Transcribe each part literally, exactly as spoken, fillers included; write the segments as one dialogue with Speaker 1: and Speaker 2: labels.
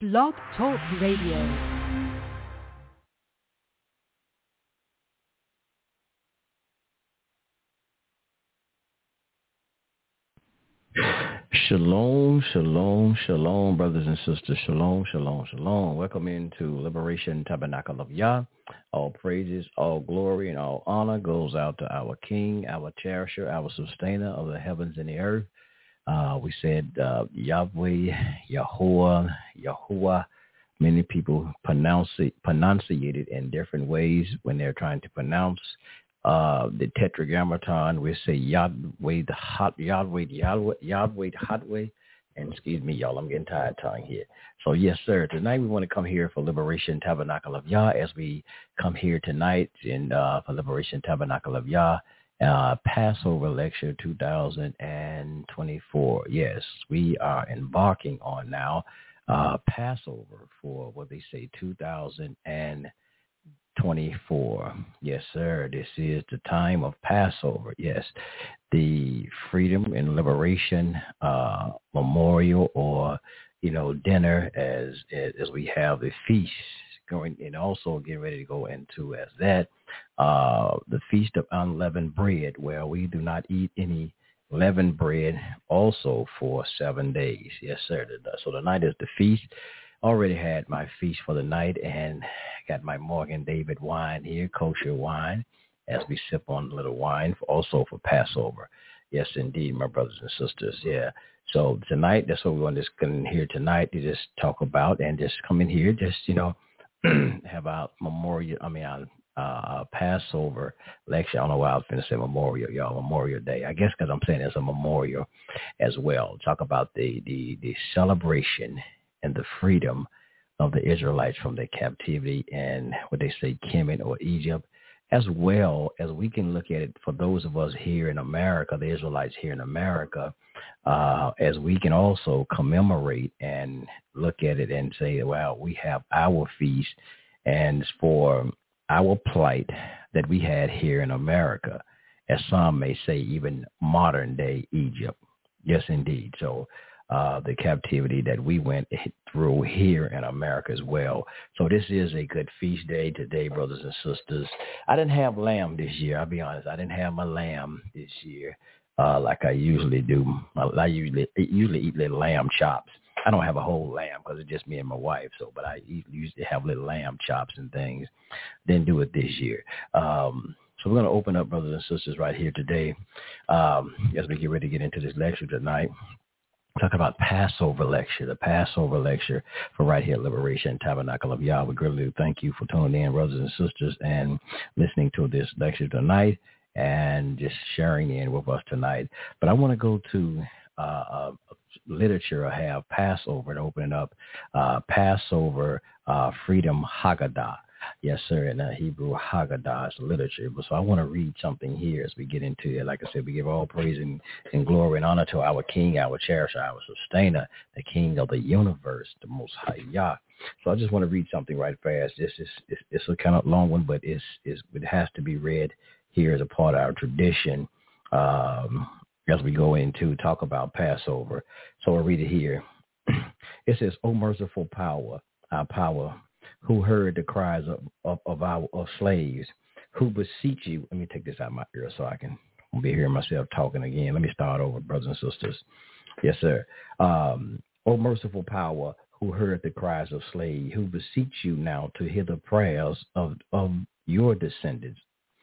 Speaker 1: Blog Talk Radio.
Speaker 2: Shalom, shalom, shalom, brothers and sisters. Shalom, shalom, shalom. Welcome into Liberation Tabernacle of Yah. All praises, all glory, and all honor goes out to our King, our cherisher, our sustainer of the heavens and the earth. Uh, we said uh, Yahweh, Yahuwah, Yahuwah. Many people pronounce it, pronunciate it in different ways when they're trying to pronounce Uh, the Tetragrammaton. We say Yahweh, the hot Yahweh, Yahweh, Yahweh, Hotway. And excuse me, y'all, I'm getting tired tongue here. So yes, sir. Tonight we want to come here for Liberation Tabernacle of Yah, as we come here tonight in uh, for Liberation Tabernacle of Yah, uh, Passover Lecture two thousand twenty-four. Yes, we are embarking on now uh, Passover for what they say two thousand twenty-four. Yes, sir. This is the time of Passover. Yes, the Freedom and Liberation uh, Memorial, or you know, dinner, as as we have the feast going, and also getting ready to go into as that uh, the Feast of Unleavened Bread, where we do not eat any leavened bread, also for seven days. Yes, sir. So tonight is the feast. Already had my feast for the night and got my Morgan David wine here, kosher wine, as we sip on a little wine, for, also for Passover. Yes, indeed, my brothers and sisters. Yeah. So tonight, that's what we want to just come in here tonight to just talk about, and just come in here, just, you know, have our memorial, I mean, our uh, Passover lecture. I don't know why I was going to say memorial, y'all, Memorial Day. I guess because I'm saying it's a memorial as well. Talk about the, the, the celebration and the freedom of the Israelites from their captivity and what they say, Kemet or Egypt, as well as we can look at it for those of us here in America, the Israelites here in America, uh, as we can also commemorate and look at it and say, well, we have our feast, and it's for our plight that we had here in America, as some may say, even modern day Egypt. Yes, indeed. So Uh, the captivity that we went through here in America as well. So this is a good feast day today, brothers and sisters. I didn't have lamb this year. I'll be honest. I didn't have my lamb this year uh, like I usually do. I usually usually eat little lamb chops. I don't have a whole lamb because it's just me and my wife. So, but I usually have little lamb chops and things. Didn't do it this year. Um, so we're going to open up, brothers and sisters, right here today um, as we get ready to get into this lecture tonight. Talk about Passover lecture, the Passover lecture for right here at Liberation Tabernacle of Yah. We greatly thank you for tuning in, brothers and sisters, and listening to this lecture tonight and just sharing in with us tonight. But I want to go to uh, uh, literature. I have Passover and open it up. Uh, Passover uh, Freedom Haggadah. Yes, sir, in uh, Hebrew Haggadah is literature. But so I want to read something here as we get into it. Like I said, we give all praise and, and glory and honor to our King, our cherisher, our sustainer, the King of the universe, the Most High Yah. So I just want to read something right fast. This is it's, it's a kind of long one, but it's, it's it has to be read here as a part of our tradition um, as we go into talk about Passover. So I'll read it here. It says, "O merciful power, our power, who heard the cries of, of, of our of slaves, who beseech you." Let me take this out of my ear so I can be hearing myself talking again. Let me start over, brothers and sisters. Yes, sir. Um, "O merciful power, who heard the cries of slaves, who beseech you now to hear the prayers of, of your descendants,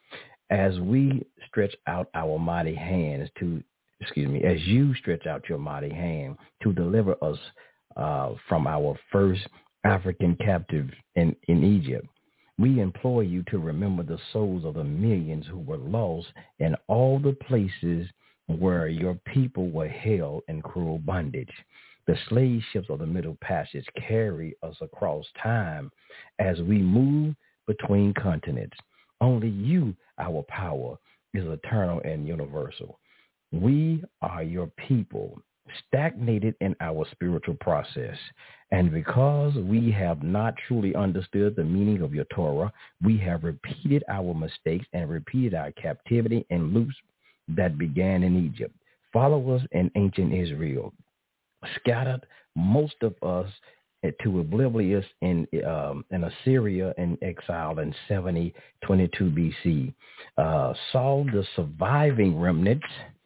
Speaker 2: as we stretch out our mighty hands to, excuse me, as you stretch out your mighty hand to deliver us uh, from our first African captive in, in Egypt. We implore you to remember the souls of the millions who were lost in all the places where your people were held in cruel bondage. The slave ships of the Middle Passage carry us across time as we move between continents. Only you, our power, is eternal and universal. We are your people, stagnated in our spiritual process. And because we have not truly understood the meaning of your Torah, we have repeated our mistakes and repeated our captivity in loops that began in Egypt. Follow us in ancient Israel. Scattered most of us to oblivious in um, in Assyria in exile in seventy twenty-two B C. Uh, Saul, the surviving remnants,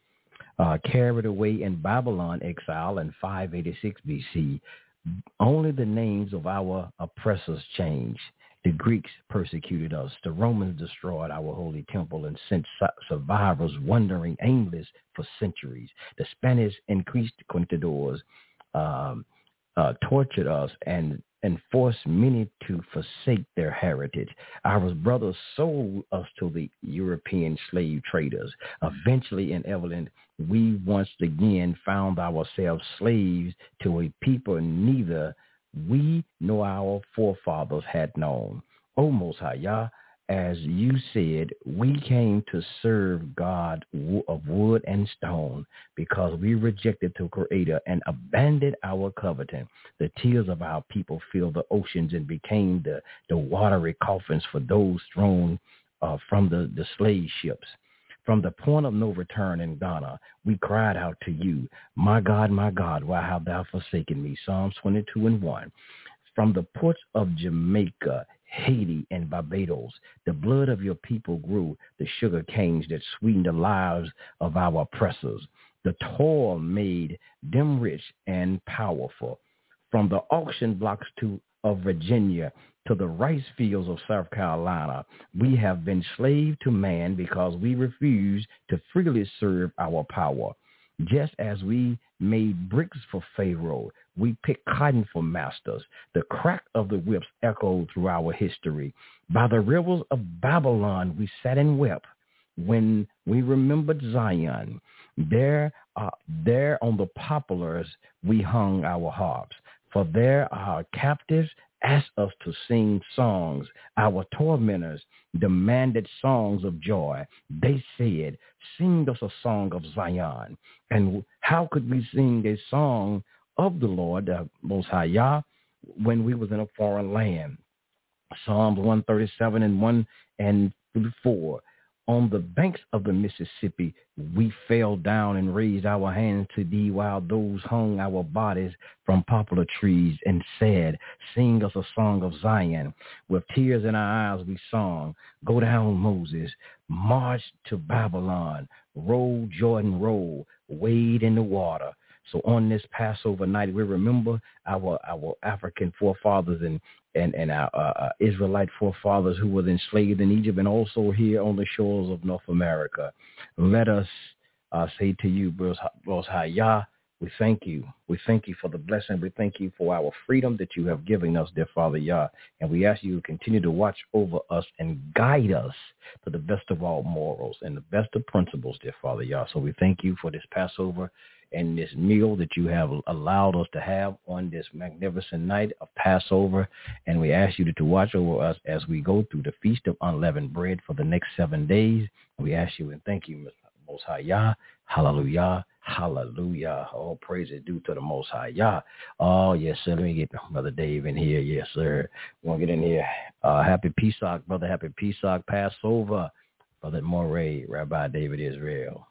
Speaker 2: uh, carried away in Babylon exile in five eighty-six B C. Only the names of our oppressors changed. The Greeks persecuted us. The Romans destroyed our holy temple and sent su- survivors wandering aimless for centuries. The Spanish increased conquistadors, um, uh, tortured us, and, and forced many to forsake their heritage. Our brothers sold us to the European slave traders. Eventually, in Evelyn, we once again found ourselves slaves to a people neither we nor our forefathers had known. O Most High Yah, as you said, we came to serve God of wood and stone because we rejected the Creator and abandoned our coveting. The tears of our people filled the oceans and became the, the watery coffins for those thrown uh, from the, the slave ships. From the point of no return in Ghana, we cried out to you, my God, my God, why have thou forsaken me? Psalms twenty-two and one. From the ports of Jamaica, Haiti, and Barbados, the blood of your people grew, the sugar canes that sweetened the lives of our oppressors. The toil made them rich and powerful. From the auction blocks to of Virginia to the rice fields of South Carolina, we have been slave to man because we refuse to freely serve our power. Just as we made bricks for Pharaoh, we picked cotton for masters. The crack of the whips echoed through our history. By the rivers of Babylon, we sat and wept when we remembered Zion. There, uh, there on the poplars, we hung our harps. For there our captives asked us to sing songs. Our tormentors demanded songs of joy. They said, sing us a song of Zion. And how could we sing a song of the Lord, the Most High Yah, when we was in a foreign land? Psalms one thirty-seven and one and four. On the banks of the Mississippi, we fell down and raised our hands to thee while those hung our bodies from poplar trees and said, sing us a song of Zion. With tears in our eyes we sung, go down, Moses, march to Babylon, roll, Jordan, roll, wade in the water. So on this Passover night, we remember our our African forefathers and and, and our uh, Israelite forefathers who were enslaved in Egypt and also here on the shores of North America. Let us uh, say to you, Most High Yah, we thank you. We thank you for the blessing. We thank you for our freedom that you have given us, dear Father Yah. And we ask you to continue to watch over us and guide us to the best of all morals and the best of principles, dear Father Yah. So we thank you for this Passover and this meal that you have allowed us to have on this magnificent night of Passover. And we ask you to, to watch over us as we go through the Feast of Unleavened Bread for the next seven days. We ask you and thank you, Most High Yah. Hallelujah. Hallelujah. All praise is due to the Most High Yah. Oh, yes, sir. Let me get Brother Dave in here. Yes, sir. We want to get in here. Uh, happy Pesach, Brother. Happy Pesach Passover. Brother Moray, Rabbi David Israel.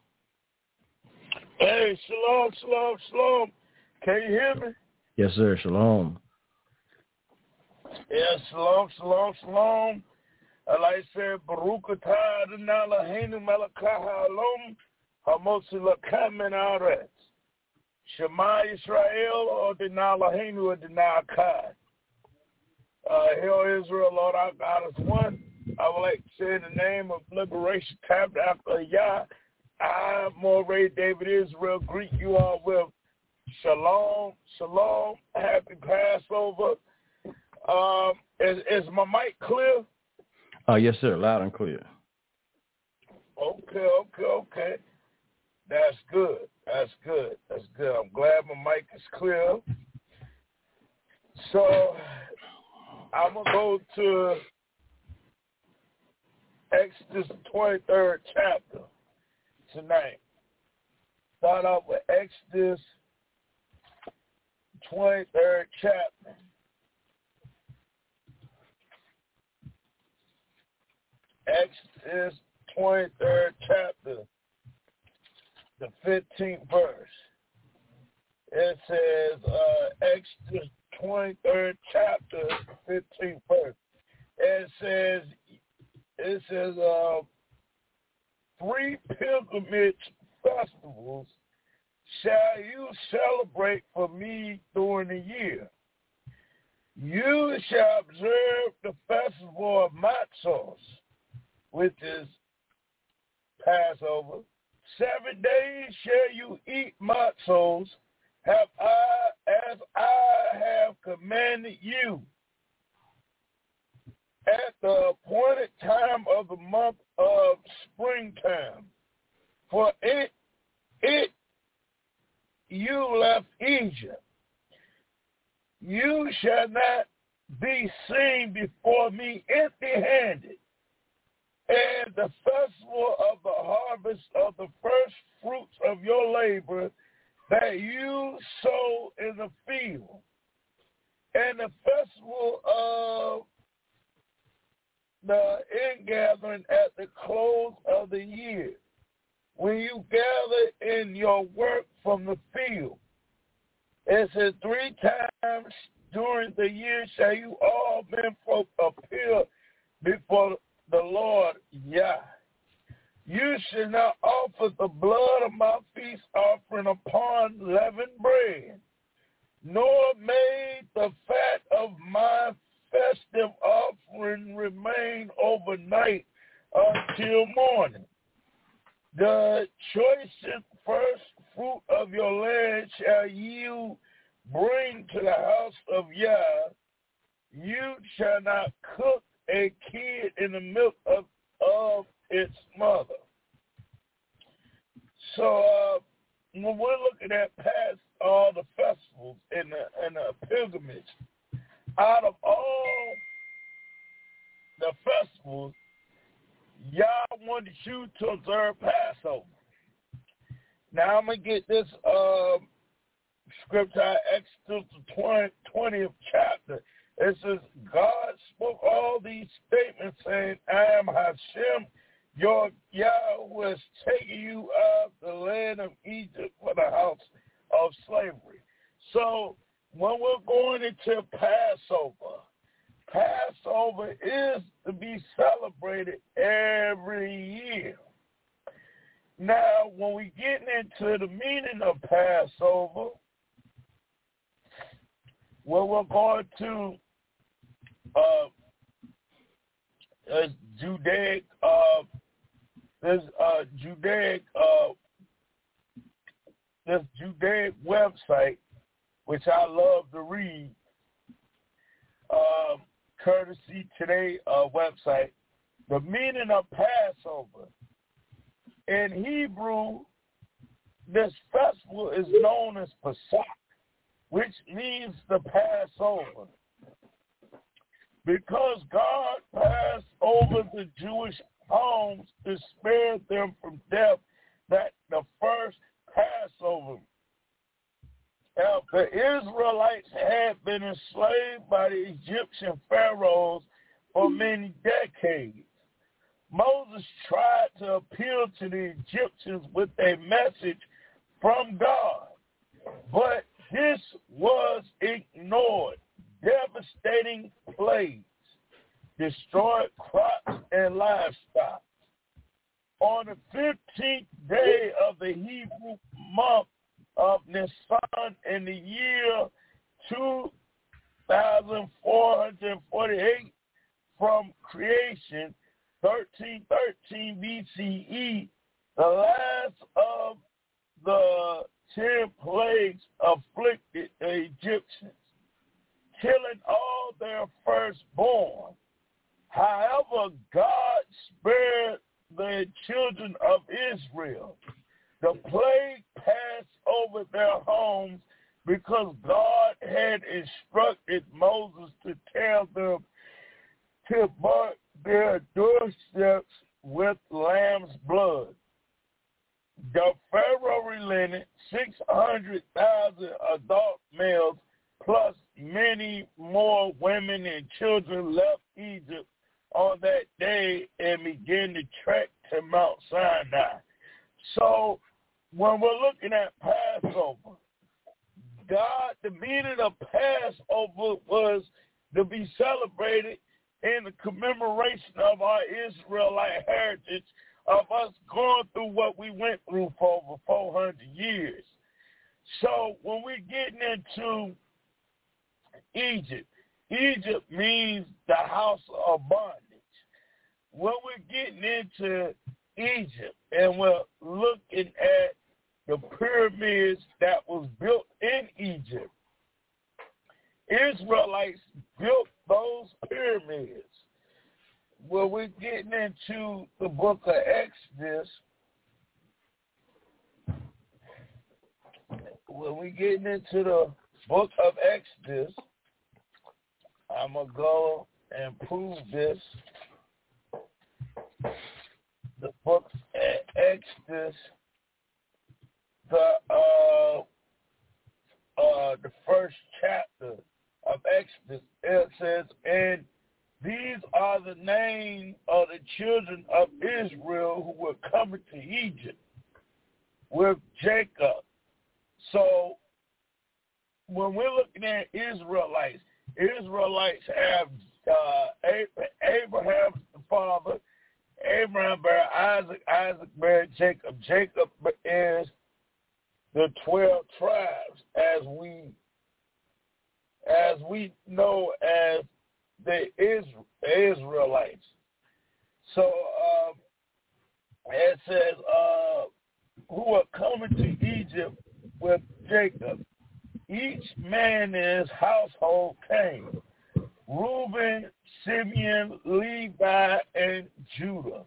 Speaker 3: Hey, shalom, shalom, shalom. Can you hear me?
Speaker 2: Yes, sir. Shalom.
Speaker 3: Yeah, shalom, shalom, shalom. Like I said, Baruch atah Adonai Eloheinu melech haolam hamotzei lakam min haaretz. Shema Yisrael Adonai Eloheinu Adonai Echad. Uh, Hail Israel, Lord our God is one. I would like to say in the name of Liberation Tabernacle Yah, I, Moray David Israel, greet you all with shalom, shalom, happy Passover. Um, is, is my mic clear?
Speaker 2: Uh, yes, sir, loud and clear.
Speaker 3: Okay, okay, okay. That's good. That's good. That's good. I'm glad my mic is clear. So I'm going to go to Exodus twenty-third chapter tonight. Start off with Exodus twenty-third chapter. Exodus twenty-third chapter, the fifteenth verse. It says, uh, Exodus twenty-third chapter, fifteenth verse. It says, it says, uh, three pilgrimage festivals shall you celebrate for me during the year. You shall observe the festival of Matzos, which is Passover. Seven days shall you eat matzos, have I, as I have commanded you, at the appointed time of the month of springtime. For it, it, you left Egypt. You shall not be seen before me empty-handed. And the festival of the harvest of the first fruits of your labor that you sow in the field, and the festival of the ingathering at the close of the year, when you gather in your work from the field. It says, three times during the year shall you all menfolk appear before the Lord Yah. You should not offer the blood of my feast offering upon leavened bread, nor made the fat of my festive offering remain overnight until morning. The choicest first fruit of your land shall you bring to the house of Yah. You shall not cook a kid in the milk of, of its mother. So uh, when we're looking at past all the festivals and the, and the pilgrimage, out of all the festivals, Yah wanted you to observe Passover. Now I'm going to get this uh, scripture, Exodus the twentieth chapter. It says, God spoke all these statements saying, I am Hashem, your Yah, who has taken you out of the land of Egypt for the house of slavery. So when we're going into Passover, Passover is to be celebrated every year. Now, when we get into the meaning of Passover, well, we're going to uh, a Judaic, uh, there's a Judaic, uh, this Judaic website, which I love to read, uh, courtesy Today uh, website. The meaning of Passover. In Hebrew, this festival is known as Pesach, which means the Passover. Because God passed over the Jewish homes to spare them from death, that the first Passover. Now, the Israelites had been enslaved by the Egyptian pharaohs for many decades. Moses tried to appeal to the Egyptians with a message from God, but this was ignored. Devastating plagues destroyed crops and livestock. On the fifteenth day of the Hebrew month of Nisan in the year two thousand four hundred forty-eight from creation, thirteen thirteen B C E, the last of the ten plagues afflicted the Egyptians, killing all their firstborn. However, God spared the children of Israel. The plague passed over their homes because God had instructed Moses to tell them to mark their doorsteps with lamb's blood. The Pharaoh relented. Six hundred thousand adult males plus many more women and children left Egypt on that day and began to trek to Mount Sinai. So when we're looking at Passover, God, the meaning of Passover was to be celebrated in the commemoration of our Israelite heritage, of us going through what we went through for over four hundred years. So when we're getting into Egypt, Egypt means the house of bondage. When we're getting into Egypt and we're looking at the pyramids that was built in Egypt, Israelites built those pyramids. When we're getting into the book of Exodus, when we're getting into the book of Exodus, I'm going to go and prove this. The book of Exodus, the uh, uh, the first chapter of Exodus, it says, and these are the names of the children of Israel who were coming to Egypt with Jacob. So when we're looking at Israelites, Israelites have uh, Abraham the father, Abraham bear Isaac, Isaac bear Jacob. Jacob is the twelve tribes, as we as we know as the Israelites. So um, it says, uh, who are coming to Egypt with Jacob. Each man in his household came. Reuben, Simeon, Levi, and Judah.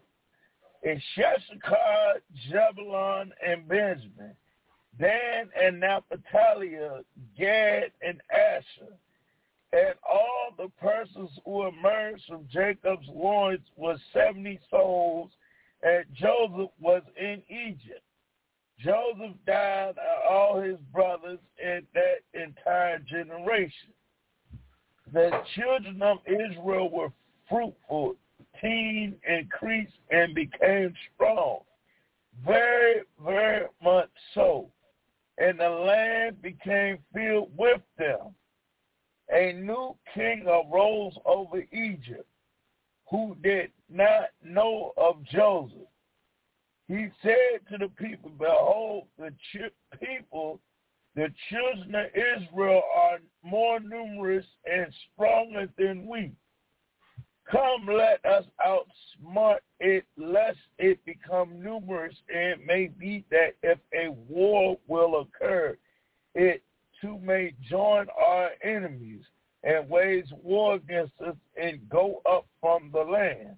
Speaker 3: Issachar, Zebulun, and Benjamin. Dan and Naphtali, Gad, and Asher. And all the persons who emerged from Jacob's loins was seventy souls, and Joseph was in Egypt. Joseph died, and all his brothers in that entire generation. The children of Israel were fruitful, teen, increased, and became strong, very, very much so. And the land became filled with them. A new king arose over Egypt, who did not know of Joseph. He said to the people, behold, the ch- people, the children of Israel are more numerous and stronger than we. Come, let us outsmart it, lest it become numerous, and it may be that if a war will occur, it too may join our enemies and wage war against us and go up from the land.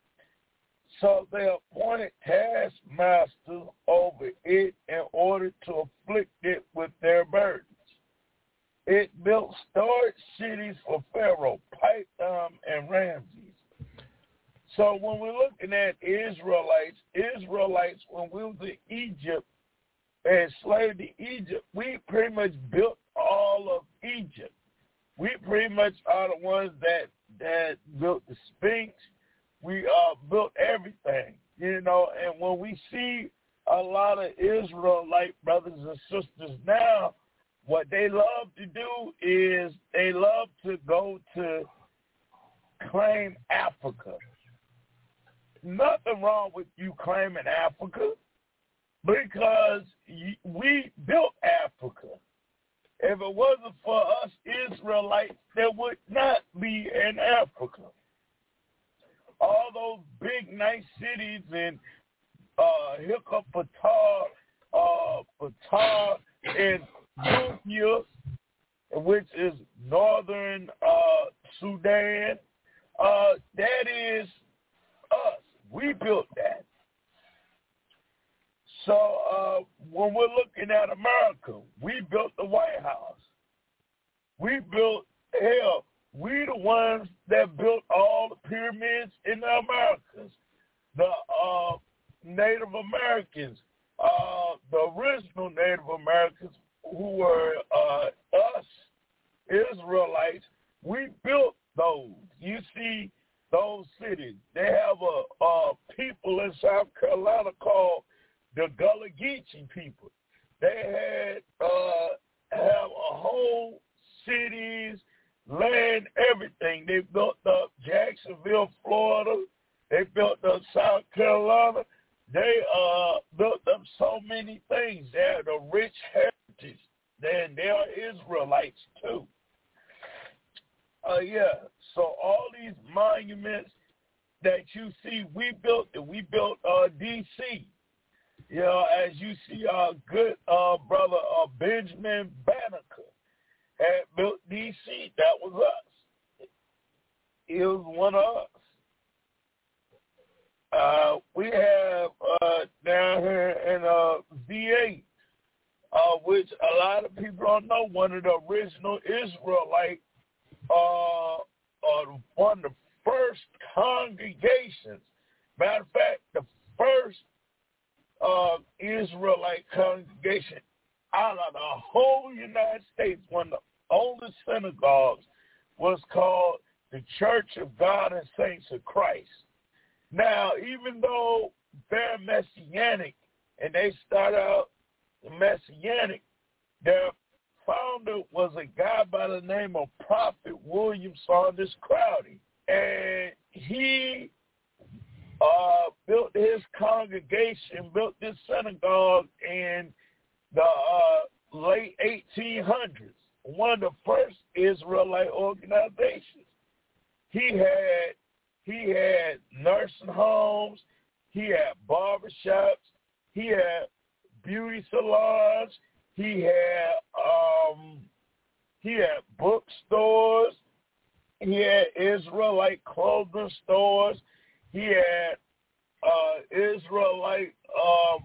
Speaker 3: So they appointed taskmasters over it in order to afflict it with their burdens. It built storage cities for Pharaoh, Pithom, and Ramses. So when we're looking at Israelites, Israelites, when we were in Egypt, enslaved to Egypt, we pretty much built all of Egypt. We pretty much are the ones that, that built the Sphinx. We uh, built everything, you know, and when we see a lot of Israelite brothers and sisters now, what they love to do is they love to go to claim Africa. Nothing wrong with you claiming Africa because we built Africa. If it wasn't for us Israelites, there would not be an Africa. All those big, nice cities in uh, Hiccup, Patar, uh, Patar, and Nubia, which is northern uh, Sudan, uh, that is us. We built that. So uh, when we're looking at America, we built the White House. We built, hell, we the ones that built all the pyramids in the Americas. The uh, Native Americans, uh, the original Native Americans who were uh, us, Israelites, we built those. You see those cities. They have a, a people in South Carolina called the Gullah Geechee people. They had uh, have a whole cities, land, everything. They built up Jacksonville, Florida. They built up South Carolina. They uh, built up so many things. They have a rich heritage. Then they are Israelites too. Uh, yeah. So all these monuments that you see, we built it. We built uh, D C You know, as you see, our good uh, brother uh, Benjamin Banneker had built D C That was us. It was one of us. Uh, we have uh, down here in uh, V eight, uh, which a lot of people don't know, one of the original Israelite, uh, uh, one of the first congregations. Matter of fact, the first uh, Israelite congregation out of the whole United States, one of the oldest synagogues, was called the Church of God and Saints of Christ. Now, even though they're Messianic and they start out Messianic, their founder was a guy by the name of Prophet William Saunders Crowdy. And he uh, built his congregation, built this synagogue in the uh, late eighteen hundreds, one of the first Israelite organizations. He had He had nursing homes. He had barbershops. He had beauty salons. He had um, he had bookstores. He had Israelite clothing stores. He had uh, Israelite um,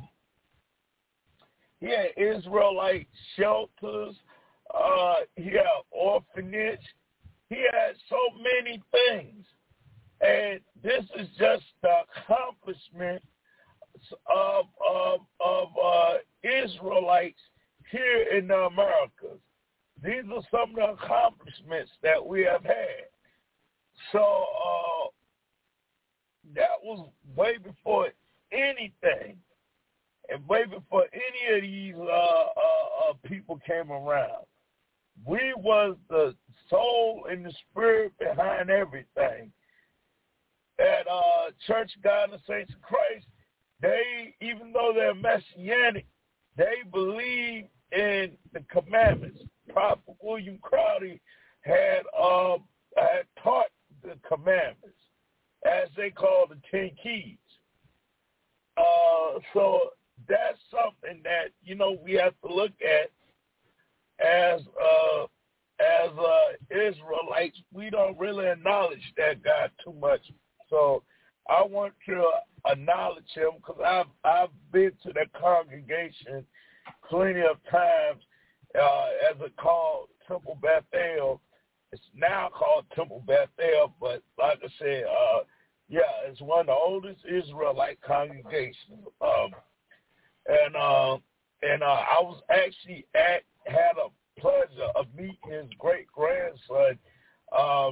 Speaker 3: he had Israelite shelters. Uh, he had orphanage. He had so many things. And this is just the accomplishment of of, of uh, Israelites here in the Americas. These are some of the accomplishments that we have had. So uh, that was way before anything, and way before any of these uh, uh, uh, people came around. We was the soul and the spirit behind everything. At uh, Church of God and the Saints of Christ, they, even though they're Messianic, they believe in the commandments. Prophet William Crowdy had, uh, had taught the commandments, as they call the Ten Keys. Uh, so that's something that, you know, we have to look at as uh, as uh, Israelites. We don't really acknowledge that God too much. So I want to acknowledge him because I've I've been to that congregation plenty of times. Uh, as it called Temple Bethel, it's now called Temple Bethel, but like I said, uh, yeah, it's one of the oldest Israelite congregations. Um, and uh, and uh, I was actually at had a pleasure of meeting his great grandson. Um,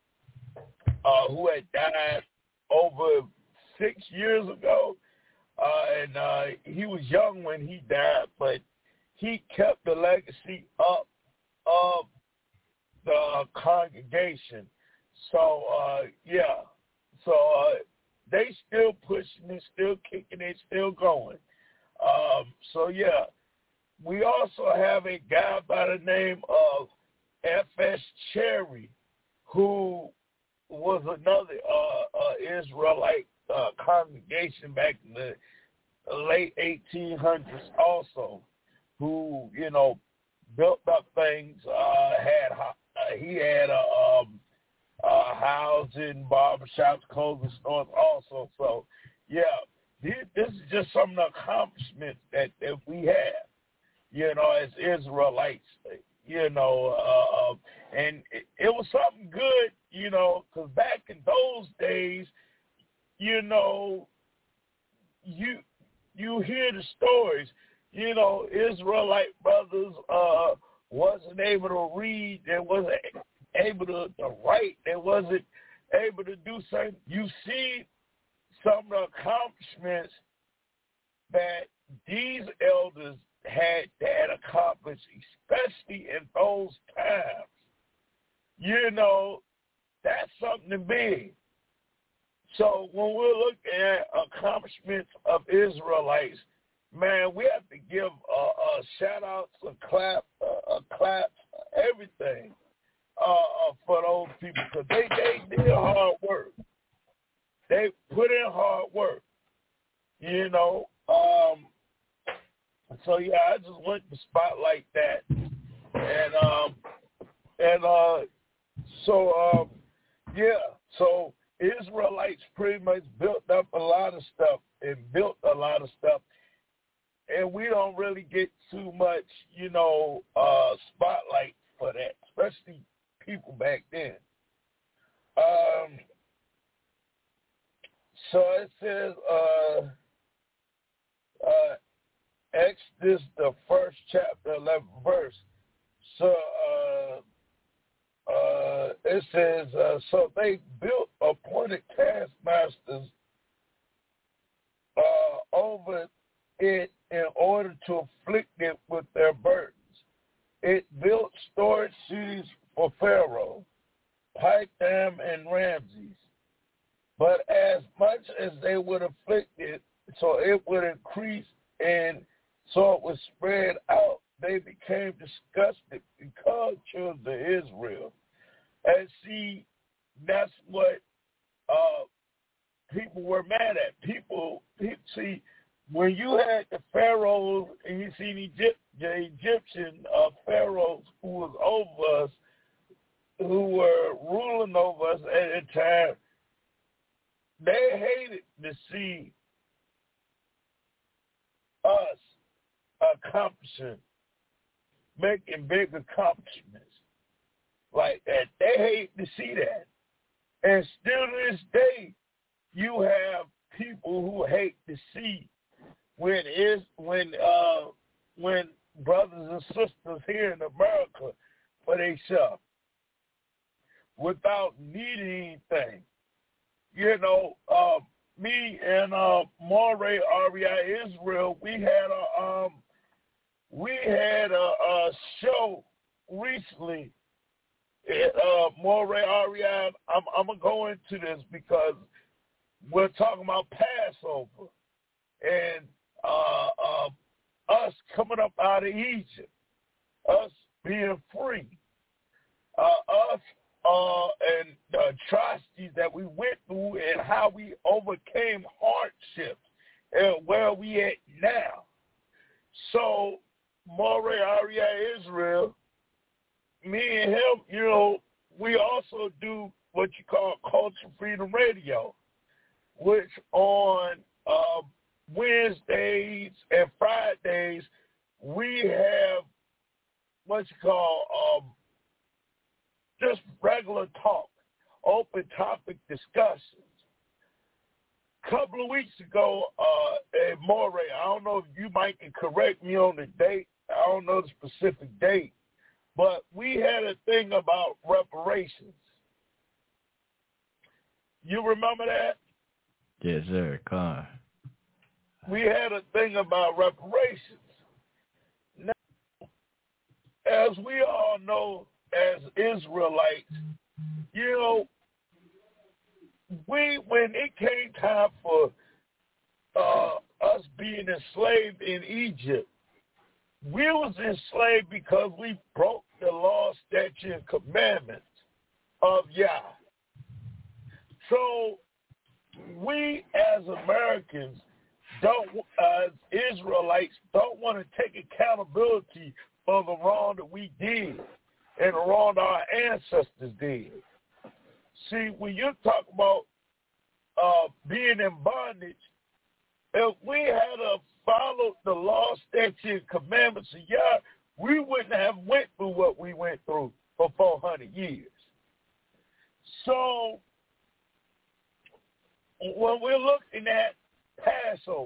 Speaker 3: Uh, who had died over six years ago, uh, and uh, he was young when he died, but he kept the legacy up of the congregation. So, uh, yeah, so uh, they still pushing it, still kicking it, still going. Um, so, yeah, we also have a guy by the name of F S Cherry, who was another uh, uh, Israelite uh, congregation back in the late eighteen hundreds also, who, you know, built up things, uh, had uh, he had a um, uh, housing, barbershops, clothing stores also. So, yeah, this, this is just some of the accomplishments that, that we have, you know, as Israelites. You know, uh, and it, it was something good, you know, because back in those days, you know, you you hear the stories, you know, Israelite brothers uh, wasn't able to read, they wasn't able to, to write, they wasn't able to do something. You see some of the accomplishments that these elders had that accomplished, especially in those times, you know, that's something big. So when we're looking at accomplishments of Israelites, man, we have to give a, a shout-out, a clap, a, a clap, everything uh, for those people, because they, they did hard work. They put in hard work, you know. Um, so, yeah, I just want to spotlight that. And, um, and uh, so, um, yeah, so Israelites pretty much built up a lot of stuff and built a lot of stuff. And we don't really get too much, you know, uh, spotlight for that, especially people back then. Um, so it says, uh, uh, Exodus, the first chapter, eleventh verse. So uh, uh, it says, uh, so they built appointed taskmasters uh, over it in order to afflict it with their burdens. It built storage cities for Pharaoh, Pithom, and Ramses. But as much as they would afflict it, so it would increase and so it would spread out, they became disgusted because children of Israel. And see, that's what uh, people were mad at. People, people, see, when you had the pharaohs and you see the, Egypt, the Egyptian uh, pharaohs who was over us, who were ruling over us at the time, they hated to see us accomplishing, making big accomplishments like that. They hate to see that. And still to this day, you have people who hate to see when is when uh when brothers and sisters here in America for themselves without needing anything. You know, uh, me and uh, Moray R E I Israel, we had a um, we had a, a show recently. It, uh, Moray R E I, I'm, I'm gonna go into this because we're talking about Passover and uh, uh, us coming up out of Egypt, us being free, uh, us. Uh, and the atrocities that we went through and how we overcame hardships and where we at now. So, Moray R E I Israel, me and him, you know, we also do what you call Culture Freedom Radio, which on uh, Wednesdays and Fridays, we have what you call um, just regular talk, open topic discussions. A couple of weeks ago, uh, at Moray, I don't know if you might can correct me on the date. I don't know the specific date, but we had a thing about reparations. You remember that?
Speaker 2: Yes, sir. Con.
Speaker 3: We had a thing about reparations. Now, as we all know, as Israelites, you know, we when it came time for uh, us being enslaved in Egypt, we was enslaved because we broke the law, statute, and commandments of Yah. So we as Americans don't, as Israelites, don't want to take accountability for the wrong that we did and the wrong our ancestors did. See, when you talk about uh, being in bondage, if we had uh, followed the law, statute, and commandments of Yah, we wouldn't have went through what we went through for four hundred years. So when we're looking at Passover,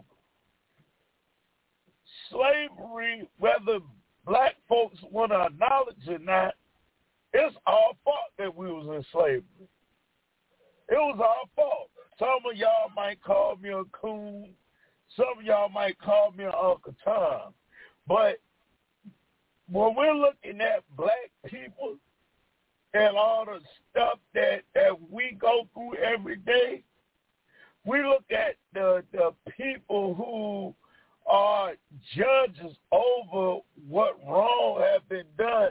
Speaker 3: slavery, whether black folks want to acknowledge it or not, it's our fault that we was in slavery. It was our fault. Some of y'all might call me a coon. Some of y'all might call me an Uncle Tom. But when we're looking at black people and all the stuff that, that we go through every day, we look at the, the people who are judges over what wrong have been done.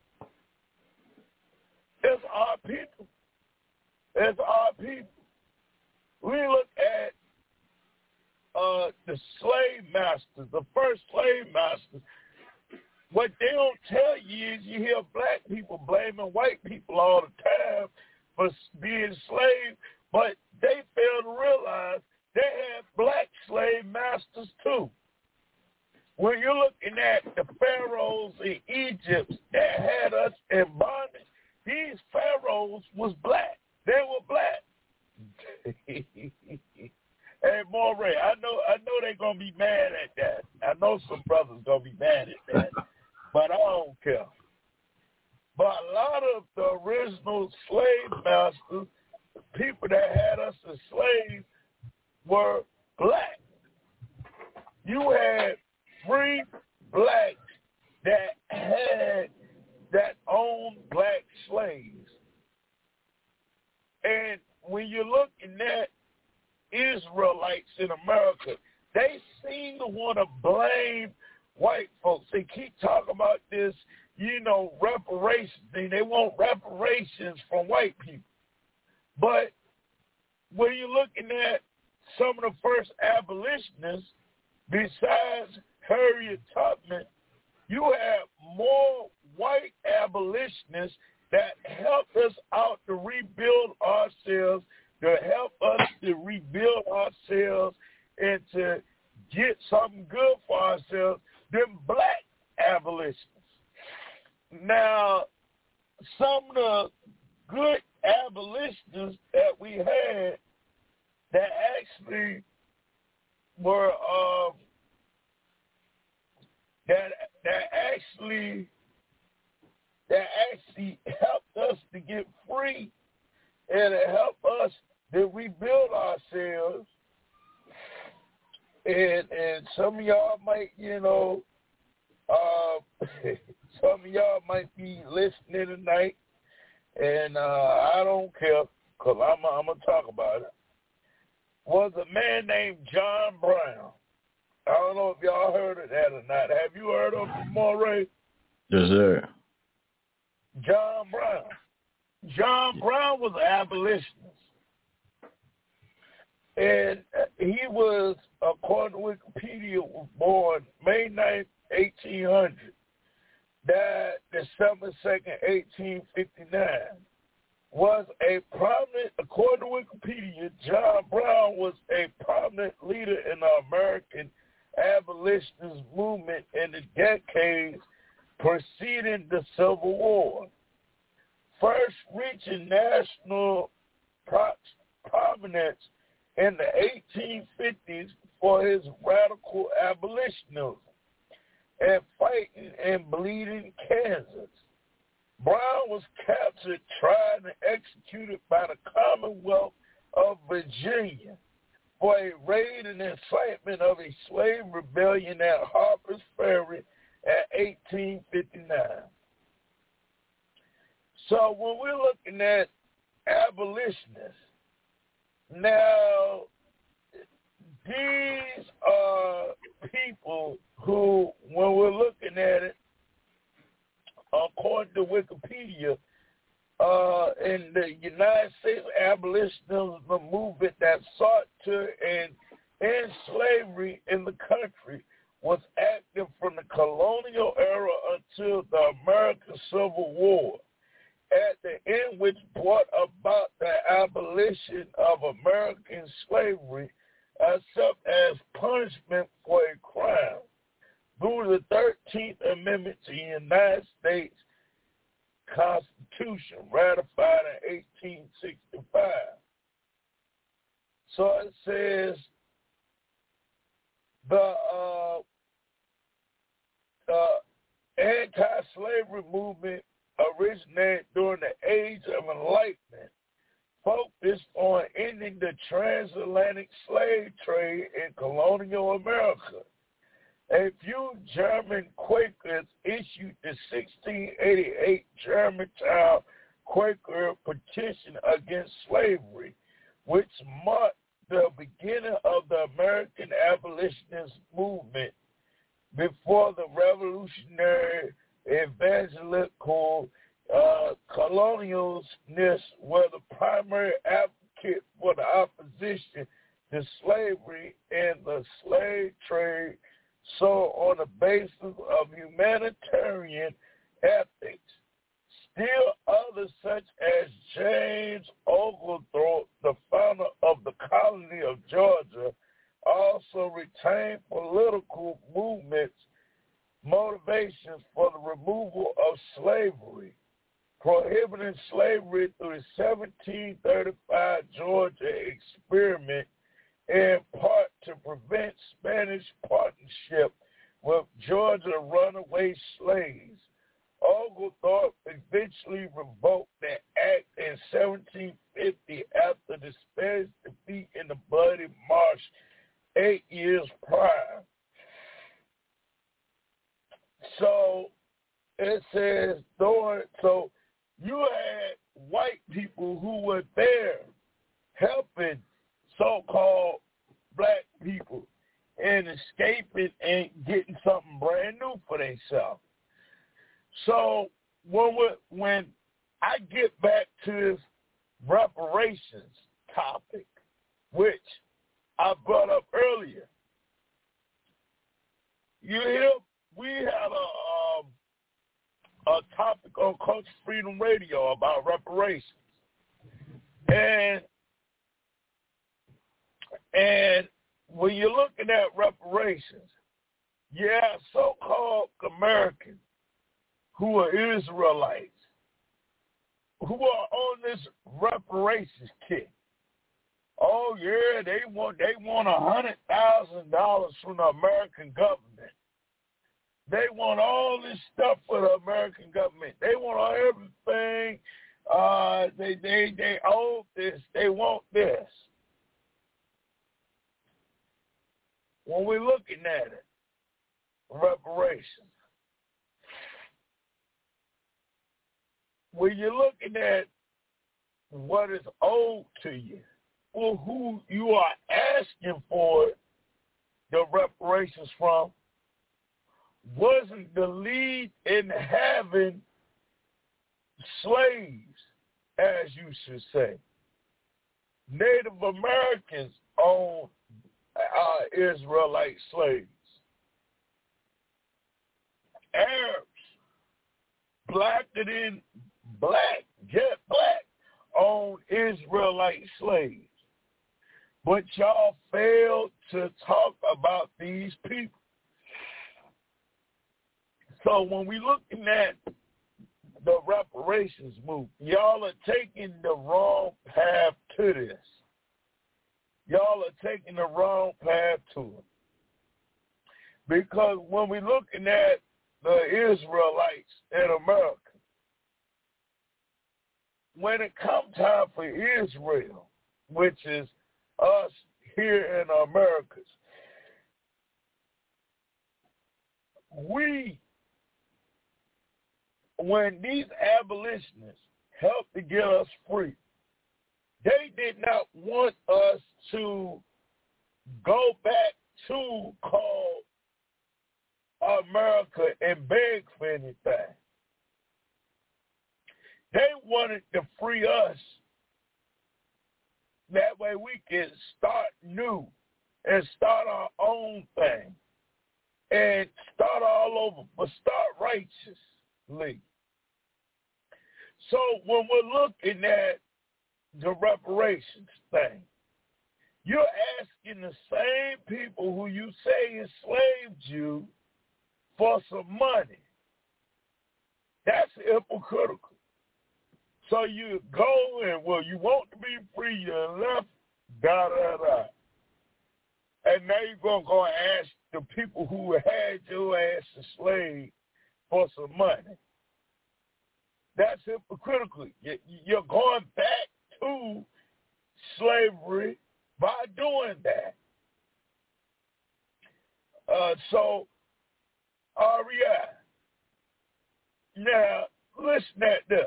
Speaker 3: It's our people. It's our people. We look at uh, the slave masters, the first slave masters. What they don't tell you is you hear black people blaming white people all the time for being slaves, but they fail to realize they had black slave masters too. When you're looking at the pharaohs in Egypt that had us in bondage, these pharaohs was black. They were black. Hey, Moray, I know I know they're going to be mad at that. I know some brothers going to be mad at that, but I don't care. But a lot of the original slave masters, people that had us as slaves, were black. You had free blacks that had, that owned black slaves. And when you're looking at Israelites in America, they seem to want to blame white folks. They keep talking about this, you know, reparations thing. They want reparations from white people. But when you're looking at some of the first abolitionists, besides Harriet Tubman, you have more white abolitionists that helped us out to rebuild ourselves, to help us to rebuild ourselves and to get something good for ourselves than black abolitionists. Now, some of the good abolitionists that we had that actually were uh, that that actually that actually helped us to get free and it helped us to rebuild ourselves. And and some of y'all might, you know, uh, some of y'all might be listening tonight, and uh, I don't care because I'm, I'm going to talk about it. Was a man named John Brown. I don't know if y'all heard of that or not. Have you heard of him, Moray?
Speaker 2: Yes, sir.
Speaker 3: John Brown. John Brown was an abolitionist. And he was, according to Wikipedia, was born May ninth, eighteen hundred. Died December second, eighteen fifty-nine. Was a prominent, according to Wikipedia, John Brown was a prominent leader in the American abolitionist movement in the decades preceding the Civil War. First reaching national prominence in the eighteen fifties for his radical abolitionism and fighting in Bleeding, Kansas. Brown was captured, tried, and executed by the Commonwealth of Virginia for a raid and incitement of a slave rebellion at Harper's Ferry at eighteen fifty-nine. So when we're looking at abolitionists, now these are people who, when we're looking at it, according to Wikipedia, uh, in the United States abolitionism movement that sought to end, end slavery in the country was active from the colonial era until the American Civil War, at the end which brought about the abolition of American slavery except as punishment for a crime through the thirteenth Amendment to the United States Constitution, ratified in eighteen sixty-five. So it says the uh, uh, anti-slavery movement originated during the Age of Enlightenment, focused on ending the transatlantic slave trade in colonial America. A few German Quakers issued the sixteen eighty-eight Germantown Quaker petition against slavery, which marked the beginning of the American abolitionist movement before the revolutionary evangelical uh, colonialists were the primary advocate for the opposition to slavery and the slave trade, so on the basis of humanitarian ethics. Still others such as James Oglethorpe, the founder of the colony of Georgia, also retained political movements motivations for the removal of slavery, prohibiting slavery through the seventeen thirty-five Georgia experiment, in part to prevent Spanish partnership with Georgia runaway slaves. Oglethorpe eventually revoked that act in seventeen fifty after the Spanish defeat in the Bloody March eight years prior. So it says, so you had white people who were there helping so-called black people and escaping and getting something brand new for themselves. So when we, when I get back to this reparations topic, which I brought up earlier, you hear we had a um, a topic on Culture Freedom Radio about reparations, and and when you're looking at reparations, you have so-called Americans who are Israelites, who are on this reparations kick. Oh yeah, they want they want a hundred thousand dollars from the American government. They want all this stuff for the American government. They want everything. Uh, they they they owe this. They want this. When we're looking at it, reparations. When you're looking at what is owed to you, or who you are asking for the reparations from, wasn't the lead in having slaves, as you should say. Native Americans owned uh, Israelite slaves. Arabs, blacker than black, jet black, owned Israelite slaves. But y'all failed to talk about these people. So when we looking at the reparations movement, y'all are taking the wrong path to this. Y'all are taking the wrong path to it. Because when we're looking at the Israelites in America, when it comes time for Israel, which is us here in the Americas, we, when these abolitionists helped to get us free, they did not want us to go back to call America and beg for anything. They wanted to free us. That way we can start new and start our own thing and start all over, but start righteously. So when we're looking at the reparations thing, you're asking the same people who you say enslaved you for some money. That's hypocritical. So you go and, well, you want to be free, you're left, da, da, da. And now you're going to go and ask the people who had your ass a slave for some money. That's hypocritical. You're going back to slavery by doing that. Uh, so R E I. Now, listen at this.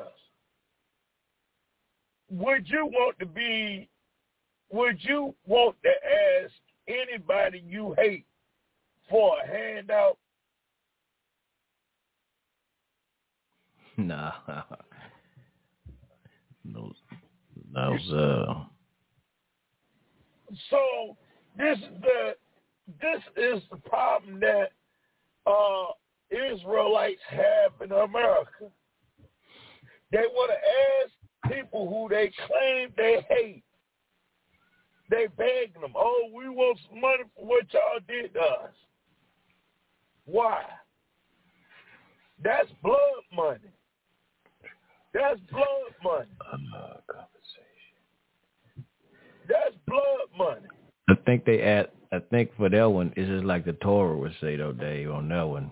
Speaker 3: Would you want to be, would you want to ask anybody you hate for a handout?
Speaker 2: Nah. Those, those, uh...
Speaker 3: So, this is the, this is the problem that uh, Israelites have in America. They want to ask people who they claim they hate. They begging them, oh, we want some money for what y'all did to us. Why? That's blood money. That's blood money.
Speaker 2: Uh, conversation.
Speaker 3: That's blood money.
Speaker 2: I think they add. I think for that one, it's just like the Torah would say, though, Dave, on that one.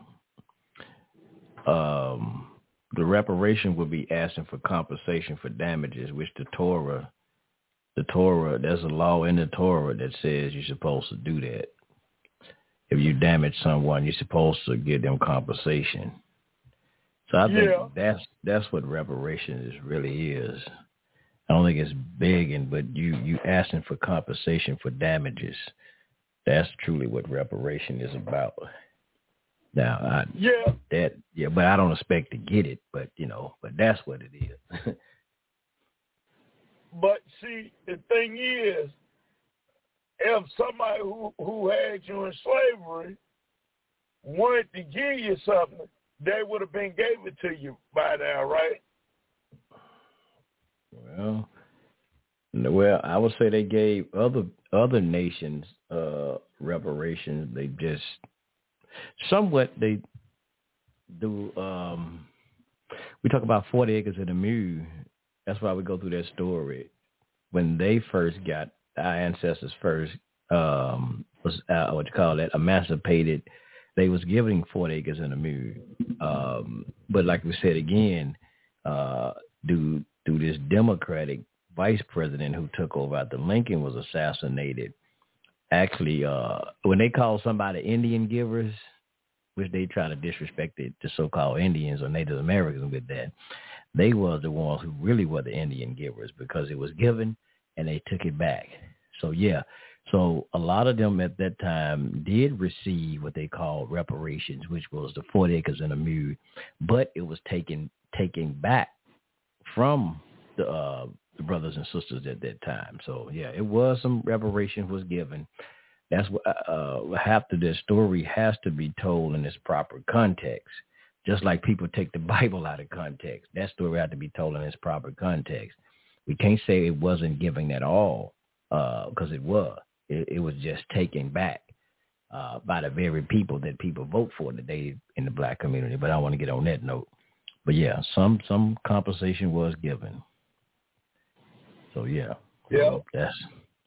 Speaker 2: Um, the reparation would be asking for compensation for damages, which the Torah, the Torah, there's a law in the Torah that says you're supposed to do that. If you damage someone, you're supposed to give them compensation. So I think
Speaker 3: yeah.
Speaker 2: that's that's what reparation is really is. I don't think it's begging, but you you asking for compensation for damages. That's truly what reparation is about. Now, I,
Speaker 3: yeah,
Speaker 2: that yeah, but I don't expect to get it. But you know, but that's what it is.
Speaker 3: But see, the thing is, if somebody who who had you in slavery wanted to give you something, they would have been gave it to you by now, right?
Speaker 2: Well, well, I would say they gave other other nations uh, reparations. They just somewhat they do. Um, we talk about forty acres and a mule. That's why we go through that story. When they first got our ancestors first um, was uh, what you call that emancipated, they was giving forty acres and a mule. Um, but like we said again, uh, do do this Democratic vice president who took over after Lincoln was assassinated. Actually, uh, when they call somebody Indian givers, which they try to disrespect the, the so-called Indians or Native Americans with that, they were the ones who really were the Indian givers because it was given and they took it back. So, yeah. So a lot of them at that time did receive what they called reparations, which was the forty acres and a mule, but it was taken taken back from the, uh, the brothers and sisters at that time. So, yeah, it was some reparation was given. That's what uh, half of this story has to be told in its proper context. Just like people take the Bible out of context, that story had to be told in its proper context. We can't say it wasn't giving at all because uh, it was. It, it was just taken back uh, by the very people that people vote for today in the black community. But I want to get on that note. But, yeah, some some compensation was given. So, yeah.
Speaker 3: Yeah.
Speaker 2: Um, that's...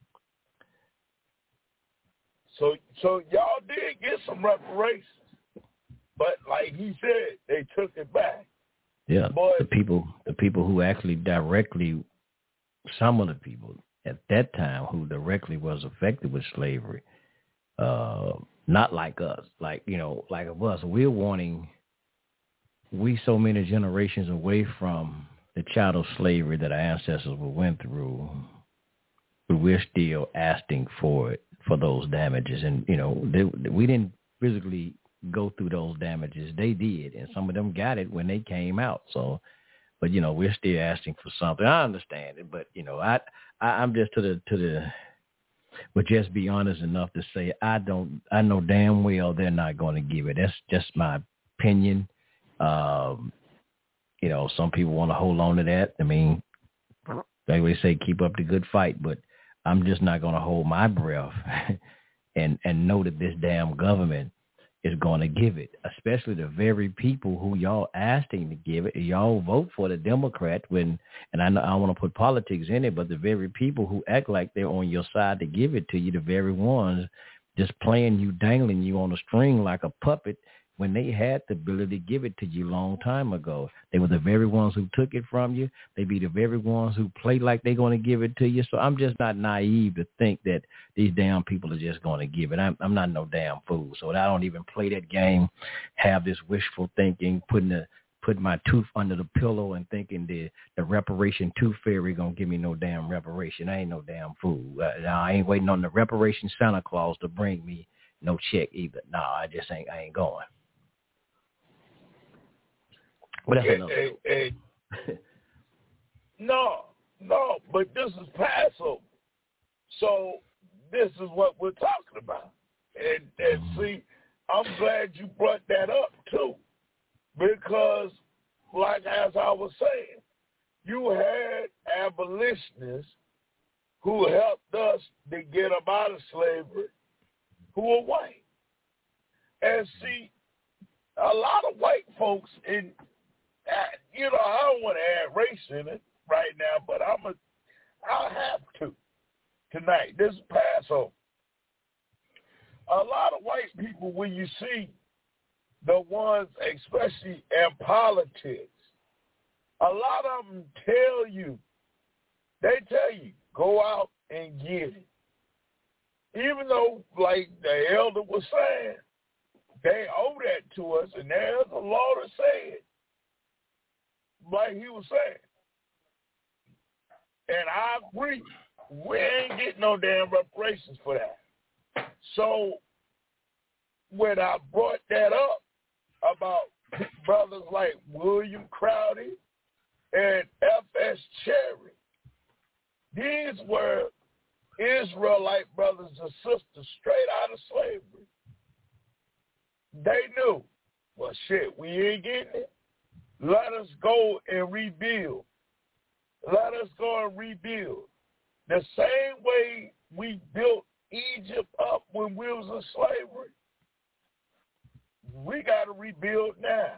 Speaker 3: So, so y'all did get some reparations. But like he said, they took it back.
Speaker 2: Yeah,
Speaker 3: but,
Speaker 2: the people, the people who actually directly, some of the people at that time who directly was affected with slavery, uh, not like us, like, you know, like us, we're wanting, we so many generations away from the chattel slavery that our ancestors went through, but we're still asking for it, for those damages. And, you know, they, we didn't physically go through those damages. They did, and some of them got it when they came out. So, but you know, we're still asking for something. I understand it, but you know, I, I I'm just to the to the, but just be honest enough to say I don't. I know damn well they're not going to give it. That's just my opinion. Um, you know, some people want to hold on to that. I mean, they always say keep up the good fight, but I'm just not going to hold my breath and and know that this damn government is going to give it, especially the very people who y'all asking to give it. Y'all vote for the Democrat when, and I know I don't want to put politics in it, but the very people who act like they're on your side to give it to you, the very ones just playing you, dangling you on a string like a puppet, when they had the ability to give it to you a long time ago. They were the very ones who took it from you. They be the very ones who play like they're going to give it to you. So I'm just not naive to think that these damn people are just going to give it. I'm, I'm not no damn fool. So I don't even play that game, have this wishful thinking, putting the putting my tooth under the pillow and thinking the, the reparation tooth fairy going to give me no damn reparation. I ain't no damn fool. Uh, I ain't waiting on the reparation Santa Claus to bring me no check either. No, I just ain't, I ain't going. But that's another
Speaker 3: hey, hey, hey. No, no, but this is Passover. So this is what we're talking about. And, and see, I'm glad you brought that up too. Because, like as I was saying, you had abolitionists who helped us to get them out of slavery who were white. And see, a lot of white folks in, you know, I don't want to add race in it right now, but I'm a, I'll have to tonight. This is Passover. A lot of white people, when you see the ones, especially in politics, a lot of them tell you, they tell you, go out and get it. Even though, like the elder was saying, they owe that to us, and there's a law to say it, like he was saying. And I agree, we ain't getting no damn reparations for that. So when I brought that up about brothers like William Crowdy and F S Cherry, these were Israelite brothers and sisters straight out of slavery. They knew, well, shit, we ain't getting it. Let us go and rebuild. Let us go and rebuild. The same way we built Egypt up when we was in slavery, we got to rebuild now.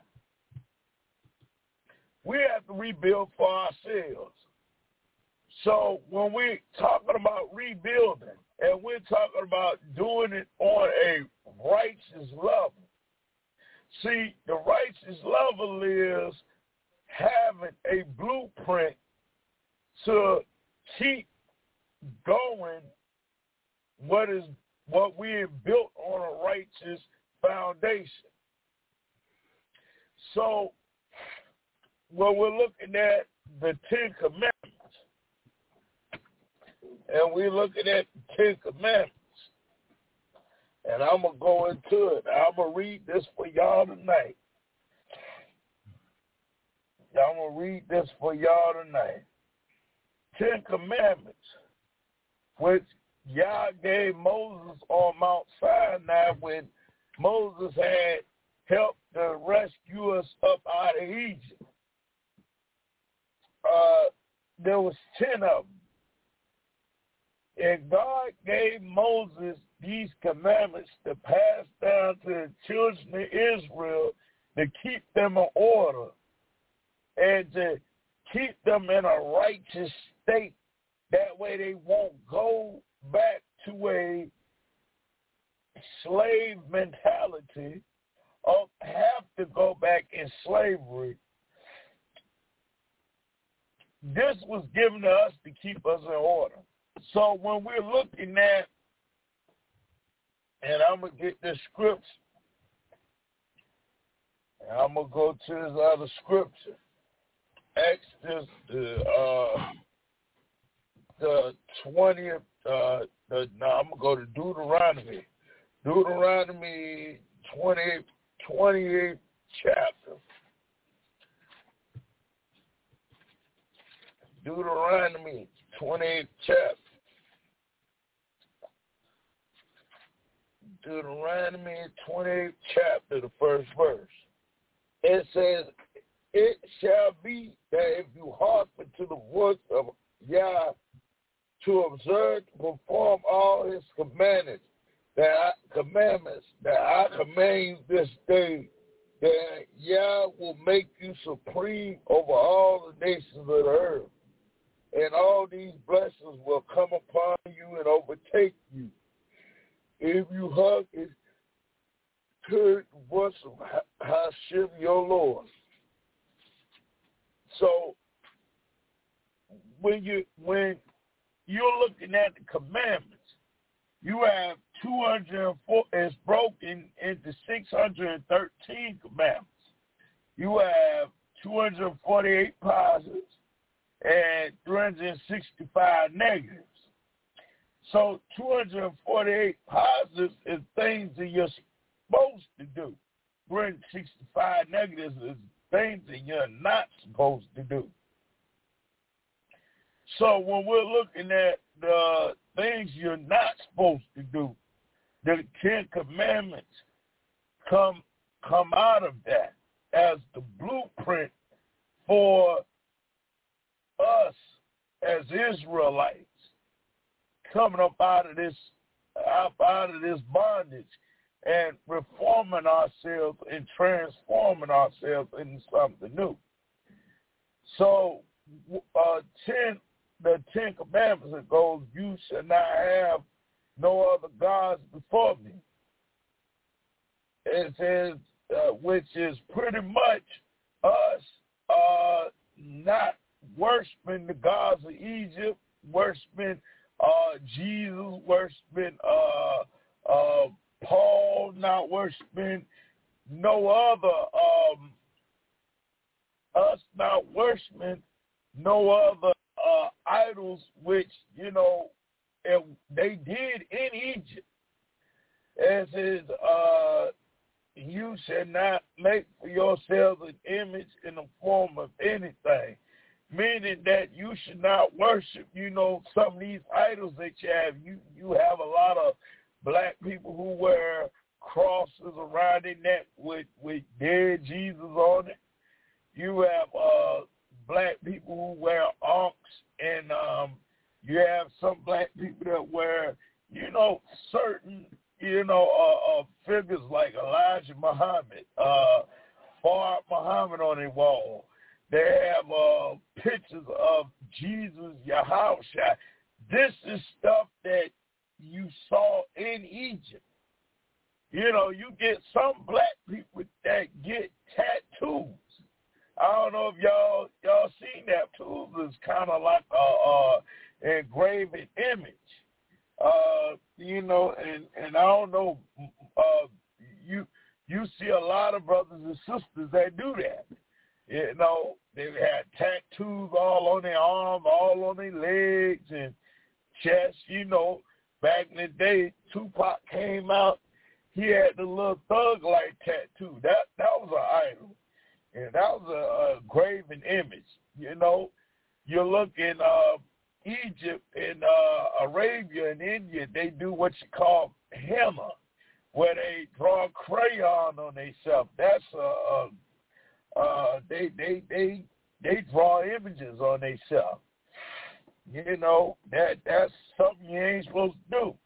Speaker 3: We have to rebuild for ourselves. So when we're talking about rebuilding, and we're talking about doing it on a righteous level, see, the righteous level is having a blueprint to keep going what is what we have built on a righteous foundation. So when we're looking at the Ten Commandments, and we're looking at the Ten Commandments, and I'm going to go into it. I'm going to read this for y'all tonight. I'm going to read this for y'all tonight. Ten Commandments, which Yah gave Moses on Mount Sinai when Moses had helped to rescue us up out of Egypt. Uh, there was ten of them. And God gave Moses these commandments to pass down to the children of Israel to keep them in order and to keep them in a righteous state. That way they won't go back to a slave mentality or have to go back in slavery. This was given to us to keep us in order. So when we're looking at, and I'm going to get this scripture, and I'm going to go to this other scripture, Exodus, the, uh, the twentieth, uh, the, no, I'm going to go to Deuteronomy, Deuteronomy twenty, twenty-eighth chapter. Deuteronomy twenty-eighth chapter. Deuteronomy twenty-eighth chapter, the first verse. It says, it shall be that if you hearken to the voice of Yah to observe, to perform all his commandments, that I, commandments that I command you this day, that Yah will make you supreme over all the nations of the earth. And all these blessings will come upon you and overtake you if you hearken to voice of Hashem, your Lord. So when you when you're looking at the commandments, you have two hundred four. It's broken into six hundred thirteen commandments. You have two hundred forty-eight positives and three hundred sixty-five negatives. So two hundred forty-eight positives is things that you're supposed to do. three hundred sixty-five negatives is things that you're not supposed to do. So when we're looking at the things you're not supposed to do, the Ten Commandments come come out of that as the blueprint for us as Israelites coming up out of this up out of this bondage and reforming ourselves and transforming ourselves into something new. So uh, ten the Ten Commandments, it goes, you shall not have no other gods before me. It says, uh, which is pretty much us uh, not worshiping the gods of Egypt, worshiping uh, Jesus, worshiping uh, uh, Paul, not worshiping no other, um, us not worshiping no other uh, idols, which, you know, it, they did in Egypt. It says, uh, you shall not make for yourselves an image in the form of anything, meaning that you should not worship, you know, some of these idols that you have. You, you have a lot of black people who wear crosses around their neck with, with dead Jesus on it. You have uh, black people who wear ankhs, and um, you have some black people that wear, you know, certain, you know, uh, uh, figures like Elijah Muhammad, uh, Fard Muhammad on their wall. They have uh, pictures of Jesus, Yahushua. This is stuff that you saw in Egypt. You know, you get some black people that get tattoos. I don't know if y'all y'all seen that. Tattoos is kind of like a, a engraved image. Uh, you know, and, and I don't know, uh, you you see a lot of brothers and sisters that do that. You know, they had tattoos all on their arms, all on their legs and chest. You know, back in the day, Tupac came out, he had the little thug-like tattoo. That that was an idol. And that was a, a graven image. You know, you look in uh, Egypt and uh, Arabia and India, they do what you call henna, where they draw crayon on themselves. That's a, a uh, they they they they draw images on themselves. You know, that that's something you ain't supposed to do.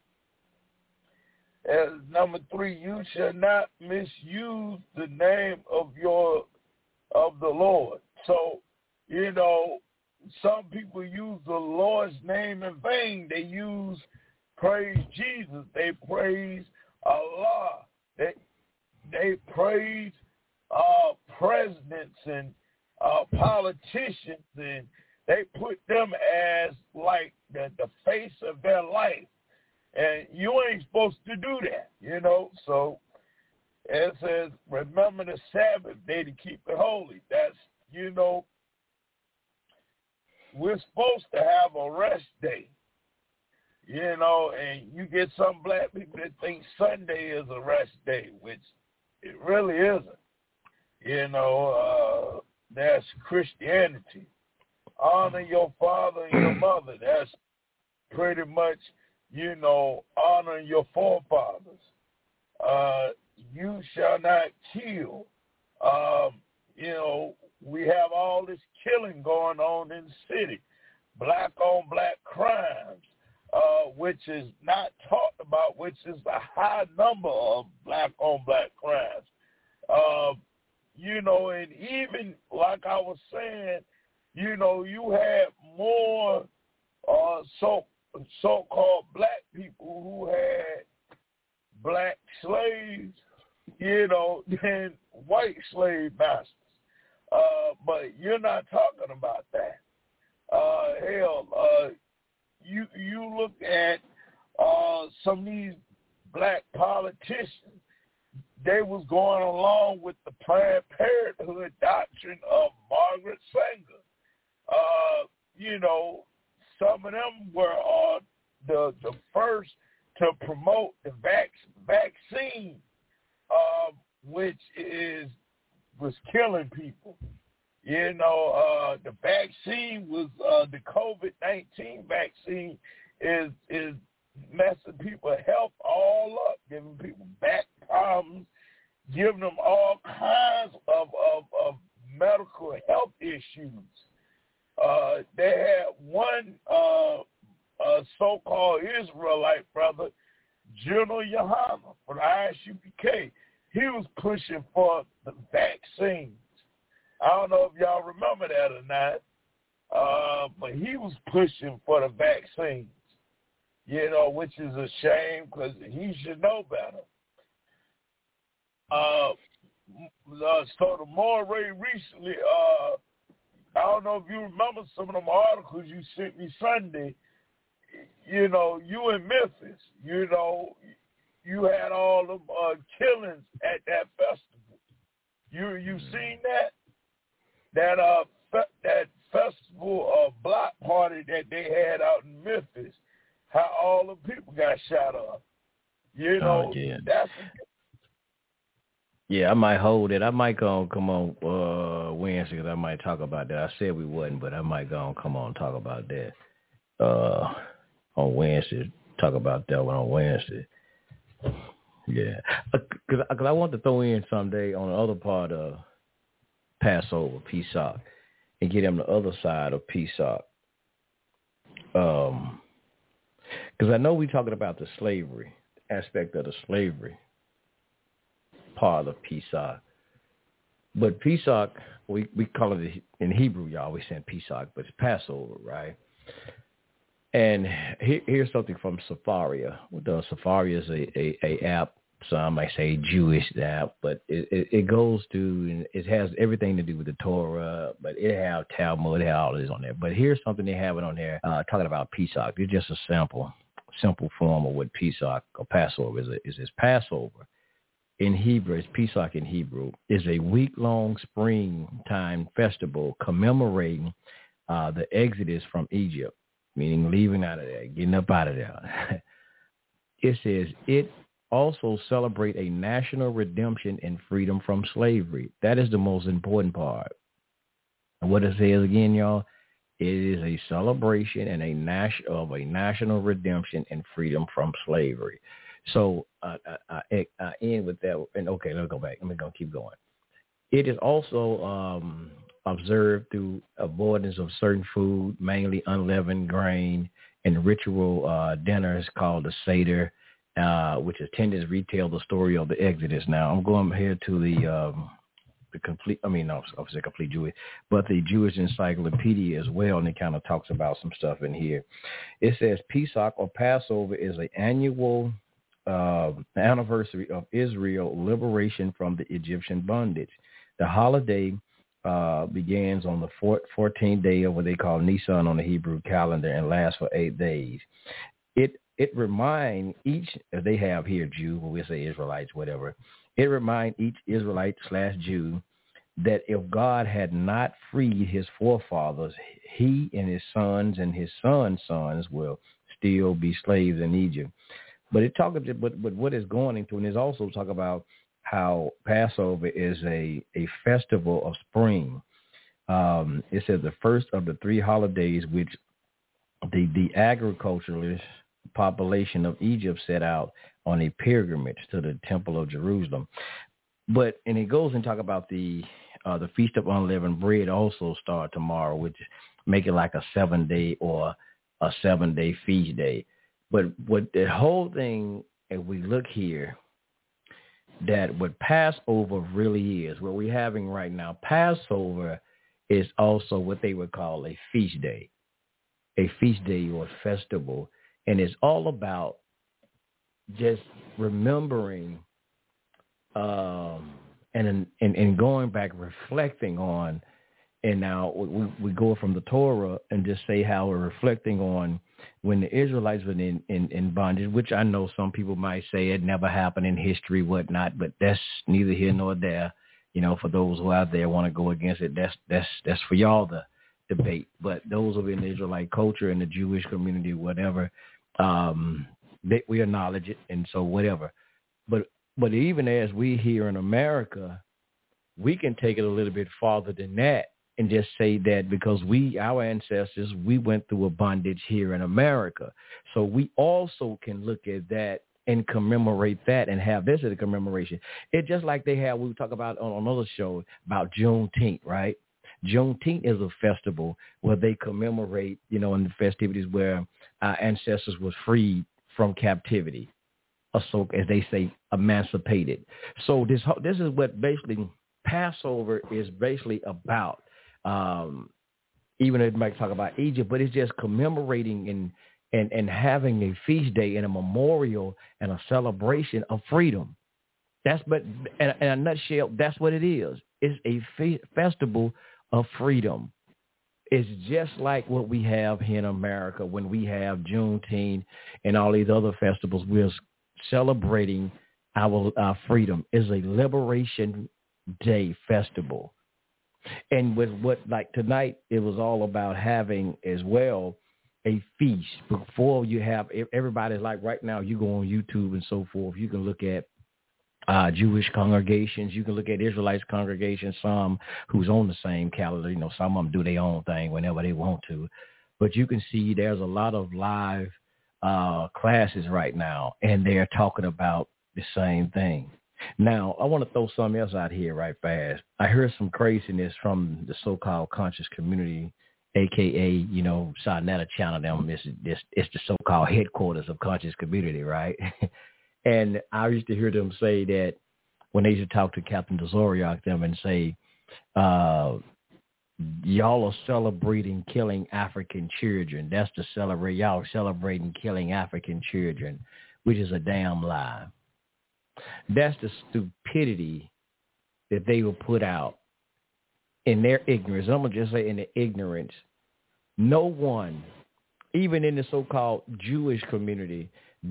Speaker 3: As number three, you shall not misuse the name of your of the Lord. So, you know, some people use the Lord's name in vain. They use praise Jesus. They praise Allah. They they praise uh, presidents and uh, politicians, and they put them as like the, the face of their life. And you ain't supposed to do that, you know. So it says, remember the Sabbath day to keep it holy. That's, you know, we're supposed to have a rest day, you know, and you get some black people that think Sunday is a rest day, which it really isn't. You know, uh, that's Christianity. Honor your father and your mother. That's pretty much, you know, honoring your forefathers. Uh, you shall not kill. Um, you know, we have all this killing going on in the city, black on black crimes, uh, which is not talked about, which is a high number of black on black crimes. Uh, you know, and even like I was saying, you know, you had more uh, so so-called black people who had black slaves you know, than white slave masters. Uh, but you're not talking about that. Uh, hell, uh, you you look at uh, some of these black politicians. They was going along with the Planned Parenthood doctrine of Margaret Sanger. Uh, you know, some of them were uh, the the first to promote the vac- vaccine, uh, which is was killing people. You know, uh, the vaccine was uh, the COVID nineteen vaccine is is messing people's health all up, giving people back problems, giving them all kinds of, of, of medical health issues. Uh, they had one uh, uh, so-called Israelite brother, General Yohana from the I S U P K. He was pushing for the vaccines. I don't know if y'all remember that or not, uh, but he was pushing for the vaccines, you know, which is a shame because he should know better. Uh, uh, so the Moray recently, uh, I don't know if you remember some of them articles you sent me Sunday. You know, you in Memphis, you know, you had all them uh, killings at that festival. You you seen that? That uh fe- that festival uh, block party that they had out in Memphis, how all the people got shot up. You know,
Speaker 2: oh, yeah.
Speaker 3: that's
Speaker 2: Yeah, I might hold it. I might go and come on uh, Wednesday because I might talk about that. I said we wouldn't, but I might go and come on and talk about that uh, on Wednesday. Talk about that one on Wednesday. Yeah, because I want to throw in someday on the other part of Passover, Pesach, and get them the other side of Pesach. Um, because I know we're talking about the slavery aspect of the slavery part of Pesach. But Pesach, we, we call it in Hebrew, y'all, we say Pesach, but it's Passover, right? And here, here's something from Sefaria. The Sefaria is a, a, a app, some might say Jewish app, but it, it, it goes to, it has everything to do with the Torah, but it have Talmud, it have all this on there. But here's something they have it on there, uh, talking about Pesach. It's just a simple, simple form of what Pesach or Passover is. Is this Passover in Hebrew, it's Pesach in Hebrew, is a week-long springtime festival commemorating uh, the exodus from Egypt, meaning leaving out of there, getting up out of there. It says it also celebrate a national redemption and freedom from slavery. That is the most important part. And what it says again, y'all, it is a celebration and a nas- of a national redemption and freedom from slavery. So uh, I, I, I end with that. And okay, let me go back. Let me go keep going. It is also um, observed through avoidance of certain food, mainly unleavened grain, and ritual uh, dinners called the Seder, uh, which intended to retell the story of the Exodus. Now, I'm going here to the um, the complete, I mean, no, I was a complete Jewish, but the Jewish Encyclopedia as well, and it kind of talks about some stuff in here. It says Pesach or Passover is an annual uh, anniversary of Israel's liberation from the Egyptian bondage. The holiday uh, begins on the fourteenth day of what they call Nisan on the Hebrew calendar and lasts for eight days. It it reminds each, as they have here, Jew, when we say Israelites, whatever, it reminds each Israelite slash Jew that if God had not freed his forefathers, he and his sons and his sons' sons will still be slaves in Egypt. But it talks, but but what it's going into, and it's also talk about how Passover is a, a festival of spring. Um, it says the first of the three holidays which the, the agriculturalist population of Egypt set out on a pilgrimage to the Temple of Jerusalem. But, and it goes and talk about the uh, the Feast of Unleavened Bread also start tomorrow, which make it like a seven day or a seven day feast day. But what the whole thing, if we look here, that what Passover really is, what we're having right now, Passover is also what they would call a feast day, a feast day or festival. And it's all about just remembering um, and in, in going back, reflecting on, and now we, we go from the Torah and just say how we're reflecting on when the Israelites were in, in, in bondage, which I know some people might say it never happened in history, whatnot, but that's neither here nor there. You know, for those who out there want to go against it, that's that's that's for y'all to debate. But those who are in the Israelite culture and the Jewish community, whatever, um, they, we acknowledge it, and so whatever. But but even as we here in America, we can take it a little bit farther than that and just say that because we, our ancestors, we went through a bondage here in America. So we also can look at that and commemorate that and have this as a commemoration. It's just like they have, we talk about on another show about Juneteenth, right? Juneteenth is a festival where they commemorate, you know, in the festivities where our ancestors was freed from captivity, so as they say, emancipated. So this this is what basically Passover is basically about. Um, even though it might talk about Egypt, but it's just commemorating and, and, and having a feast day and a memorial and a celebration of freedom. That's but in, in a nutshell, that's what it is. It's a fe- festival of freedom. It's just like what we have here in America when we have Juneteenth and all these other festivals. We're celebrating our, our freedom. It's a Liberation Day festival. And with what, like tonight, it was all about having as well a feast. Before you have, everybody's like right now, you go on YouTube and so forth, you can look at uh, Jewish congregations, you can look at Israelites congregations, some who's on the same calendar, you know, some of them do their own thing whenever they want to. But you can see there's a lot of live uh, classes right now, and they're talking about the same thing. Now, I want to throw something else out here right fast. I heard some craziness from the so-called conscious community, a k a, you know, Sarnetta Channel. Them, it's, it's, it's the so-called headquarters of conscious community, right? And I used to hear them say that when they used to talk to Captain Dozoriak, them and say, uh, y'all are celebrating killing African children. That's the celebrate. Y'all are celebrating killing African children, which is a damn lie. That's the stupidity that they will put out in their ignorance. I'm going to just say in the ignorance. No one, even in the so-called Jewish community,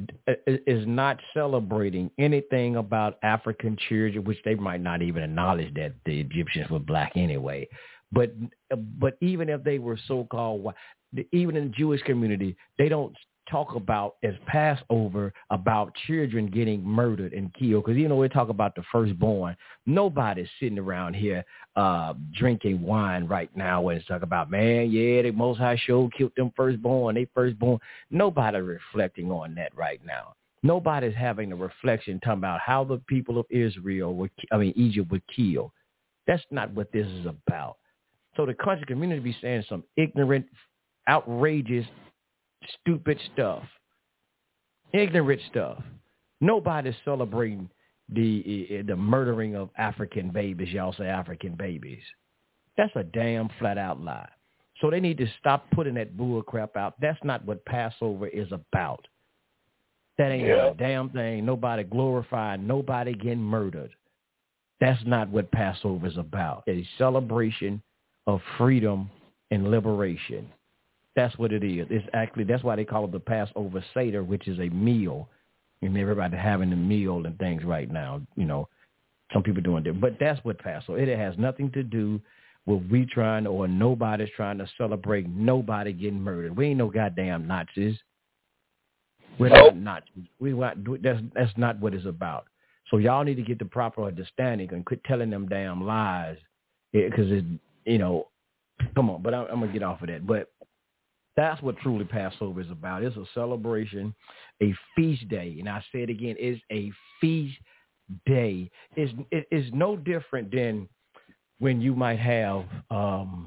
Speaker 2: is not celebrating anything about African children, which they might not even acknowledge that the Egyptians were black anyway. But but even if they were so-called, even in the Jewish community, they don't talk about as Passover about children getting murdered and killed. Because, you know, we talk about the firstborn. Nobody's sitting around here uh, drinking wine right now and talk about, man, yeah, the Most High Show killed them firstborn, they firstborn. Nobody reflecting on that right now. Nobody's having a reflection talking about how the people of Israel, were, I mean, Egypt would kill. That's not what this is about. So the country community be saying some ignorant, outrageous, stupid stuff, ignorant stuff. Nobody's celebrating the the murdering of African babies. Y'all say African babies. That's a damn flat out lie. So they need to stop putting that bull crap out. That's not what Passover is about. That ain't
Speaker 3: yeah.
Speaker 2: a damn thing. Nobody glorifying, nobody getting murdered. That's not what Passover is about. It's a celebration of freedom and liberation. That's what it is. It's actually, that's why they call it the Passover Seder, which is a meal. And everybody having a meal and things right now. You know, some people doing that. But that's what Passover, it has nothing to do with we trying or nobody's trying to celebrate nobody getting murdered. We ain't no goddamn Nazis. We're
Speaker 3: nope.
Speaker 2: not Nazis. We want, that's, that's not what it's about. So y'all need to get the proper understanding and quit telling them damn lies. Because, it, you know, come on. But I'm, I'm going to get off of that. But that's what truly Passover is about. It's a celebration, a feast day. And I say it again, it's a feast day. It's, it's no different than when you might have, um,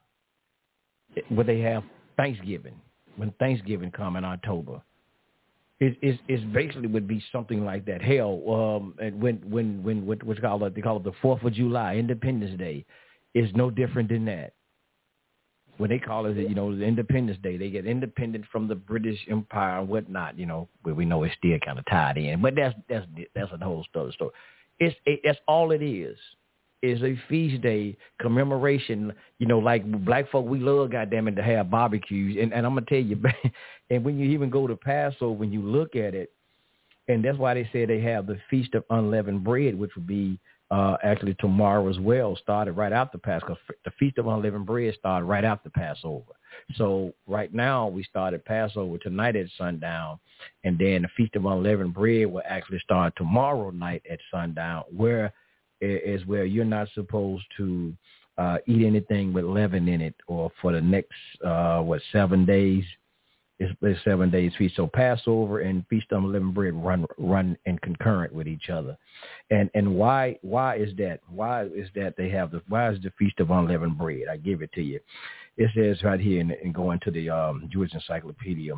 Speaker 2: when they have Thanksgiving, when Thanksgiving come in October. It, it's, it's basically would be something like that. Hell, um, and when, when, when, what, what's called, they call it the fourth of July, Independence Day, is no different than that. When they call it, you know, the Independence Day, they get independent from the British Empire and whatnot, you know, where we know it's still kind of tied in. But that's that's that's a whole story. story. It's it, that's all it is. Is a feast day commemoration. You know, like black folk, we love, goddamn it, to have barbecues. And, and I'm gonna tell you, and when you even go to Passover, when you look at it, and that's why they say they have the Feast of Unleavened Bread, which would be uh, actually tomorrow as well. Started right after Passover. The Feast of Unleavened Bread started right after Passover. So right now we started Passover tonight at sundown, and then the Feast of Unleavened Bread will actually start tomorrow night at sundown, where is where you're not supposed to uh, eat anything with leaven in it, or for the next uh, what seven days. It's, it's seven days feast. So Passover and Feast of Unleavened Bread run run in concurrent with each other. And and why why is that? Why is that they have the why is the Feast of Unleavened Bread? I give it to you. It says right here, and, and going to the um, Jewish Encyclopedia,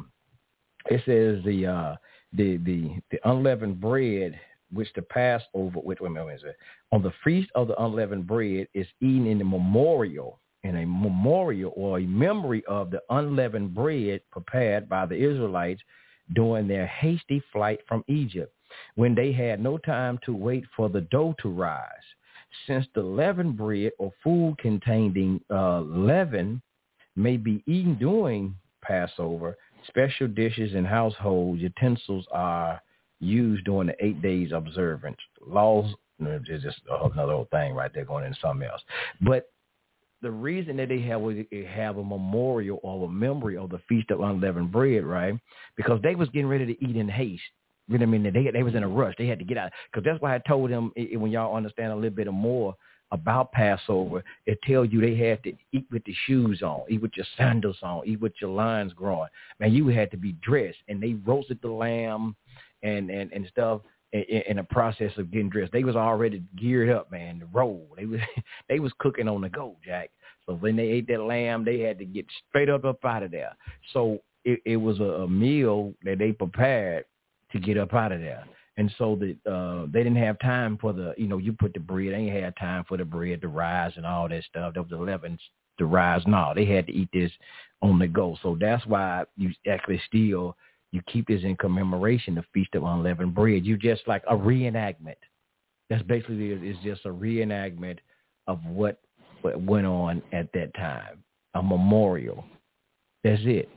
Speaker 2: it says the uh, the the the unleavened bread, which the Passover, wait, wait, wait, wait, wait, on the Feast of the Unleavened Bread is eaten in the memorial, in a memorial or a memory of the unleavened bread prepared by the Israelites during their hasty flight from Egypt, when they had no time to wait for the dough to rise. Since the leavened bread or food containing uh, leaven may be eaten during Passover, special dishes and household utensils are used during the eight days observance. Laws, it's just another old thing right there going into something else. But the reason that they have have a memorial or a memory of the Feast of Unleavened Bread, right? Because they was getting ready to eat in haste. You know what I mean? They they was in a rush. They had to get out. Because that's why I told them, when y'all understand a little bit more about Passover, it tells you they had to eat with the shoes on, eat with your sandals on, eat with your lines growing. Man, you had to be dressed. And they roasted the lamb and, and, and stuff in, in the process of getting dressed. They was already geared up, man, to roll. They was they was cooking on the go, Jack. So when they ate that lamb, they had to get straight up up out of there. So it, it was a, a meal that they prepared to get up out of there. And so the, uh, they didn't have time for the, you know, you put the bread, they ain't had time for the bread to rise and all that stuff. There was the leaven to rise. No, they had to eat this on the go. So that's why you actually still, you keep this in commemoration of Feast of Unleavened Bread. You just like a reenactment. That's basically, it's just a reenactment of what, what went on at that time, a memorial. That's it.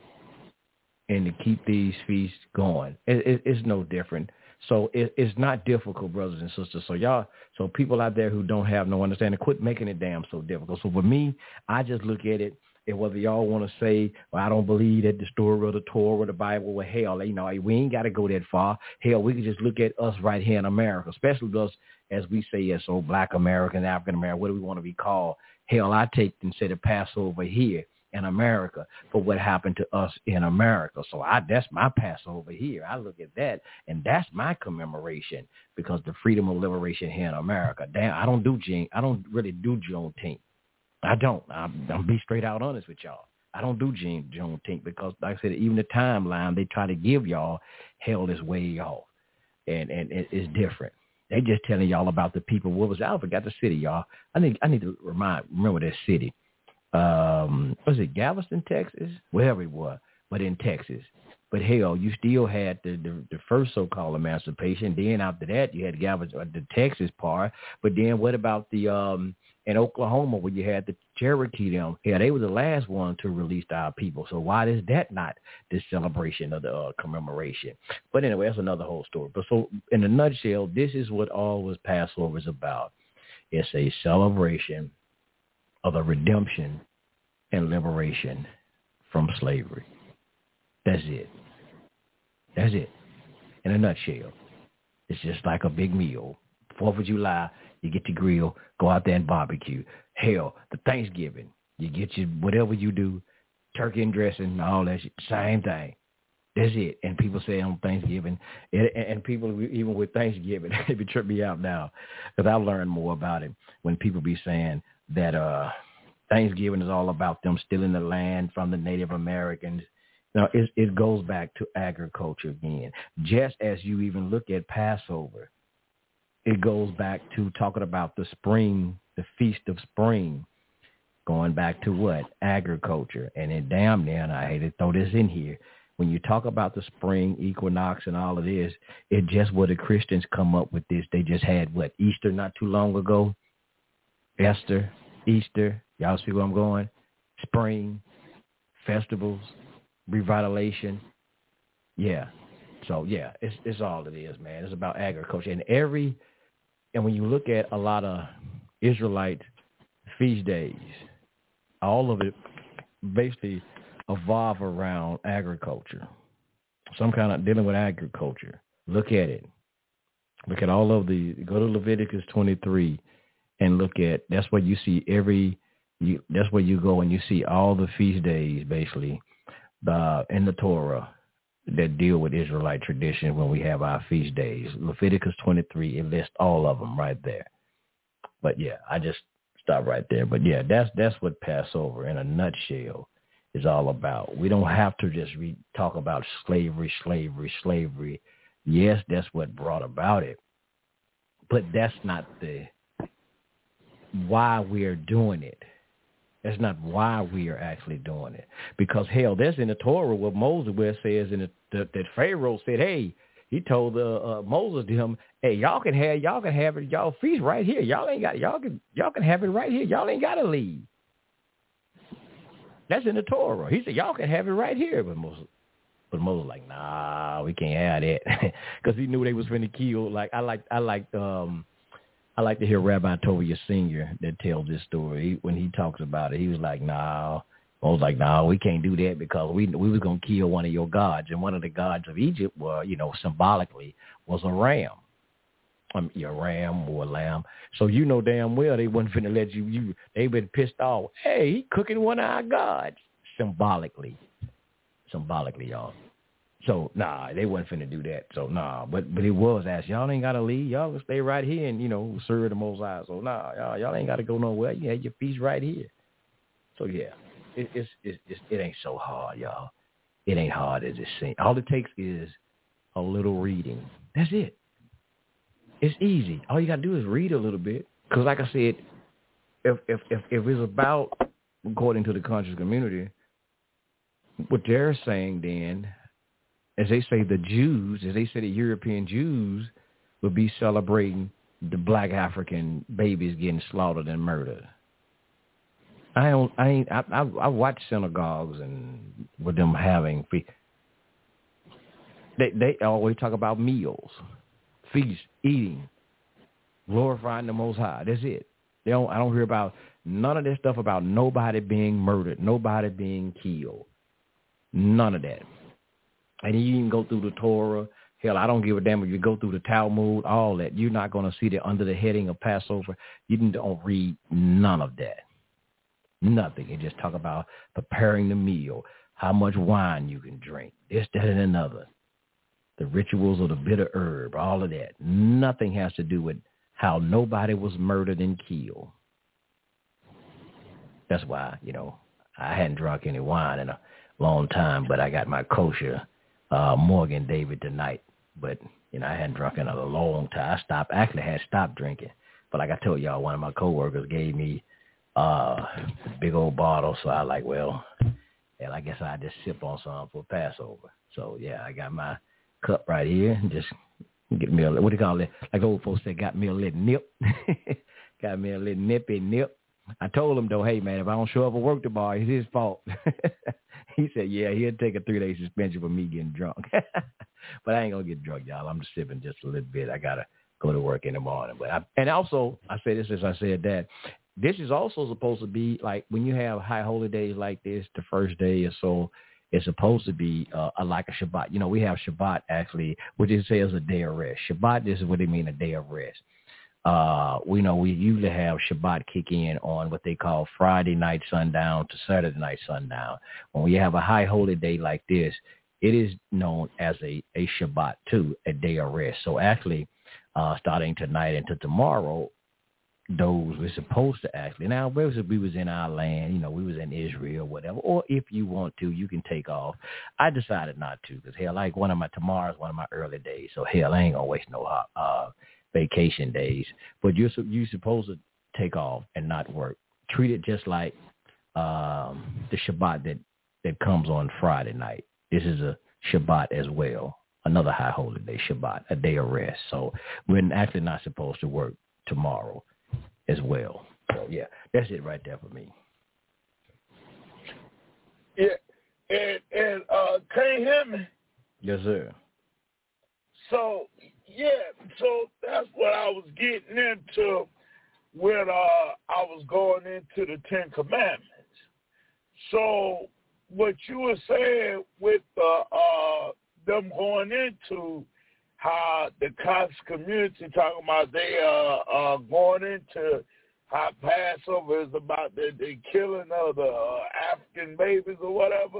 Speaker 2: And to keep these feasts going, it, it, it's no different. So it, it's not difficult, brothers and sisters. So y'all, so people out there who don't have no understanding, quit making it damn so difficult. So for me, I just look at it, and whether y'all want to say, well, I don't believe that the story of the Torah or the Bible, well, hell, you know, we ain't got to go that far. Hell, we can just look at us right here in America, especially us, as we say, as so Black American, African American, what do we want to be called? Hell, I take and say the Passover here in America for what happened to us in America. So I, that's my Passover here. I look at that, and that's my commemoration, because the freedom of liberation here in America. Damn, I don't do June. I don't really do Juneteenth. I don't. I'm, I'm be straight out honest with y'all. I don't do June, Juneteenth because, like I said, even the timeline they try to give y'all, hell is way off, and and it, it's different. They just telling y'all about the people. What was I forgot the city, y'all. I need I need to remind remember that city. Um, was it Galveston, Texas? Wherever it was, but in Texas. But hell, you still had the, the, the first so-called emancipation. Then after that, you had Galveston, the Texas part. But then what about the um in Oklahoma where you had the Cherokee them? Yeah, they were the last one to release our people. So why is that not the celebration of the uh, commemoration? But anyway, that's another whole story. But so in a nutshell, this is what all was Passover is about. It's a celebration of the redemption and liberation from slavery. That's it. That's it. In a nutshell. It's just like a big meal. Fourth of July, you get your grill, go out there and barbecue. Hell, the Thanksgiving, you get your whatever you do, turkey and dressing, all that shit, same thing. That's it. And people say on Thanksgiving, and, and people even with Thanksgiving, it be trip me out now, because I learned more about it when people be saying that uh, Thanksgiving is all about them stealing the land from the Native Americans. Now, it, it goes back to agriculture again. Just as you even look at Passover, it goes back to talking about the spring, the Feast of Spring, going back to what? Agriculture. And it damn near, and I hate to throw this in here, when you talk about the spring equinox and all of this, it just what the Christians come up with this. They just had, what, Easter not too long ago? Esther, Easter, y'all see where I'm going? Spring, festivals, revitalization. Yeah. So, yeah, it's it's all it is, man. It's about agriculture. And every, and when you look at a lot of Israelite feast days, all of it basically evolve around agriculture, some kind of dealing with agriculture. Look at it. Look at all of the, go to Leviticus twenty-three and look at, that's where you see every, you, that's where you go and you see all the feast days basically uh, in the Torah that deal with Israelite tradition when we have our feast days. Leviticus twenty-three, it lists all of them right there. But yeah, I just stop right there. But yeah, that's that's what Passover in a nutshell is all about. We don't have to just re- talk about slavery, slavery, slavery. Yes, that's what brought about it. But that's not the why we are doing it. That's not why we are actually doing it. Because, hell, there's in the Torah where Moses, where it says in the, the, that Pharaoh said, hey, he told uh, uh, Moses to him, hey, y'all can have y'all can have it, y'all feast right here. Y'all ain't got y'all can y'all can have it right here. Y'all ain't got to leave. That's in the Torah. He said, y'all can have it right here. But Moses, but Moses like, nah, we can't have that, because he knew they was finna kill. Like I like I like um. I like to hear Rabbi Tovia Senior that tells this story. He, when he talks about it, he was like, nah. I was like, nah, we can't do that because we we was going to kill one of your gods. And one of the gods of Egypt, were, you know, symbolically was a ram. I mean, a ram or a lamb. So you know damn well they wasn't finna let you, you they been pissed off. Hey, he cooking one of our gods. Symbolically. Symbolically, y'all. So, nah, they wasn't finna do that. So, nah, but but it was asked, y'all ain't got to leave. Y'all can stay right here and, you know, serve the Most High. So, nah, y'all, y'all ain't got to go nowhere. You have your feast right here. So, yeah, it, it's, it's, it's, it ain't so hard, y'all. It ain't hard as it seems. All it takes is a little reading. That's it. It's easy. All you got to do is read a little bit. Because, like I said, if, if, if, if it's about, according to the conscious community, what they're saying then, as they say, the Jews, as they say, the European Jews would be celebrating the black African babies getting slaughtered and murdered. I don't, I ain't, I, I, I watch synagogues and with them having feast. They, they always talk about meals, feast, eating, glorifying the Most High. That's it. They don't, I don't hear about none of this stuff about nobody being murdered, nobody being killed, none of that. And you even go through the Torah. Hell, I don't give a damn if you go through the Talmud, all that. You're not going to see that under the heading of Passover. You don't read none of that. Nothing. You just talk about preparing the meal, how much wine you can drink, this, that, and another. The rituals of the bitter herb, all of that. Nothing has to do with how nobody was murdered and killed. That's why, you know, I hadn't drunk any wine in a long time, but I got my kosher Uh, Morgan David tonight, but you know I hadn't drunk in a long time. I stopped, actually had stopped drinking, but like I told y'all, one of my coworkers gave me uh, a big old bottle, so I like, well, hell, I guess I just sip on some for Passover. So yeah, I got my cup right here, just get me a, what do you call it? Like old folks say, got me a little nip, got me a little nippy nip. I told him though, hey man, if I don't show up at work tomorrow, it's his fault. He said, yeah, he'll take a three-day suspension for me getting drunk. But I ain't going to get drunk, y'all. I'm just sipping just a little bit. I got to go to work in the morning. But I, And also, I say this as I said that, this is also supposed to be like when you have high holy days like this, the first day or so, it's supposed to be uh, like a Shabbat. You know, we have Shabbat actually, which it says a day of rest. Shabbat, this is what they mean, a day of rest. Uh, we know we usually have Shabbat kick in on what they call Friday night sundown to Saturday night sundown. When we have a high holy day like this, it is known as a, a Shabbat too, a day of rest. So actually, uh, starting tonight into tomorrow, those we're supposed to actually, now if we was in our land, you know, we was in Israel, whatever, or if you want to, you can take off. I decided not to because hell, like one of my tomorrow's one of my early days, so hell, I ain't gonna waste no uh vacation days, but you're you're supposed to take off and not work. Treat it just like um, the Shabbat that, that comes on Friday night. this is a Shabbat as well, another high holy day, Shabbat, a day of rest. So we're actually not supposed to work tomorrow as well. So, yeah, that's it right there for me.
Speaker 3: Yeah, and, and uh, can you hear me?
Speaker 2: Yes, sir.
Speaker 3: So, yeah, so that's what I was getting into when uh, I was going into the Ten Commandments. So what you were saying with uh, uh, them going into how the conscious community talking about they uh, uh, going into how Passover is about the, the killing of the uh, African babies or whatever,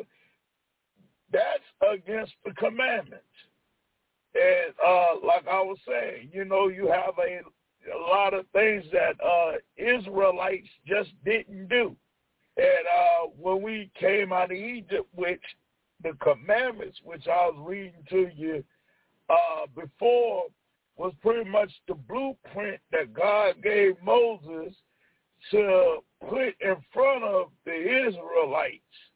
Speaker 3: that's against the commandments. And uh, like I was saying, you know, you have a, a lot of things that uh, Israelites just didn't do. And uh, when we came out of Egypt, which the commandments, which I was reading to you uh, before, was pretty much the blueprint that God gave Moses to put in front of the Israelites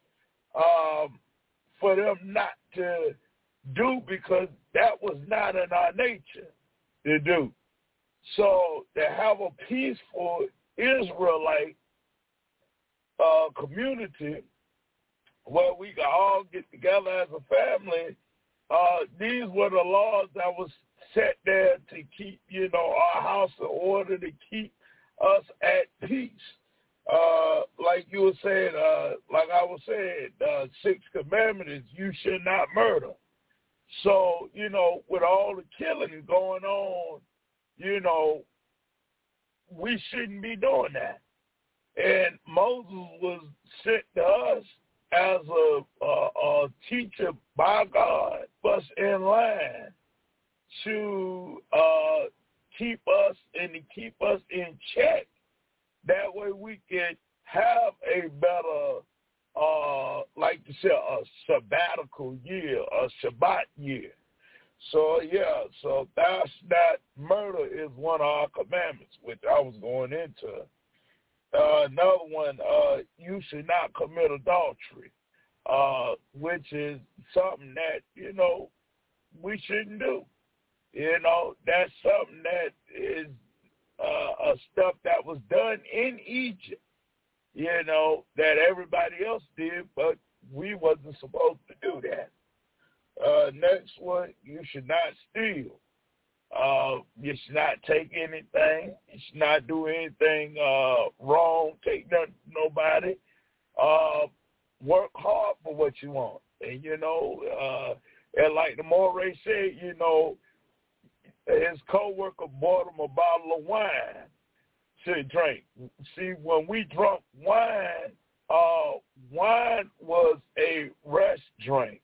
Speaker 3: um, for them not to do, because that was not in our nature to do. So to have a peaceful Israelite uh, community where we could all get together as a family, uh, these were the laws that was set there to keep, you know, our house in order, to keep us at peace. Uh, like you were saying, uh, like I was saying, uh, sixth commandment is you should not murder. So, you know, with all the killing going on, you know, we shouldn't be doing that. And Moses was sent to us as a, a, a teacher by God, us in line to uh, keep us and to keep us in check. That way we can have a better, uh, like you said, a sabbatical year, a Shabbat year. So, yeah, so that's that. Murder is one of our commandments, which I was going into. Uh, another one, uh, you should not commit adultery, uh, which is something that, you know, we shouldn't do. You know, that's something that is uh, a stuff that was done in Egypt, you know, that everybody else did, but we wasn't supposed to do that. Uh, next one, you should not steal. Uh, you should not take anything. You should not do anything uh, wrong. Take nothing from nobody. Uh, work hard for what you want. And, you know, uh, and like the Moray said, you know, his co-worker bought him a bottle of wine to drink. See, when we drank wine, uh, wine was a rest drink.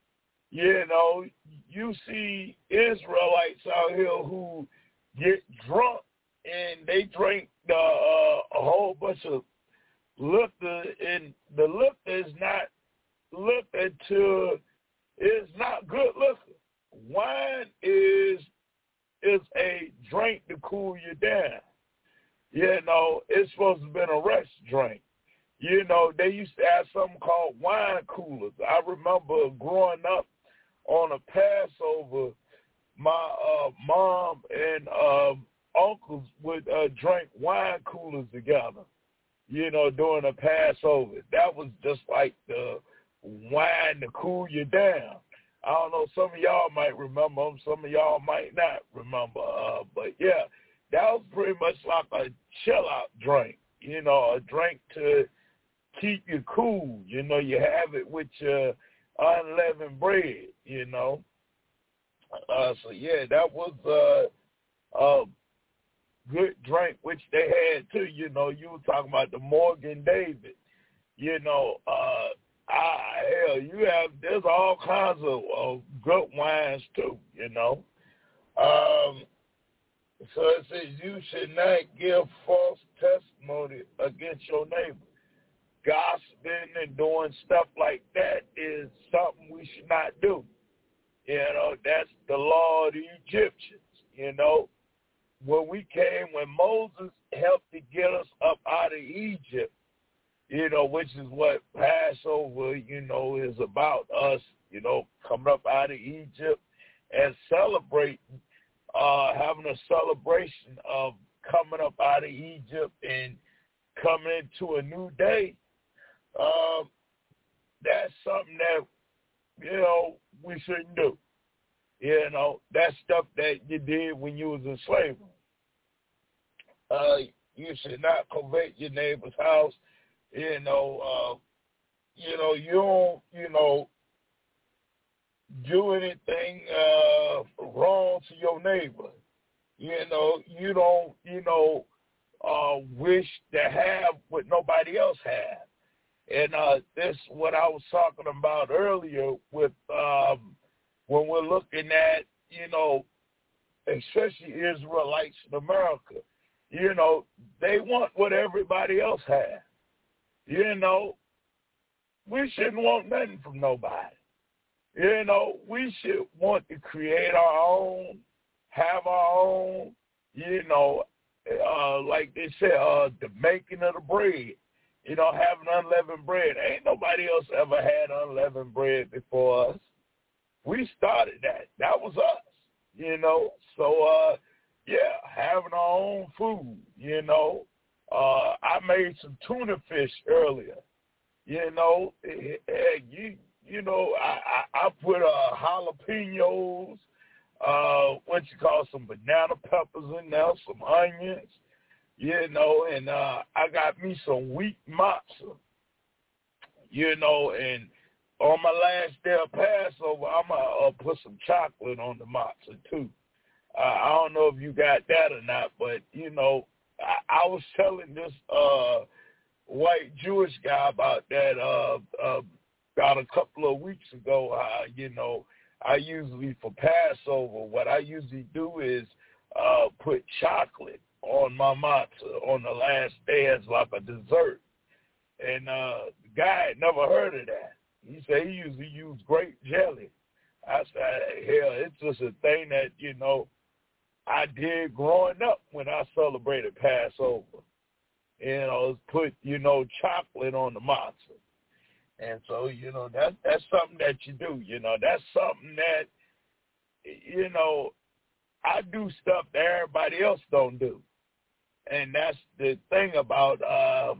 Speaker 3: You know, you see Israelites out here who get drunk and they drink the, uh, a whole bunch of liquor, and the liquor is not liquor to, it's not good liquor. Wine is is a drink to cool you down. You know, it's supposed to have been a rest drink. You know, they used to have something called wine coolers. I remember growing up on a Passover, my uh, mom and um, uncles would uh, drink wine coolers together, you know, during a Passover. That was just like the wine to cool you down. I don't know, some of y'all might remember them, some of y'all might not remember. Uh, but, yeah, that was pretty much like a chill-out drink, you know, a drink to keep you cool. You know, you have it with your unleavened bread, you know. Uh, so, yeah, that was uh, a good drink, which they had, too. You know, you were talking about the Morgan David, you know, uh, Ah, hell, you have, there's all kinds of uh, good wines, too, you know. Um, so it says you should not give false testimony against your neighbor. Gossiping and doing stuff like that is something we should not do. You know, that's the law of the Egyptians, you know. When we came, when Moses helped to get us up out of Egypt, you know, which is what Passover, you know, is about us, you know, coming up out of Egypt and celebrating, uh, having a celebration of coming up out of Egypt and coming into a new day. Um, that's something that, you know, we shouldn't do. You know, that's stuff that you did when you was in slavery. Uh, you should not covet your neighbor's house. You know, uh, you know, you don't, you know, do anything uh, wrong to your neighbor. You know, you don't, you know, uh, wish to have what nobody else has. And uh, this is what I was talking about earlier with um, when we're looking at, you know, especially Israelites in America. You know, they want what everybody else has. You know, we shouldn't want nothing from nobody. You know, we should want to create our own, have our own, you know, uh, like they say, uh, the making of the bread. You know, having unleavened bread. Ain't nobody else ever had unleavened bread before us. We started that. That was us, you know. So, uh, yeah, having our own food, you know. Uh, I made some tuna fish earlier. You know, you you know, I, I, I put uh, jalapenos, uh, what you call some banana peppers in there, some onions, you know, and uh, I got me some wheat matzah, you know, and on my last day of Passover, I'm going to uh, put some chocolate on the matzah too. Uh, I don't know if you got that or not, but, you know, I, I was telling this uh, white Jewish guy about that uh, uh, about a couple of weeks ago. Uh, you know, I usually, for Passover, what I usually do is uh, put chocolate on my matzah on the last day as like a dessert. And uh, the guy had never heard of that. He said he usually used grape jelly. I said, hell, it's just a thing that, you know, I did growing up when I celebrated Passover. You know, put, you know, chocolate on the matzah. And so, you know, that, that's something that you do. You know, that's something that, you know, I do stuff that everybody else don't do. And that's the thing about um,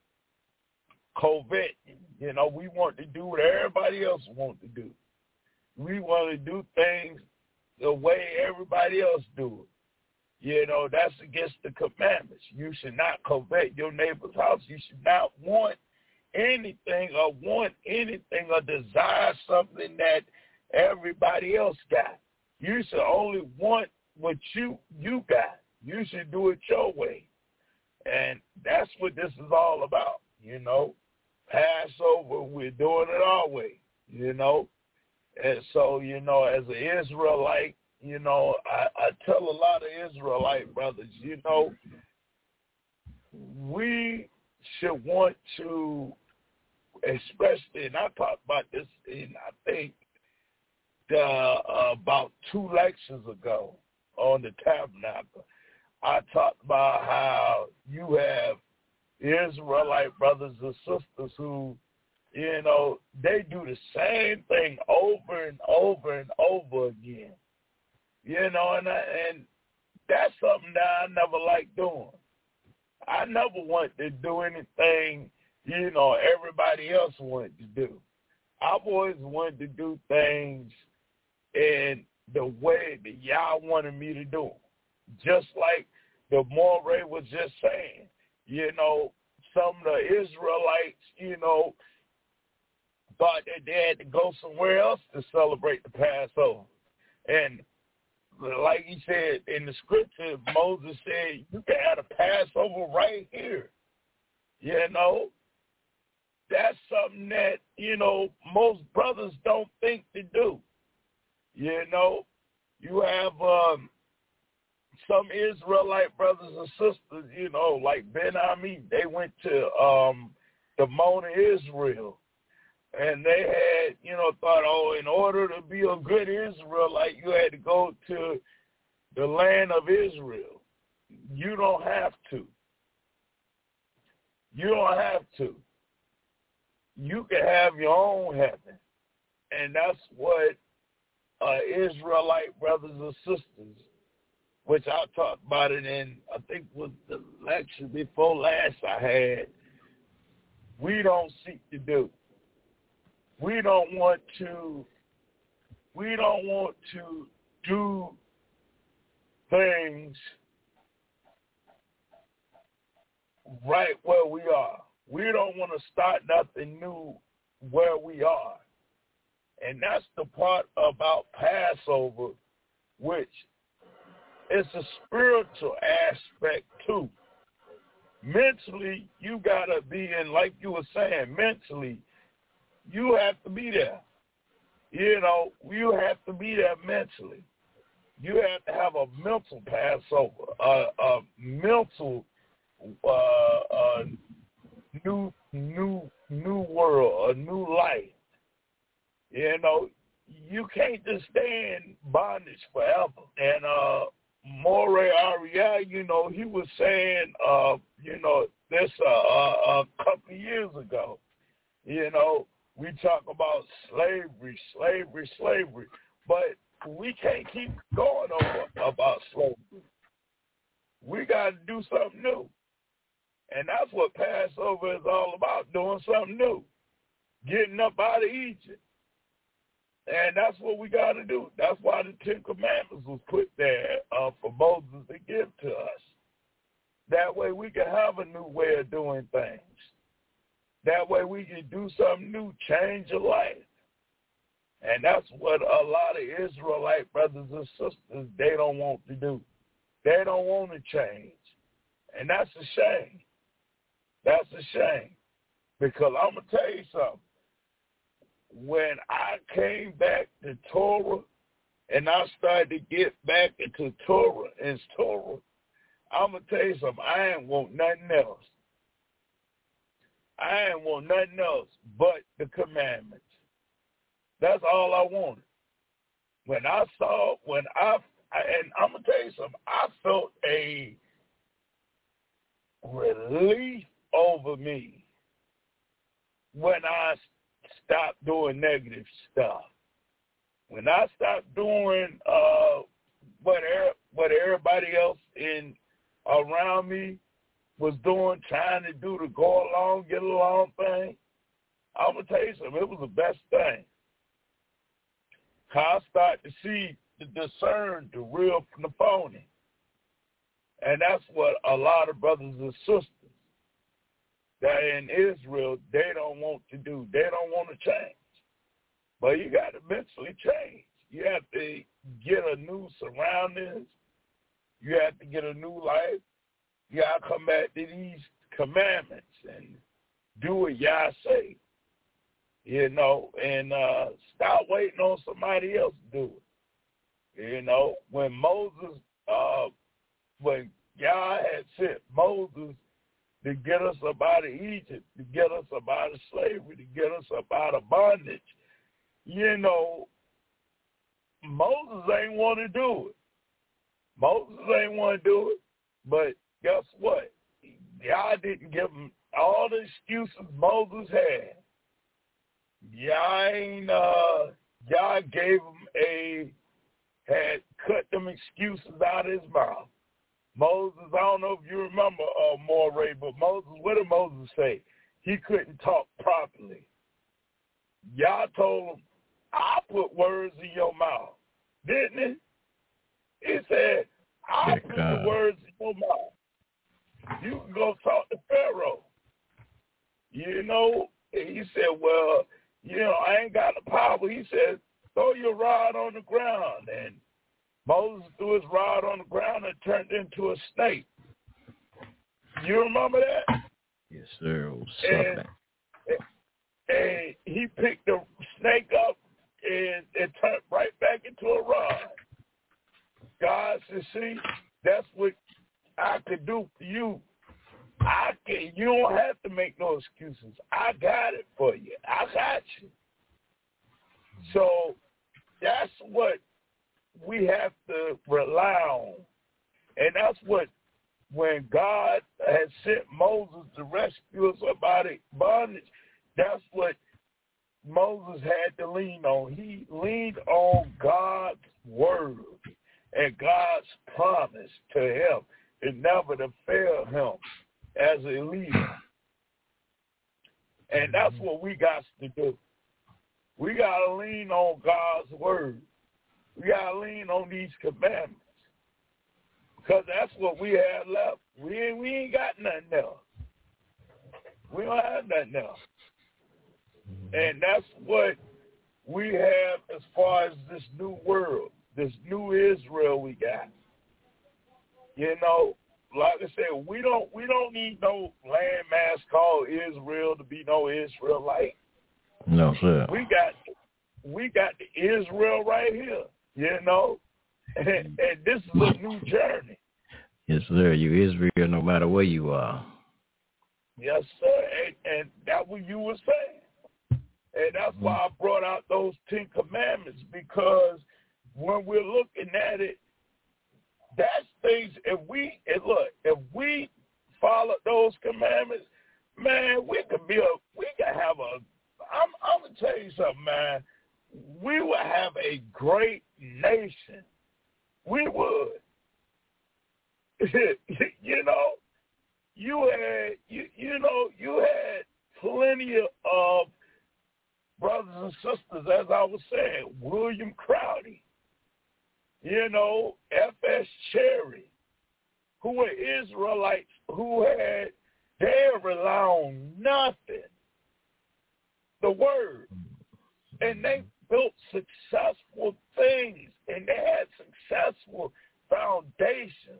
Speaker 3: COVID. You know, we want to do what everybody else wants to do. We want to do things the way everybody else do it. You know, that's against the commandments. You should not covet your neighbor's house. You should not want anything or want anything or desire something that everybody else got. You should only want what you you got. You should do it your way. And that's what this is all about, you know. Passover, we're doing it our way, you know. And so, you know, as an Israelite, you know, I, I tell a lot of Israelite brothers, you know, we should want to, especially, and I talked about this in, I think, the, uh, about two lectures ago on the tabernacle. I talked about how you have Israelite brothers and sisters who, you know, they do the same thing over and over and over again. You know, and I, and that's something that I never like doing. I never want to do anything, you know, everybody else wanted to do. I've always wanted to do things in the way that y'all wanted me to do them. Just like the Moray was just saying, you know, some of the Israelites, you know, thought that they had to go somewhere else to celebrate the Passover. And like he said in the scripture, Moses said, you can have a Passover right here. You know, that's something that, you know, most brothers don't think to do. You know, you have um, some Israelite brothers and sisters, you know, like Ben Ami, they went to um, the Mona Israel. And they had, you know, thought, oh, in order to be a good Israelite, you had to go to the land of Israel. You don't have to. You don't have to. You can have your own heaven. and that's what uh, Israelite brothers and sisters, which I talked about it in, I think was the lecture before last I had, we don't seek to do. We don't want to, we don't want to do things right where we are. We don't want to start nothing new where we are. And that's the part about Passover, which is a spiritual aspect too. Mentally, you got to be in, like you were saying, mentally, you have to be there. You know, you have to be there mentally. You have to have a mental Passover, a, a mental uh, uh, new, new, new world, a new life. You know, you can't just stay in bondage forever. And uh, Morey Ariel, you know, he was saying, uh, you know, this uh, a couple of years ago, you know, we talk about slavery, slavery, slavery, but we can't keep going over about slavery. We got to do something new. And that's what Passover is all about, doing something new, getting up out of Egypt. And that's what we got to do. That's why the Ten Commandments was put there uh, for Moses to give to us. That way we can have a new way of doing things. That way we can do something new, change your life. And that's what a lot of Israelite brothers and sisters, they don't want to do. They don't want to change. And that's a shame. That's a shame. Because I'm going to tell you something. When I came back to Torah and I started to get back into Torah and Torah, I'm going to tell you something. I ain't want nothing else. I ain't want nothing else but the commandments. That's all I wanted. When I saw, when I, and I'm going to tell you something, I felt a relief over me when I stopped doing negative stuff. When I stopped doing uh, what er- what everybody else in around me was doing, trying to do the go along, get along thing, I'm going to tell you something, it was the best thing. I started to see, to discern the real from the phony. And that's what a lot of brothers and sisters that in Israel, they don't want to do. They don't want to change. But you got to mentally change. You have to get a new surroundings. You have to get a new life. You got to come back to these commandments and do what Yah say. You know, and uh, stop waiting on somebody else to do it. You know, when Moses, uh, when Yah had sent Moses to get us up out of Egypt, to get us up out of slavery, to get us up out of bondage, you know, Moses ain't want to do it. Moses ain't want to do it, but guess what? God didn't give him all the excuses Moses had. Yah ain't, uh, Yah gave him a, had cut them excuses out of his mouth. Moses, I don't know if you remember uh, Morey, but Moses, what did Moses say? He couldn't talk properly. Yah told him, I put words in your mouth, didn't he? He said, I put the words in your mouth. You can go talk to Pharaoh. You know, he said, well, you know, I ain't got the power. He said, throw your rod on the ground. And Moses threw his rod on the ground and turned into a snake. You remember that?
Speaker 2: Yes, sir.
Speaker 3: And, and, and he picked the snake up and it turned right back into a rod. God said, see, that's what I could do for you. I can. You don't have to make no excuses. I got it for you. I got you. So that's what we have to rely on. And that's what, when God had sent Moses to rescue us out of bondage, that's what Moses had to lean on. He leaned on God's word and God's promise to him and never to fail him as a leader. And that's what we got to do. We got to lean on God's word. We got to lean on these commandments because that's what we have left. We ain't, we ain't got nothing else. We don't have nothing else. And that's what we have as far as this new world, this new Israel we got. You know, like I said, we don't we don't need no landmass called Israel to be no Israelite.
Speaker 2: No, sir.
Speaker 3: We got we got the Israel right here, you know, and, and this is a new journey.
Speaker 2: Yes, sir. You Israel, no matter where you are.
Speaker 3: Yes, sir. And, and that's what you were saying. And that's why I brought out those Ten Commandments, because when we're looking at it, that's things, if we, and look, if we follow those commandments, man, we could be a, we could have a, I'm, I'm going to tell you something, man, we would have a great nation. We would. You know, you had, you, you know, you had plenty of brothers and sisters, as I was saying, William Crowdy, you know, F S Cherry, who were Israelites who had, they rely on nothing, the word. And they built successful things, and they had successful foundations.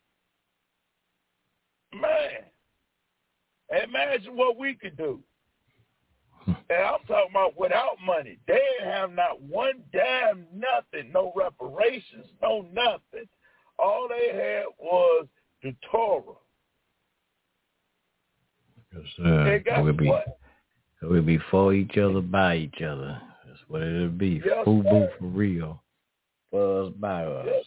Speaker 3: Man, imagine what we could do. And I'm talking about without money. They didn't have not one damn nothing, no reparations, no nothing. All they had was the Torah.
Speaker 2: Yes, sir.
Speaker 3: And guess
Speaker 2: we'll be,
Speaker 3: what?
Speaker 2: We'll be for each other, by each other. That's what it'll be.
Speaker 3: Yes,
Speaker 2: Foo-boo for real. For us, by us.
Speaker 3: Yes.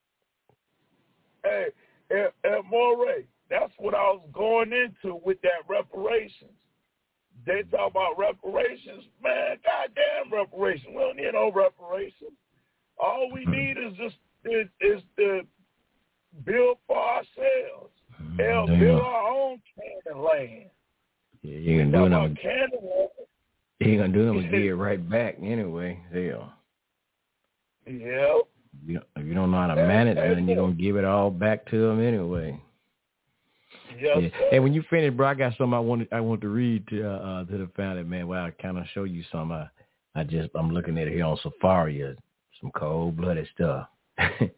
Speaker 3: Hey, and, and Moray, that's what I was going into with that reparations. They talk about reparations. Man, goddamn reparations. We don't need no reparations. All we need is just is, is to build for ourselves. Hell, build our own Canaan land.
Speaker 2: Yeah, you can do nothing.
Speaker 3: Canaan land.
Speaker 2: You ain't gonna do nothing but get it right back anyway. Hell.
Speaker 3: Yeah.
Speaker 2: You, if you don't know how to manage, then you're gonna give it all back to them anyway.
Speaker 3: Yes,
Speaker 2: yeah. Hey, when you finish, bro, I got something I wanted I want to read to uh, uh, to the family, man. Well, I kind of show you some. I, I just I'm looking at it here on Safari, uh, some cold blooded stuff.
Speaker 3: hey,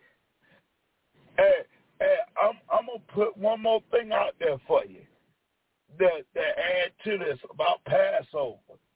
Speaker 3: hey, I'm I'm gonna put one more thing out there for you that that add to this about Passover.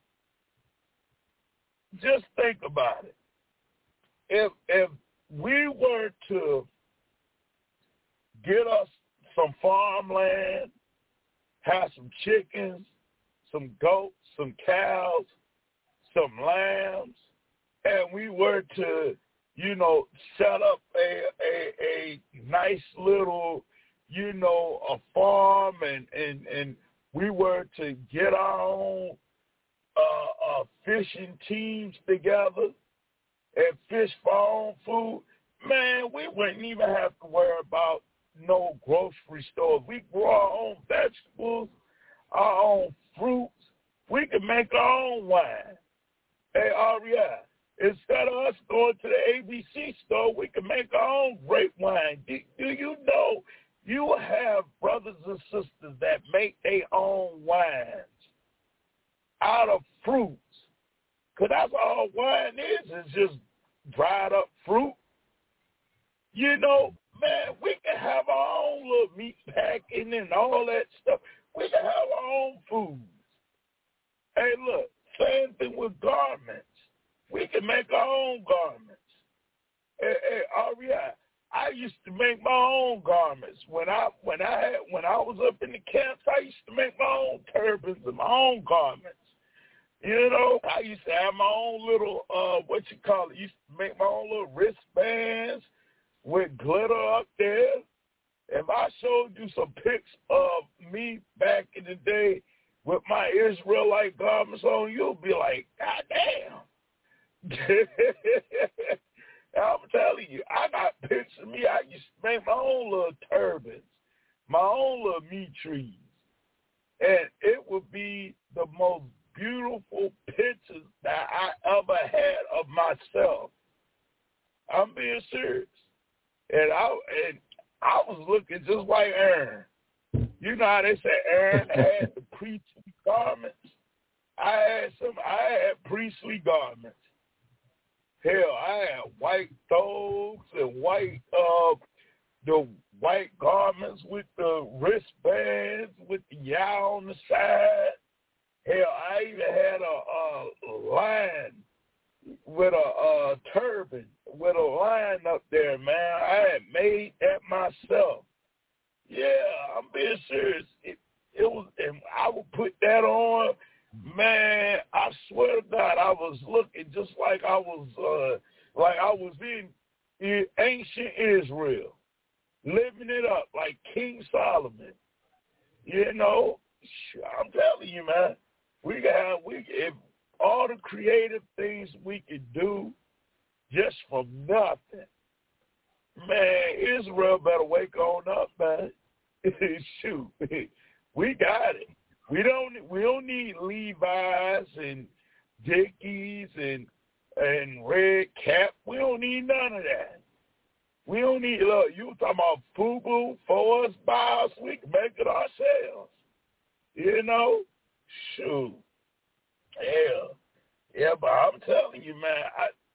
Speaker 3: Just think about it. If if we were to get us some farmland, have some chickens, some goats, some cows, some lambs, and we were to, you know, set up a a, a nice little, you know, a farm, and, and, and we were to get our own uh, uh, fishing teams together and fish for our own food, man, we wouldn't even have to worry about no grocery stores. We grow our own vegetables, our own fruits. We can make our own wine. Hey, Aria, instead of us going to the A B C store, we can make our own grape wine. Do, do you know you have brothers and sisters that make their own wines out of fruits? Because that's all wine is, is just dried up fruit. You know, man, we can have our own little meat packing and all that stuff. We can have our own foods. Hey, look, same thing with garments. We can make our own garments. Hey, hey, Aria, I used to make my own garments. When I when I had, when I was up in the camps, I used to make my own turbans and my own garments. You know, I used to have my own little, uh, what you call it, used to make my own little wristbands with glitter up there. If I showed you some pics of me back in the day with my Israelite garments on, you'll be like, God damn. I'm telling you, I got pictures of me. I used to make my own little turbans, my own little meat trees. And it would be the most beautiful pictures that I ever had of myself. I'm being serious. And I and I was looking just like Aaron. You know how they say Aaron had the priestly garments? I had some I had priestly garments. Hell, I had white throws and white uh the white garments with the wristbands with the yow on the side. Hell, I even had a, a line with a, a turban with a line up there, man. I had made that myself. Yeah, I'm being serious. It, it was, and I would put that on. Man, I swear to God, I was looking just like I was, uh, like I was in, in ancient Israel, living it up like King Solomon. You know, I'm telling you, man, we got we if all the creative things we could do just from nothing. Man, Israel better wake on up, man. Shoot, we got it. We don't we don't need Levi's and Dickies and and Red Cap. We don't need none of that. We don't need, look, you talking about FUBU, for us, by us, we can make it ourselves. You know? Shoot. Yeah. Yeah, but I'm telling you, man,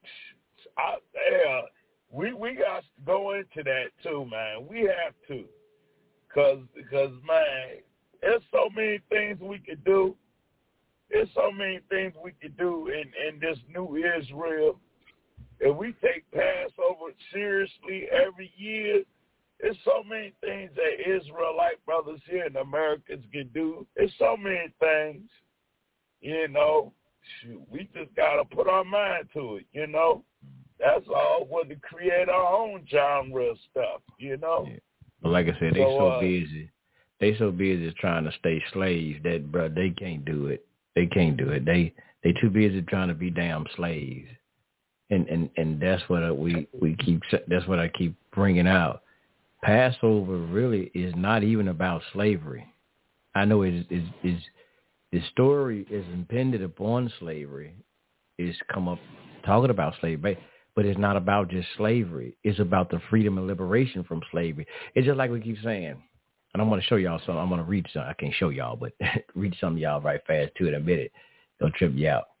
Speaker 3: I, I, yeah, we, we got to go into that too, man. We have to. Because, because, man, there's so many things we could do. There's so many things we could do in, in this new Israel. If we take Passover seriously every year, there's so many things that Israelite brothers here and Americans can do. There's so many things, you know. Shoot, we just got to put our mind to it, you know. That's all. We're to create our own genre of stuff, you know.
Speaker 2: Yeah. But like I said, they so, so
Speaker 3: uh,
Speaker 2: busy. They so busy trying to stay slaves that, bro, they can't do it. They can't do it. They they too busy trying to be damn slaves. And, and and that's what we, we keep. That's what I keep bringing out. Passover really is not even about slavery. I know it is. is, is the story is impended upon slavery. Is come up talking about slavery, but it's not about just slavery. It's about the freedom and liberation from slavery. It's just like we keep saying. And I'm going to show y'all something. I'm going to read something. I can't show y'all, but read some of y'all right fast too in a minute. Don't trip you out.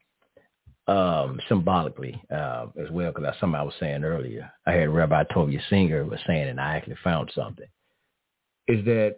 Speaker 2: Um, symbolically uh, as well, because that's something I was saying earlier. I had Rabbi Tovia Singer was saying, and I actually found something. Is that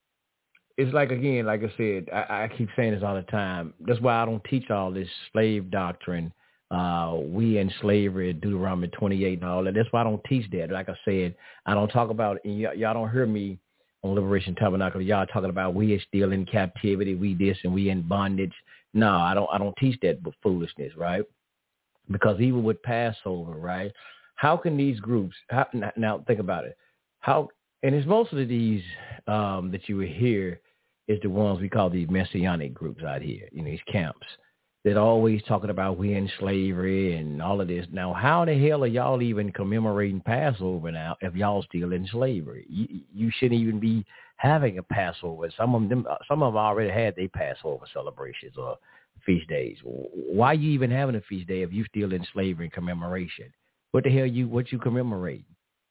Speaker 2: it's like, again, like I said, I, I keep saying this all the time. That's why I don't teach all this slave doctrine. Uh, we in slavery, Deuteronomy twenty-eight and all that. That's why I don't teach that. Like I said, I don't talk about, and y- y'all don't hear me on Liberation Tabernacle. Y'all talking about we are still in captivity, we this, and we in bondage. No, I don't I don't teach that but foolishness, right? Because even with Passover, right? How can these groups, how, now think about it, how, and it's most of these um, that you will hear is the ones we call these messianic groups out here, in these camps, that always talking about we in slavery and all of this. Now, how the hell are y'all even commemorating Passover now if y'all still in slavery? You, you shouldn't even be having a Passover. Some of them, some of them already had their Passover celebrations or feast days. Why you even having a feast day if you still in slavery and commemoration? What the hell you, what you commemorate?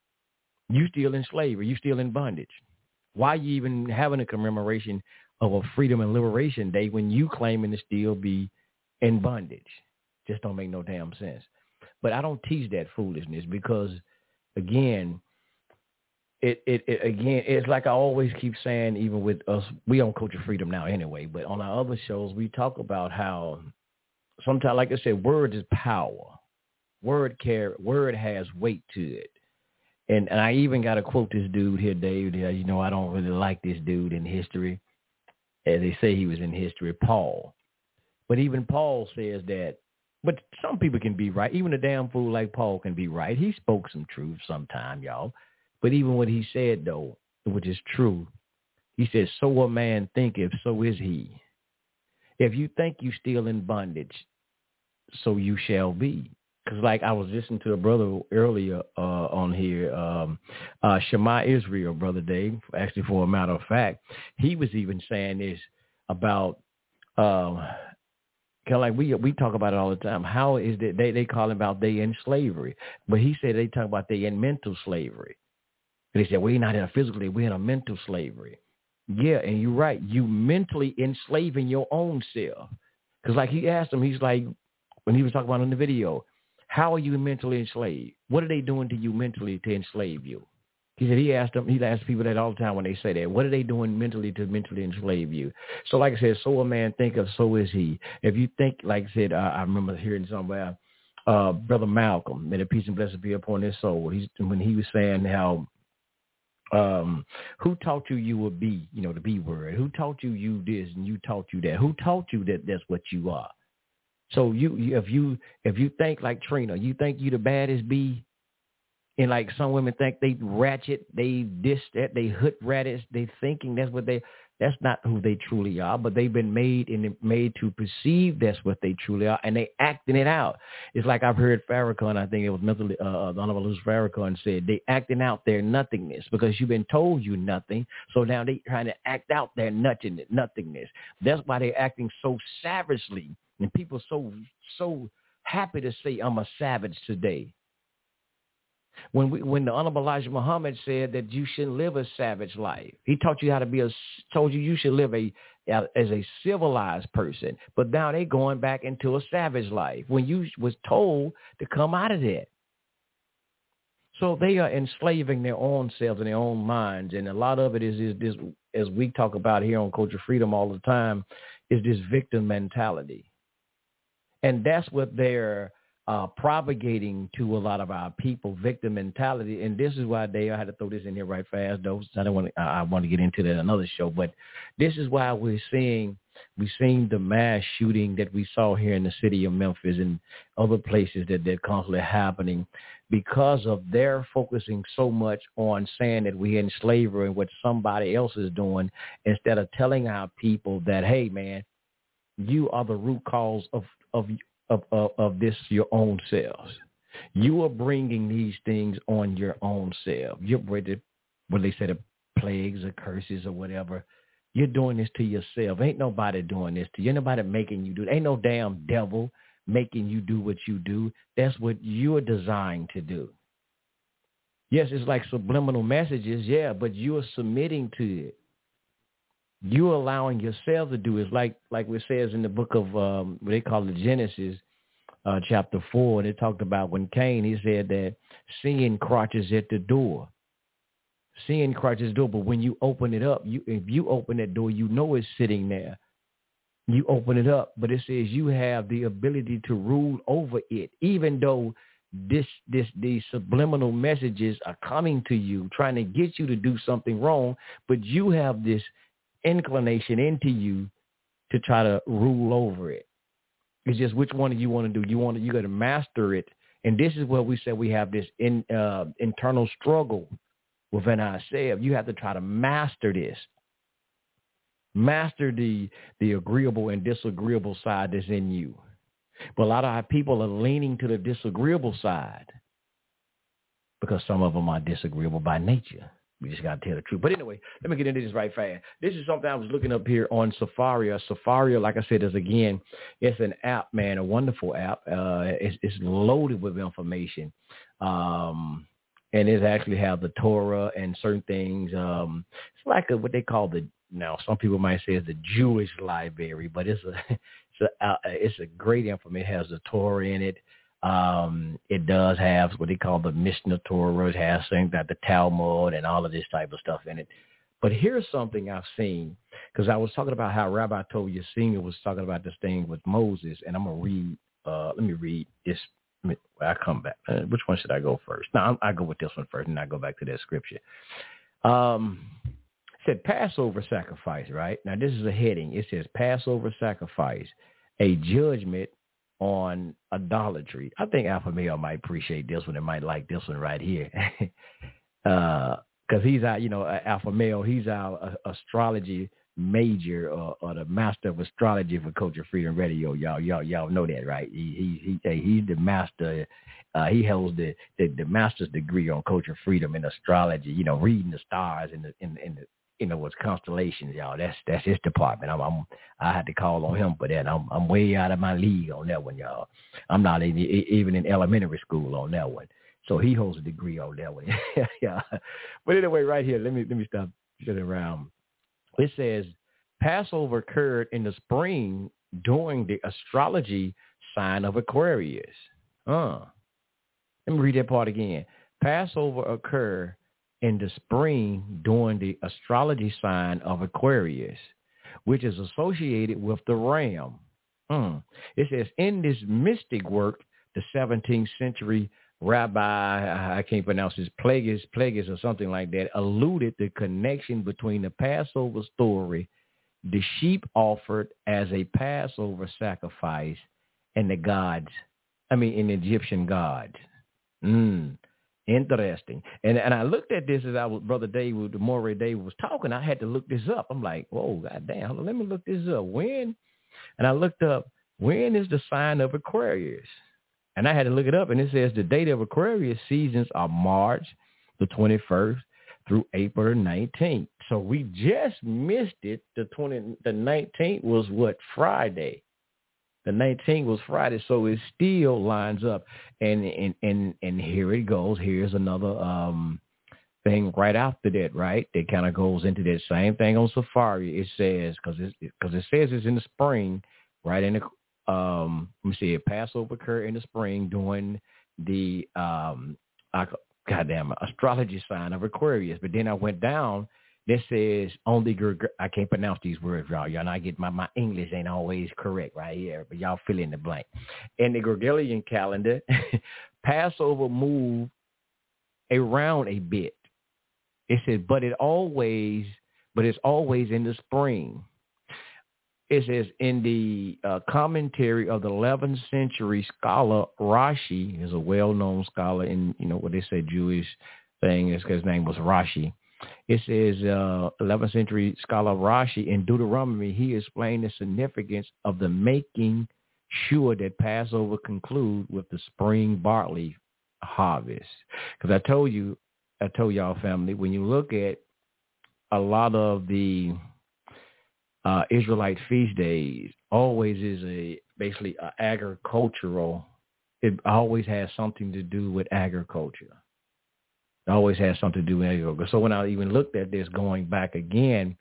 Speaker 2: You still in slavery. You still in bondage. Why you even having a commemoration of a freedom and liberation day when you claiming to still be in bondage? Just don't make no damn sense. But I don't teach that foolishness because, again, it, it, it again, it's like I always keep saying, even with us, we on Culture Freedom now anyway, but on our other shows, we talk about how sometimes, like I said, word is power. Word carry, word has weight to it. And, and I even got to quote this dude here, Dave. You know, I don't really like this dude in history. As they say, he was in history, Paul. But even Paul says that, but some people can be right. Even a damn fool like Paul can be right. He spoke some truth sometime, y'all. But even what he said, though, which is true, he said, so a man thinketh, so is he. If you think you still in bondage, so you shall be. Because like I was listening to a brother earlier uh, on here, um, uh, Shema Israel, Brother Dave, actually for a matter of fact, he was even saying this about um, kind of like we we talk about it all the time. How is that they, they call about they in slavery, but he said they talk about they in mental slavery. And they said, we're not in a physically, we're in a mental slavery. Yeah, and you're right. You mentally enslaving your own self. Because like he asked him, he's like, when he was talking about in the video, how are you mentally enslaved? What are they doing to you mentally to enslave you? He said he asked them, he asked people that all the time when they say that. What are they doing mentally to mentally enslave you? So like I said, so a man thinketh, so is he. If you think, like I said, uh, I remember hearing somewhere, uh, Brother Malcolm, may the peace and blessings be upon his soul. He's, when he was saying how, um, who taught you you would be, you know, the B word? Who taught you you this and you taught you that? Who taught you that that's what you are? So you, you if you if you think like Trina, you think you the baddest bee, and like some women think they ratchet, they this that, they hood rats, they thinking that's what they. That's not who they truly are, but they've been made and made to perceive that's what they truly are, and they acting it out. It's like I've heard Farrakhan, I think it was mentally, uh, the Honorable Louis Farrakhan said, they acting out their nothingness because you've been told you nothing, so now they trying to act out their nothingness. nothingness. That's why they're acting so savagely, and people so so happy to say, I'm a savage today. When we, when the Honorable Elijah Muhammad said that you shouldn't live a savage life, he taught you how to be a, told you you should live a as a civilized person. But now they going back into a savage life when you was told to come out of that. So they are enslaving their own selves and their own minds, and a lot of it is is this, as we talk about here on Culture Freedom all the time, is this victim mentality, and that's what they're Uh, propagating to a lot of our people, victim mentality. And this is why they, I had to throw this in here right fast, though. I don't want to, I want to get into that another show, but this is why we're seeing, we're seeing the mass shooting that we saw here in the city of Memphis and other places that they're constantly happening because of their focusing so much on saying that we're in slavery and what somebody else is doing instead of telling our people that, hey, man, you are the root cause of, of Of, of, of this, your own selves. You are bringing these things on your own self. You're bringing, what they say, the plagues or curses or whatever. You're doing this to yourself. Ain't nobody doing this to you. Ain't nobody making you do it. Ain't no damn devil making you do what you do. That's what you're designed to do. Yes, it's like subliminal messages, yeah, but you're submitting to it. You're allowing yourself to do it. It's like like it says in the book of um, what they call the Genesis, uh, chapter four. And it talked about when Cain, he said that sin crouches at the door. Sin crouches at the door, but when you open it up, you if you open that door, you know it's sitting there. You open it up, but it says you have the ability to rule over it, even though this this these subliminal messages are coming to you, trying to get you to do something wrong, but you have this inclination into you to try to rule over it. It's just which one do you want to do? You want to, you got to master it. And this is where we say we have this in, uh, internal struggle within ourselves. You have to try to master this. Master the the agreeable and disagreeable side that's in you. But a lot of our people are leaning to the disagreeable side because some of them are disagreeable by nature. We just got to tell the truth. But anyway, let me get into this right fast. This is something I was looking up here on Safari. Safari, like I said, is, again, it's an app, man, a wonderful app. Uh, it's, it's loaded with information. Um, and it actually have the Torah and certain things. Um, it's like a, what they call the, now some people might say it's the Jewish library, but it's a, it's a, uh, it's a great information. It has the Torah in it. Um, it does have what they call the Mishnah Torah. It has things like the Talmud and all of this type of stuff in it. But here's something I've seen, because I was talking about how Rabbi Tovia Senior was talking about this thing with Moses, and I'm going to read, uh, let me read this. Well, I come back. Uh, which one should I go first? No, I go with this one first, and I go back to that scripture. Um, it said Passover sacrifice, right? Now, this is a heading. It says Passover sacrifice, a judgment on idolatry. I think Alpha Male might appreciate this one and might like this one right here. Because uh, he's our, you know, Alpha Male, he's our uh, astrology major or, or the master of astrology for Culture Freedom Radio. Y'all, y'all, y'all know that, right? He, he, he he's the master. Uh, he holds the, the the master's degree on Culture Freedom in astrology. You know, reading the stars in the in, in the you know what's constellations, y'all. That's that's his department. I'm, I'm I had to call on him for that. I'm I'm way out of my league on that one, y'all. I'm not in, even in elementary school on that one. So he holds a degree on that one. Yeah. But anyway, right here, let me let me stop sitting around. It says Passover occurred in the spring during the astrology sign of Aquarius. Uh, let me read that part again. Passover occurred in the spring during the astrology sign of Aquarius, which is associated with the ram. Mm. It says in this mystic work, the seventeenth century Rabbi, I can't pronounce his Plagueis, Plagueis or something like that, alluded the connection between the Passover story, the sheep offered as a Passover sacrifice, and the gods, I mean, in Egyptian gods. Mm, interesting. And and I looked at this as I was, Brother David, the Moray David was talking. I had to look this up. I'm like, whoa, goddamn, let me look this up. When? And I looked up, when is the sign of Aquarius? And I had to look it up, and it says the date of Aquarius seasons are March the twenty-first through April the nineteenth. So we just missed it. The twenty, the nineteenth was what, Friday. The nineteenth was Friday, so it still lines up. And and and, and here it goes. Here's another um, thing right after that, right? That kind of goes into that same thing on Safari. It says, because it, because it says it's in the spring, right in the Um, let me see. Passover occurred in the spring during the um, uh, goddamn astrology sign of Aquarius. But then I went down. That says only. I can't pronounce these words, y'all. Y'all know I get my my English ain't always correct right here, but y'all fill in the blank. In the Gregorian calendar, Passover moved around a bit. It says, but it always, but it's always in the spring. It says in the uh, commentary of the eleventh century scholar Rashi, is a well-known scholar in, you know, what they say Jewish thing, is his name was Rashi. It says uh, eleventh century scholar Rashi in Deuteronomy, he explained the significance of the making sure that Passover conclude with the spring barley harvest. Because I told you, I told y'all family, when you look at a lot of the Uh, Israelite feast days always is a basically a agricultural. It always has something to do with agriculture. It always has something to do with agriculture. So when I even looked at this going back again,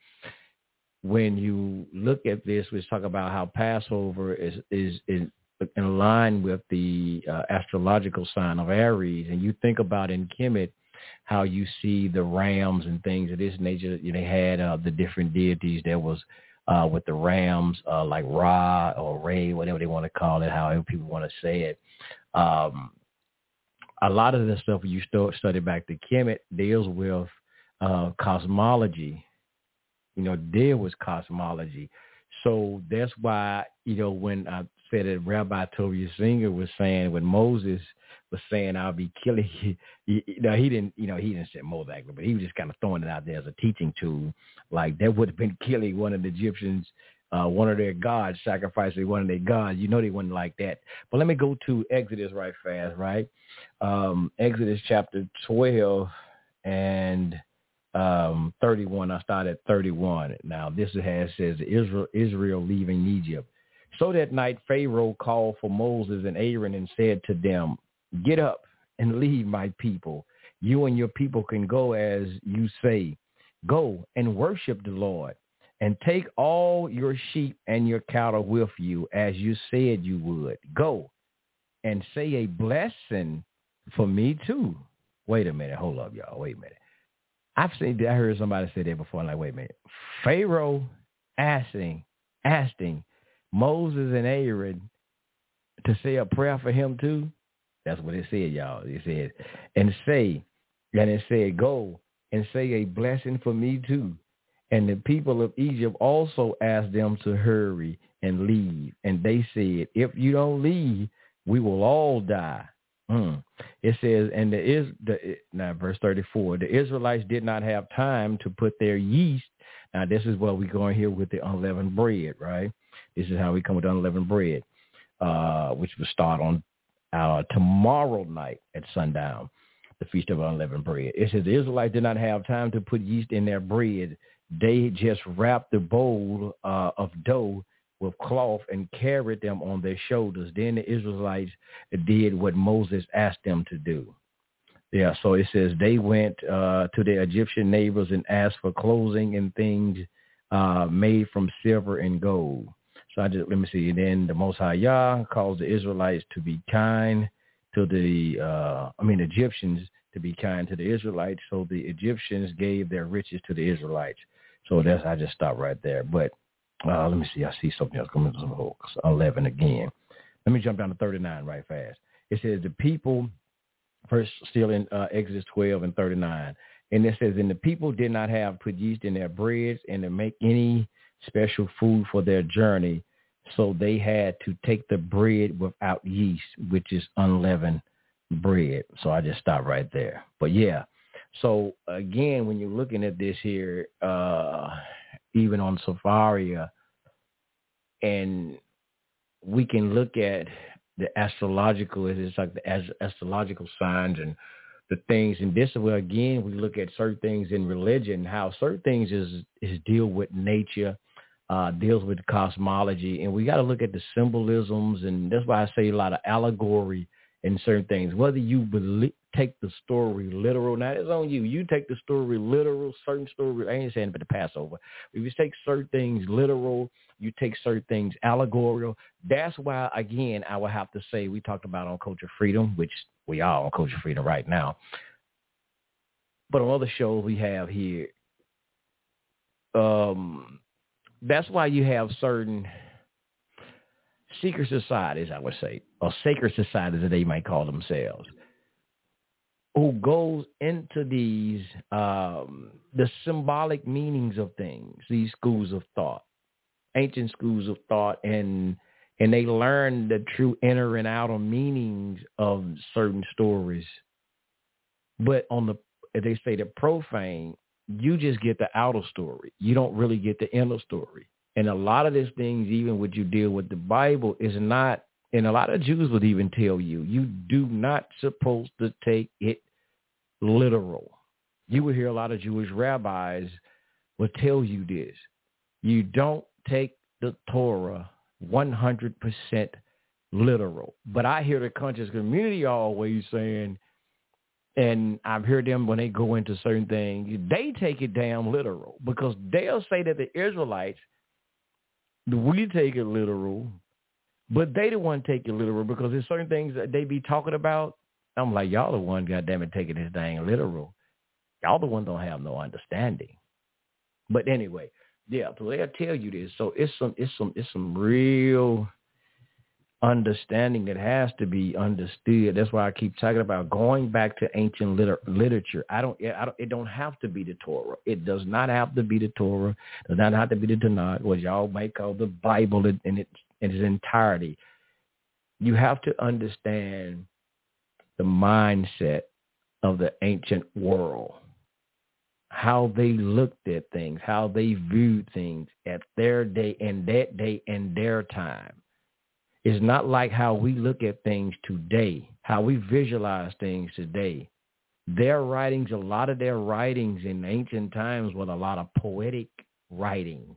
Speaker 2: when you look at this, we talk about how Passover is is, is in line with the uh, astrological sign of Aries, and you think about in Kemet how you see the rams and things of this nature. You know, they had uh, the different deities. There was Uh, with the rams, uh, like Ra or Ray, whatever they want to call it, however people want to say it. Um, a lot of the stuff you still study back to Kemet deals with uh, cosmology, you know, deal with cosmology. So that's why, you know, when I said that Rabbi Tovia Singer was saying, when Moses was saying, I'll be killing you, you know, he didn't, you know, he didn't say Moses, but he was just kind of throwing it out there as a teaching tool. Like that would have been killing one of the Egyptians, uh, one of their gods, sacrificing one of their gods. You know, they wouldn't like that. But let me go to Exodus right fast, right? Um, Exodus chapter twelve and um, thirty-one. I started at thirty-one. Now this has says Israel, Israel leaving Egypt. So that night, Pharaoh called for Moses and Aaron and said to them, get up and leave my people. You and your people can go as you say. Go and worship the Lord and take all your sheep and your cattle with you as you said you would. Go and say a blessing for me too. Wait a minute. Hold up, y'all. Wait a minute. I've seen, I heard somebody say that before. I'm like, wait a minute. Pharaoh asking, asking Moses and Aaron to say a prayer for him too. That's what it said, y'all. It said, and say, and it said, go and say a blessing for me too. And the people of Egypt also asked them to hurry and leave. And they said, if you don't leave, we will all die. Mm. It says, and the is the now verse thirty-four, the Israelites did not have time to put their yeast, Now, this is what we're going here with the unleavened bread, right? This is how we come with unleavened bread, uh, which will start on uh, tomorrow night at sundown, the Feast of Unleavened Bread. It says the Israelites did not have time to put yeast in their bread. They just wrapped the bowl uh, of dough with cloth and carried them on their shoulders. Then the Israelites did what Moses asked them to do. Yeah, so it says they went uh, to their Egyptian neighbors and asked for clothing and things uh, made from silver and gold. So I just, let me see. And then the Most High Yah caused the Israelites to be kind to the, uh, I mean, Egyptians to be kind to the Israelites. So the Egyptians gave their riches to the Israelites. So that's, I just stopped right there. But uh, let me see. I see something else coming to eleven again. Let me jump down to thirty-nine right fast. It says the people, first still in uh, Exodus twelve and thirty-nine. And it says, and the people did not have put yeast in their breads and to make any special food for their journey. So they had to take the bread without yeast, which is unleavened bread. So I just stopped right there. But yeah. So again, when you're looking at this here, uh, even on Safaria, and we can look at the astrological, it's like the astrological signs and the things. And this is where, again, we look at certain things in religion, how certain things is, is deal with nature, uh, deals with cosmology. And we got to look at the symbolisms. And that's why I say a lot of allegory in certain things, whether you believe, take the story literal. Now, it's on you. You take the story literal, certain story. I ain't saying about the Passover. If you take certain things literal, you take certain things allegorical. That's why, again, I would have to say we talked about on Culture Freedom, which we are on Culture Freedom right now. But on other shows we have here, um, that's why you have certain secret societies, I would say, or sacred societies that they might call themselves, who goes into these, um, the symbolic meanings of things, these schools of thought, ancient schools of thought, and and they learn the true inner and outer meanings of certain stories. But on the, as they say, the profane, you just get the outer story. You don't really get the inner story. And a lot of these things, even when you deal with the Bible, is not, and a lot of Jews would even tell you, you do not supposed to take it literal. You would hear a lot of Jewish rabbis would tell you this. You don't take the Torah one hundred percent literal. But I hear the conscious community always saying, and I've heard them when they go into certain things, they take it damn literal, because they'll say that the Israelites, we take it literal, but they the one take it literal because there's certain things that they be talking about. I'm like, y'all the one, goddamn it, taking this dang literal. Y'all the one don't have no understanding. But anyway, yeah, so they'll tell you this. So it's some, it's some, it's some real understanding that has to be understood. That's why I keep talking about going back to ancient liter- literature. I don't, I don't, it don't have to be the Torah. It does not have to be the Torah. It does not have to be the Tanakh, what y'all might call the Bible in its, in its entirety. You have to understand the mindset of the ancient world, how they looked at things, how they viewed things at their day and that day and their time. It's not like how we look at things today, how we visualize things today. Their writings, a lot of their writings in ancient times were a lot of poetic writings.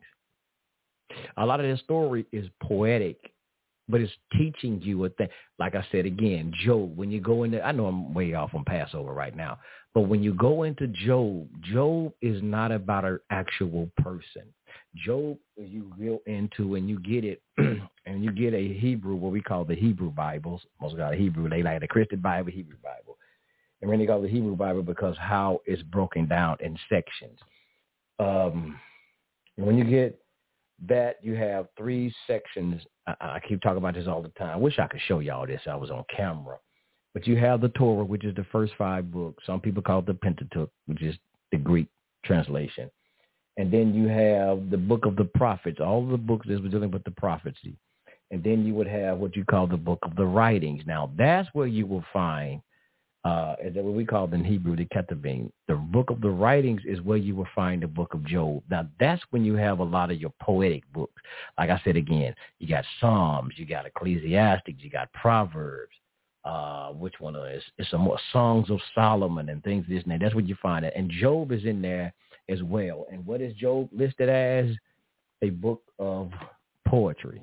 Speaker 2: A lot of their story is poetic, but it's teaching you a thing. Like I said again, Job, when you go into, I know I'm way off on Passover right now, but when you go into Job, Job is not about an actual person. Job, you go into and you get it, and you get a Hebrew, what we call the Hebrew Bibles. Most got a Hebrew, they like the Christian Bible, Hebrew Bible. And when they call the Hebrew Bible because how it's broken down in sections. Um, and when you get that, you have three sections. I, I keep talking about this all the time. I wish I could show y'all this. I was on camera. But you have the Torah, which is the first five books. Some people call it the Pentateuch, which is the Greek translation. And then you have the book of the prophets, all the books that were dealing with the prophecy. And then you would have what you call the book of the writings. Now, that's where you will find Uh, is that what we call in Hebrew the Ketuvim? The book of the writings is where you will find the book of Job. Now, that's when you have a lot of your poetic books. Like I said again, you got Psalms, you got Ecclesiastes, you got Proverbs. Uh, which one is? It's some more Songs of Solomon and things this and that. That's where you find it. And Job is in there as well. And what is Job listed as? A book of poetry.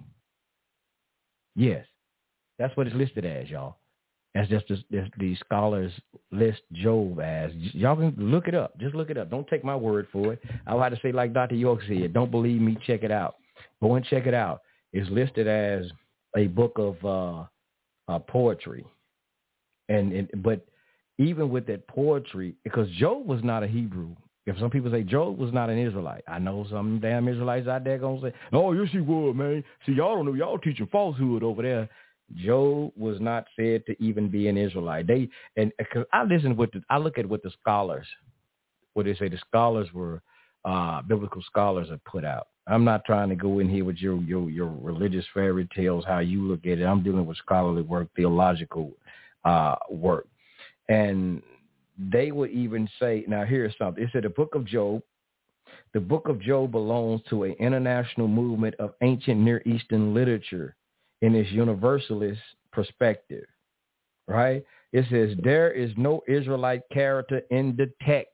Speaker 2: Yes, that's what it's listed as, y'all. That's just the, the scholars list Job as. Y'all can look it up. Just look it up. Don't take my word for it. I'll have to say like Doctor York said, don't believe me, check it out. Go and check it out. It's listed as a book of uh, uh, poetry. And, and but even with that poetry, because Job was not a Hebrew. If some people say Job was not an Israelite, I know some damn Israelites out there going to say, oh, yes, he was, man. See, y'all don't know. Y'all teaching falsehood over there. Job was not said to even be an Israelite. They and cause I listen with the, I look at what the scholars, what they say the scholars were, uh, biblical scholars have put out. I'm not trying to go in here with your your your religious fairy tales, how you look at it. I'm dealing with scholarly work, theological uh, work, and they would even say, now here's something. It said the book of Job. The book of Job belongs to an international movement of ancient Near Eastern literature in its universalist perspective, right? It says there is no Israelite character in the text,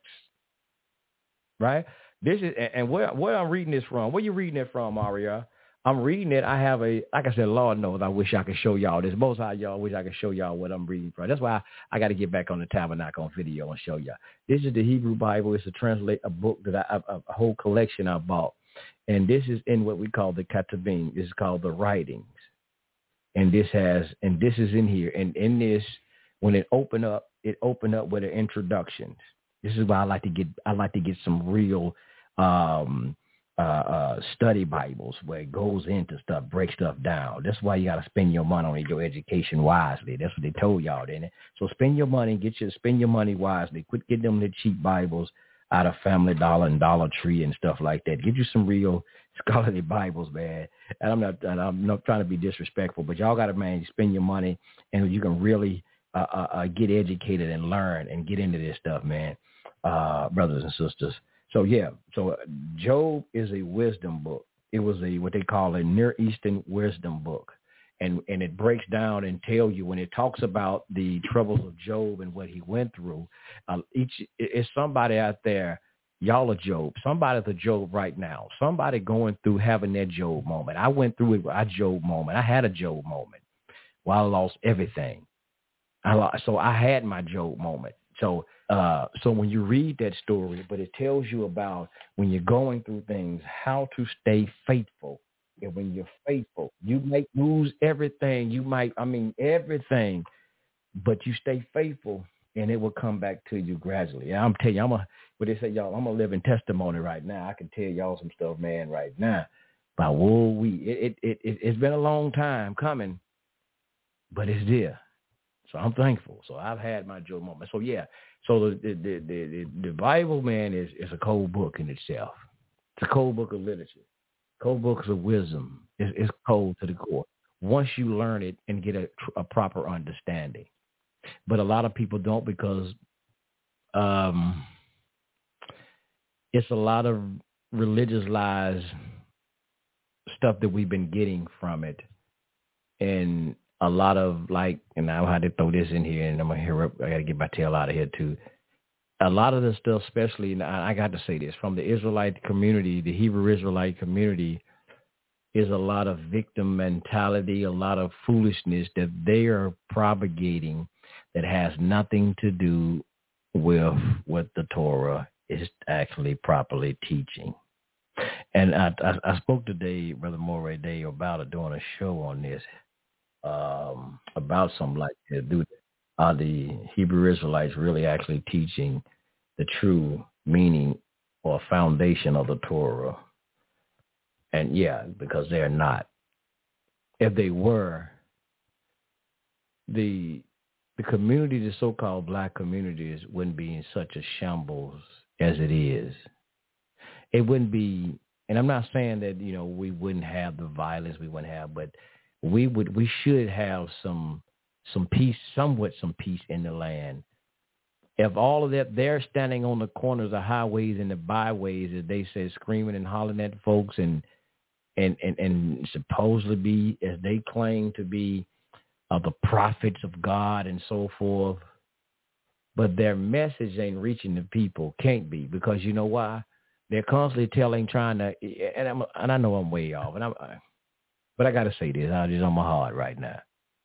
Speaker 2: right? This is, and where, where I'm reading this from, where you reading it from, Maria? I'm reading it. I have a, like I said, Lord knows, I wish I could show y'all this. Most high, y'all wish I could show y'all what I'm reading from. That's why I, I got to get back on the Tabernacle on video and show y'all. This is the Hebrew Bible. It's a translate, a book that I, a, a whole collection I bought. And this is in what we call the Ketuvim. This is called the writings. And this has, and this is in here. And in this, when it opened up, it opened up with an introduction. This is why I like to get, I like to get some real um, uh, uh, study Bibles where it goes into stuff, breaks stuff down. That's why you got to spend your money on your education wisely. That's what they told y'all, didn't it? So spend your money, get your, spend your money wisely. Quit getting them the cheap Bibles out of Family Dollar and Dollar Tree and stuff like that. Get you some real scholarly Bibles, man. And I'm not, and I'm not trying to be disrespectful, but y'all got to, man, spend your money and you can really uh, uh, uh, get educated and learn and get into this stuff, man, uh, brothers and sisters. So, yeah, so Job is a wisdom book. It was a what they call a Near Eastern wisdom book. And and it breaks down and tell you when it talks about the troubles of Job and what he went through. Uh, each it's somebody out there, y'all are Job. Somebody's a Job right now. Somebody going through having that Job moment. I went through it with a Job moment. I had a Job moment. Well, I lost everything. I lost, so I had my Job moment. So uh, so when you read that story, but it tells you about when you're going through things, how to stay faithful. And when you're faithful, you might lose everything. You might, I mean, everything, but you stay faithful and it will come back to you gradually. And I'm telling you, I'm a, what they say, y'all, I'm a living testimony right now. I can tell y'all some stuff, man, right now. But whoa, we, it, it, it, it's been a long time coming, but it's there. So I'm thankful. So I've had my joy moment. So yeah, so the, the, the, the, the Bible, man, is, is a cold book in itself. It's a cold book of literature. Cold books of wisdom is, is cold to the core once you learn it and get a, a proper understanding. But a lot of people don't because um, it's a lot of religious lies stuff that we've been getting from it. And a lot of like, and I had to throw this in here and I'm going to hear up. I got to get my tail out of here too. A lot of the stuff, especially, and I got to say this, from the Israelite community, the Hebrew Israelite community, is a lot of victim mentality, a lot of foolishness that they are propagating that has nothing to do with what the Torah is actually properly teaching. And I, I, I spoke today, Brother Moray Day, about it, doing a show on this, um, about something like that. Do Are the Hebrew Israelites really actually teaching the true meaning or foundation of the Torah? And yeah, because they're not. If they were, the the community, the so-called black communities, wouldn't be in such a shambles as it is. It wouldn't be, and I'm not saying that, you know, we wouldn't have the violence we wouldn't have, but we would, we should have some some peace, somewhat some peace in the land if all of that, they're standing on the corners of highways and the byways, as they say, screaming and hollering at folks and and, and, and supposedly be, as they claim to be, uh, the prophets of God and so forth. But their message ain't reaching the people, can't be, because you know why? They're constantly telling, trying to, and, I'm, and I know I'm way off, and I'm, but I got to say this, I'm just on my heart right now.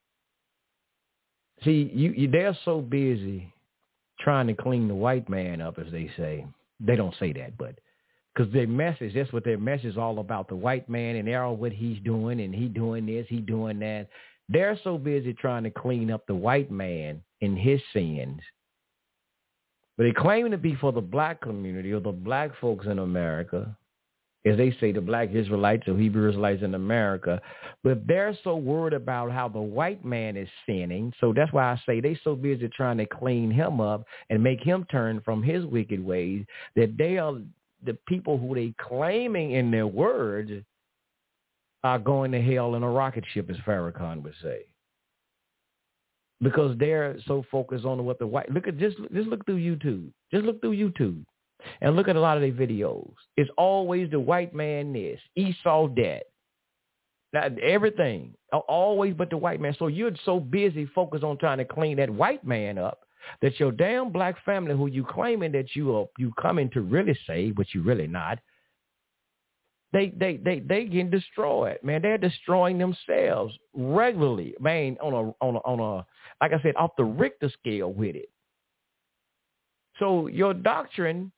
Speaker 2: See, you, you they're so busy trying to clean the white man up, as they say. They don't say that, but because their message, that's what their message is all about, the white man and all what he's doing, and he doing this, he doing that. They're so busy trying to clean up the white man in his sins. But they claim to be for the black community or the black folks in America, as they say, the black Israelites or Hebrew Israelites in America. But they're so worried about how the white man is sinning. So that's why I say they so busy trying to clean him up and make him turn from his wicked ways that they are the people who they claiming in their words are going to hell in a rocket ship, as Farrakhan would say. Because they're so focused on what the white, look at, just, just look through YouTube. Just look through YouTube and look at a lot of their videos. It's always the white man this, Esau that. Now, everything, always but the white man. So you're so busy focused on trying to clean that white man up that your damn black family, who you claiming that you are you coming to really save, but you really not, they they they they getting destroyed, man. They're destroying themselves regularly, man. On a on a on a like I said, off the Richter scale with it. So your doctrine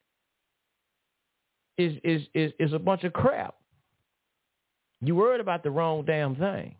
Speaker 2: is is is is a bunch of crap. You worried about the wrong damn thing.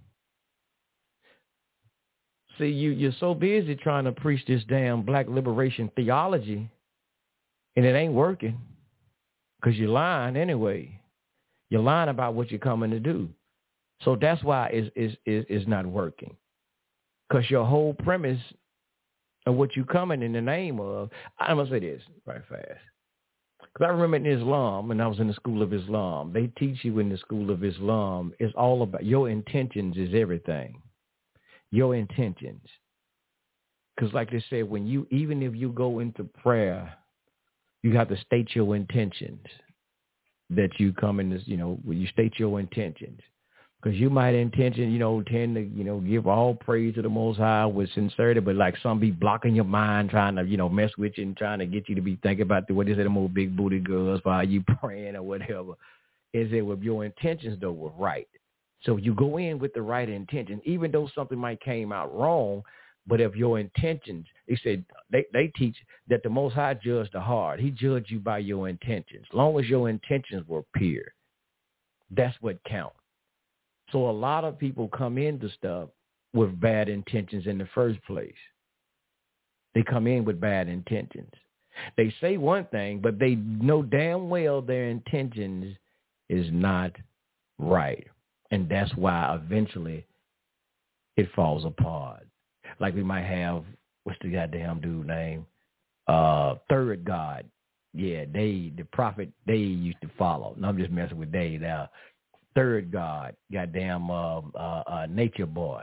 Speaker 2: See, you, you're so busy trying to preach this damn black liberation theology, and it ain't working because you're lying anyway. You're lying about what you're coming to do. So that's why it's, it's, it's, it's not working, because your whole premise of what you're coming in the name of, I'm going to say this right fast. Because I remember in Islam, when I was in the school of Islam, they teach you in the school of Islam, it's all about your intentions is everything. Your intentions. Because like they said, when you, even if you go into prayer, you have to state your intentions that you come in this, you know, when you state your intentions. Because you might intention, you know, tend to, you know, give all praise to the Most High with sincerity, but like some be blocking your mind, trying to, you know, mess with you and trying to get you to be thinking about the, what is it, the more big booty girls while you praying or whatever. Is it with your intentions, though, were right. So you go in with the right intention, even though something might came out wrong, but if your intentions, they said, they, they teach that the Most High judged the heart. He judged you by your intentions. As long as your intentions were pure, that's what counts. So a lot of people come into stuff with bad intentions in the first place. They come in with bad intentions. They say one thing, but they know damn well their intentions is not right. And that's why eventually it falls apart. Like we might have, what's the goddamn dude name? Uh, Third God. Yeah, they, the prophet they used to follow. No, I'm just messing with they now. Third God, goddamn uh, uh, uh, Nature Boy.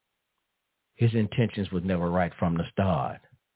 Speaker 2: His intentions was never right from the start.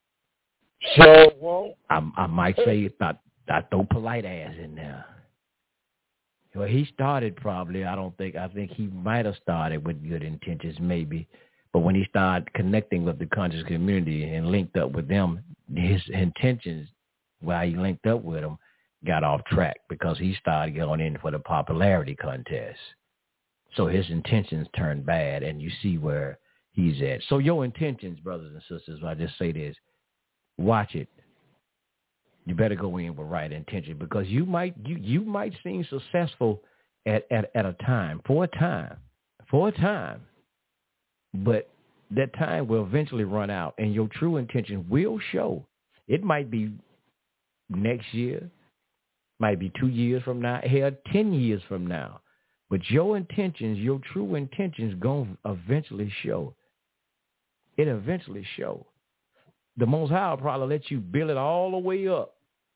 Speaker 3: So won't.
Speaker 2: I, I might say, I, I throw polite ass in there. Well, he started probably, I don't think, I think he might have started with good intentions maybe. But when he started connecting with the conscious community and linked up with them, his intentions, while he linked up with them, got off track because he started going in for the popularity contest. So his intentions turned bad, and you see where he's at. So your intentions, brothers and sisters, I just say this, watch it. You better go in with right intention, because you might you, you might seem successful at, at, at a time, for a time, for a time. But that time will eventually run out, and your true intention will show. It might be next year, might be two years from now, hell, ten years from now. But your intentions, your true intentions, going to eventually show. It eventually show. The Most High will probably let you build it all the way up,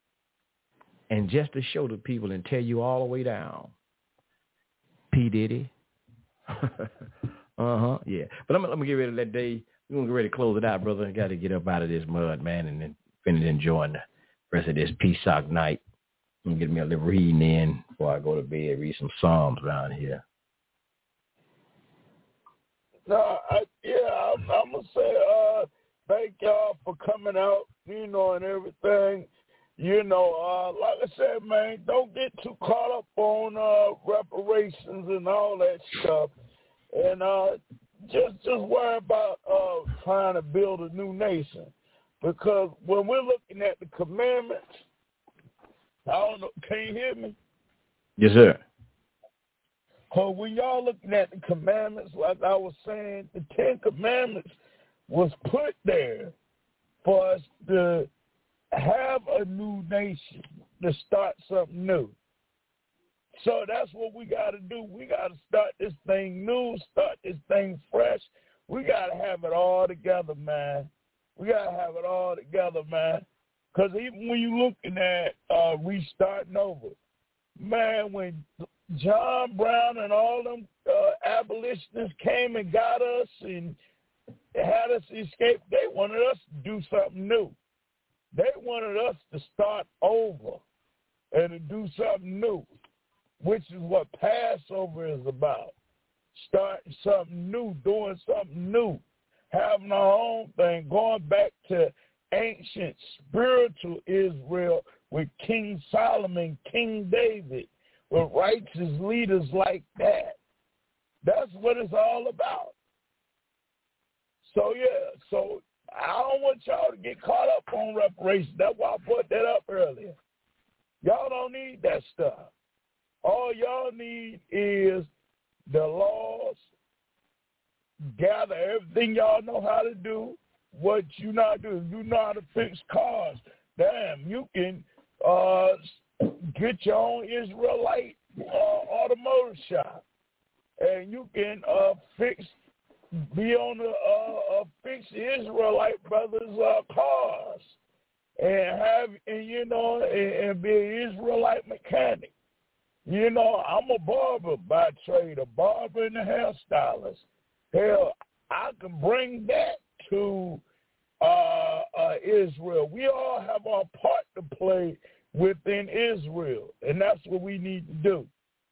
Speaker 2: and just to show the people and tear you all the way down. P. Diddy. uh-huh, yeah. But I'm, I'm going to get ready to let Dave, we're going to get ready to close it out, brother. I got to get up out of this mud, man, and then finished enjoying the rest of this Pesach night. I'm getting me a little reading in before I go to bed, read some Psalms around here.
Speaker 3: No, I, yeah, I'm, I'm going to say uh, thank y'all for coming out, you know, and everything. You know, uh, like I said, man, don't get too caught up on uh, reparations and all that stuff. And uh, just just worry about uh, trying to build a new nation. Because when we're looking at the commandments, I don't know, can you hear me?
Speaker 2: Yes, sir.
Speaker 3: So when y'all looking at the commandments, like I was saying, the Ten Commandments was put there for us to have a new nation, to start something new. So that's what we got to do. We got to start this thing new, start this thing fresh. We got to have it all together, man. We got to have it all together, man. Because even when you're looking at uh, restarting over, man, when John Brown and all them uh, abolitionists came and got us and had us escape, they wanted us to do something new. They wanted us to start over and to do something new, which is what Passover is about. Starting something new, doing something new, having our own thing, going back to ancient spiritual Israel with King Solomon, King David, with righteous leaders like that. That's what it's all about. So, yeah, so I don't want y'all to get caught up on reparations. That's why I put that up earlier. Y'all don't need that stuff. All y'all need is the laws, gather everything y'all know how to do, what you not do. You know how to fix cars. Damn, you can uh, get your own Israelite uh, automotive shop, and you can uh, fix, be on the uh, uh, fix Israelite brothers' uh, cars, and have, and you know, and, and be an Israelite mechanic. You know, I'm a barber by trade, a barber and a hairstylist. Hell, I can bring that to uh, uh, Israel. We all have our part to play within Israel, and that's what we need to do.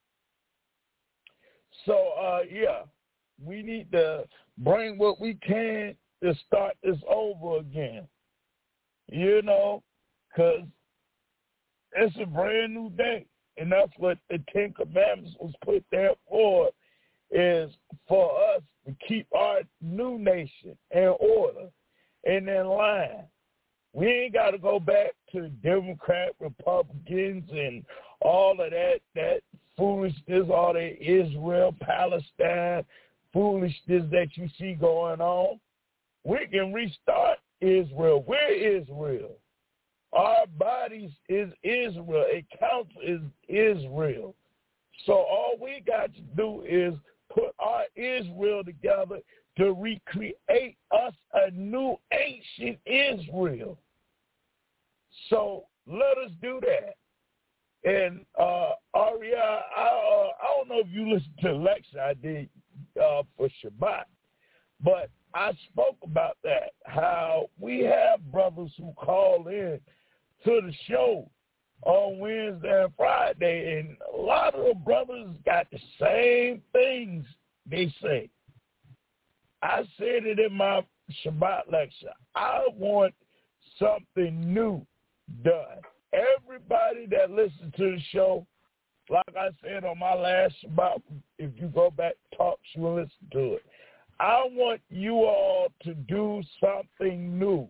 Speaker 3: So, uh, yeah, we need to bring what we can to start this over again, you know, because it's a brand new day. And that's what the Ten Commandments was put there for, is for us to keep our new nation in order and in line. We ain't got to go back to Democrat, Republicans, and all of that, that foolishness, all the Israel, Palestine foolishness that you see going on. We can restart Israel. We're Israel. Our bodies is Israel. It counts as Israel. So all we got to do is put our Israel together to recreate us a new ancient Israel. So let us do that. And uh, Aria, I, uh, I don't know if you listened to the lecture I did uh, for Shabbat, but I spoke about that, how we have brothers who call in to the show on Wednesday and Friday, and a lot of the brothers got the same things they say. I said it in my Shabbat lecture. I want something new done. Everybody that listens to the show, like I said on my last Shabbat, if you go back to talk, you will listen to it. I want you all to do something new.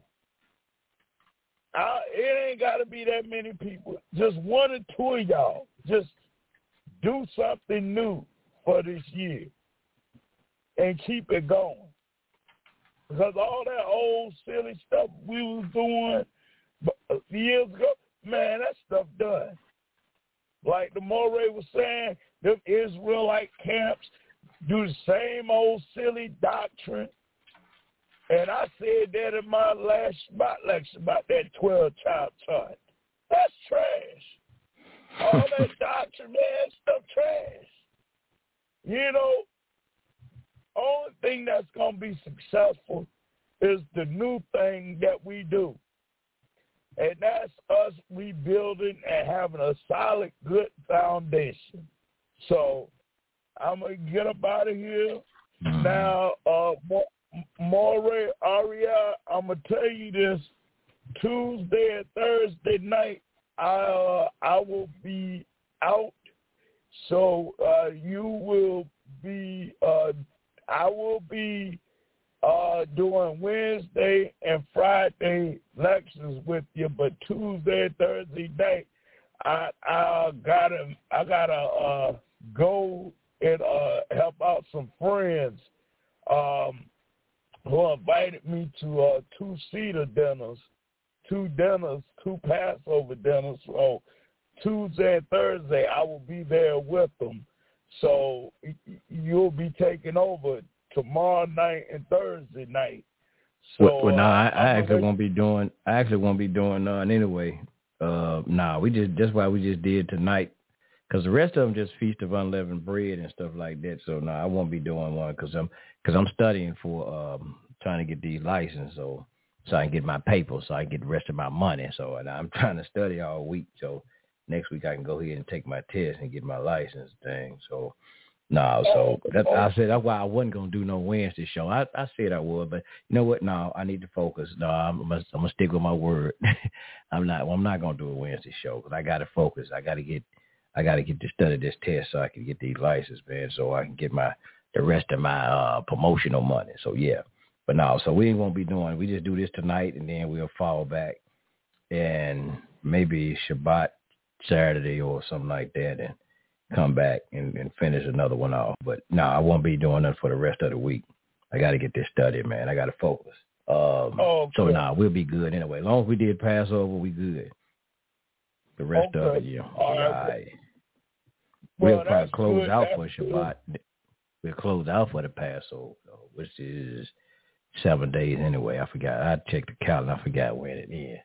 Speaker 3: I, it ain't got to be that many people. Just one or two of y'all. Just do something new for this year and keep it going. Because all that old silly stuff we was doing years ago, man, that stuff done. Like the Moray was saying, them Israelite camps do the same old silly doctrine. And I said that in my last Shabbat lecture about that twelve-child chart. That's trash. All that doctrine, man, stuff trash. You know, only thing that's going to be successful is the new thing that we do. And that's us rebuilding and having a solid, good foundation. So I'm going to get up out of here. Mm. Now, uh, Moray, Aria, I'm going to tell you this. Tuesday and Thursday night, I, uh, I will be out. So uh, you will be, uh, I will be uh, doing Wednesday and Friday lectures with you, but Tuesday and Thursday night, I I gotta I gotta uh, go and uh, help out some friends um, who invited me to uh, two Cedar dinners, two dinners, two Passover dinners. So Tuesday and Thursday, I will be there with them. So you'll be taking over tomorrow night and Thursday night. So
Speaker 2: well, well no, I,
Speaker 3: uh,
Speaker 2: I actually gonna... won't be doing. I actually won't be doing none anyway. Uh, nah, we just that's why we just did tonight, because the rest of them just Feast of Unleavened Bread and stuff like that. So no, nah, I won't be doing one because I'm because I'm studying for um, trying to get these license, so so I can get my papers, so I can get the rest of my money. So and I'm trying to study all week. So next week I can go ahead and take my test and get my license thing. So. No, so that, I said that's why I wasn't gonna do no Wednesday show. I, I said I would, but you know what? No, I need to focus. No, I'm, I'm, gonna, I'm gonna stick with my word. I'm not. Well, I'm not gonna do a Wednesday show because I gotta focus. I gotta get. I gotta get to study this test so I can get these license, man. So I can get my the rest of my uh, promotional money. So yeah, but no, so we ain't gonna be doing. We just do this tonight and then we'll fall back and maybe Shabbat Saturday or something like that and come back and, and finish another one off. But no, I won't be doing that for the rest of the week. I got to get this studied, man. I got to focus. Um, oh, so, no, nah, we'll be good anyway. As long as we did Passover, we good. The rest okay. of it, yeah. All right. right. Well, we'll probably close good. out that's for Shabbat. Good. We'll close out for the Passover, which is seven days anyway. I forgot. I checked the calendar. I forgot when it is.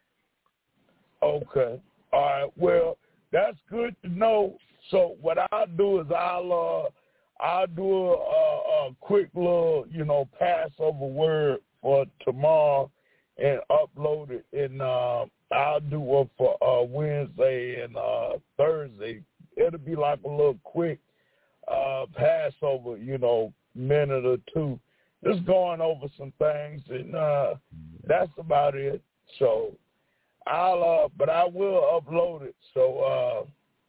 Speaker 3: Okay. All right. Well, that's good to know. So what I'll do is I'll uh, I'll do a, a, a quick little, you know, Passover word for tomorrow and upload it, and uh, I'll do one for uh, Wednesday and uh, Thursday. It'll be like a little quick uh, Passover, you know, minute or two, just going over some things, and uh, that's about it. So I'll, uh, but I will upload it. So. Uh,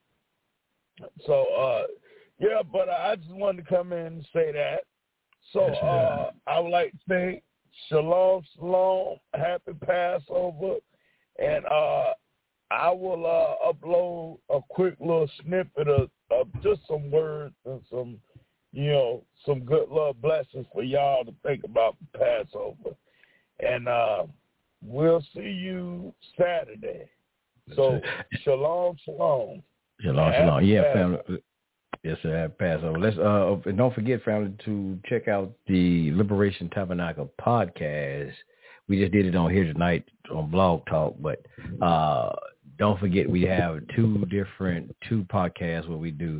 Speaker 3: So, uh, yeah, but I just wanted to come in and say that. So uh, I would like to say shalom, shalom, happy Passover, and uh, I will uh, upload a quick little snippet of, of just some words and some, you know, some good love blessings for y'all to think about the Passover. And uh, we'll see you Saturday. So shalom, shalom.
Speaker 2: Shalom, shalom. Yeah, family. Yes, sir. Have Passover. Let's uh, and don't forget, family, to check out the Liberation Tabernacle podcast. We just did it on here tonight on Blog Talk, but uh, don't forget we have two different two podcasts where we do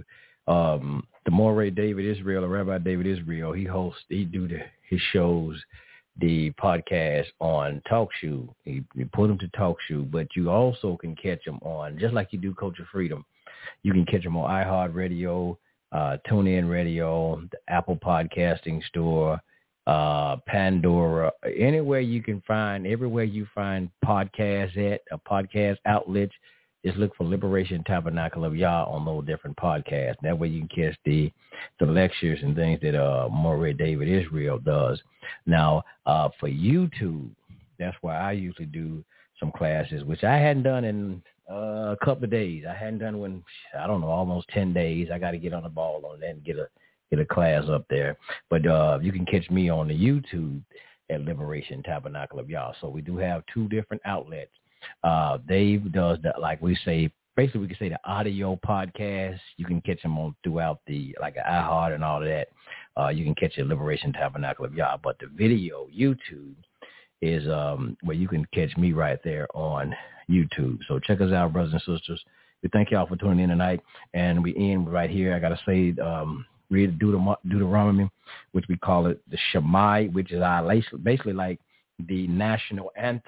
Speaker 2: um, the Moray David Israel, or Rabbi David Israel. He hosts, he do the, his shows, the podcast on TalkShoe. He, he put them to TalkShoe, but you also can catch them on, just like you do Culture Freedom. You can catch them on iHeartRadio, uh, TuneIn Radio, the Apple Podcasting Store, uh, Pandora, anywhere you can find, everywhere you find podcasts at, a podcast outlets, just look for Liberation Tabernacle of Yah on those different podcasts. That way you can catch the the lectures and things that uh, Moray David Israel does. Now, uh, for YouTube, that's why I usually do some classes, which I hadn't done in Uh, a couple of days. I hadn't done one, I don't know, almost ten days. I got to get on the ball on that and get a get a class up there. But uh, you can catch me on the YouTube at Liberation Tabernacle of Yah. So we do have two different outlets. Uh, Dave does that, like we say, basically we can say the audio podcast. You can catch them on throughout the, like iHeart and all of that. Uh, you can catch it at Liberation Tabernacle of Yah. But the video, YouTube, is um, where you can catch me right there on YouTube. So check us out, brothers and sisters. We thank y'all for tuning in tonight, and we end right here. I gotta say, um, read Deut- Deuteronomy, which we call it the Shema, which is our basically like the national anthem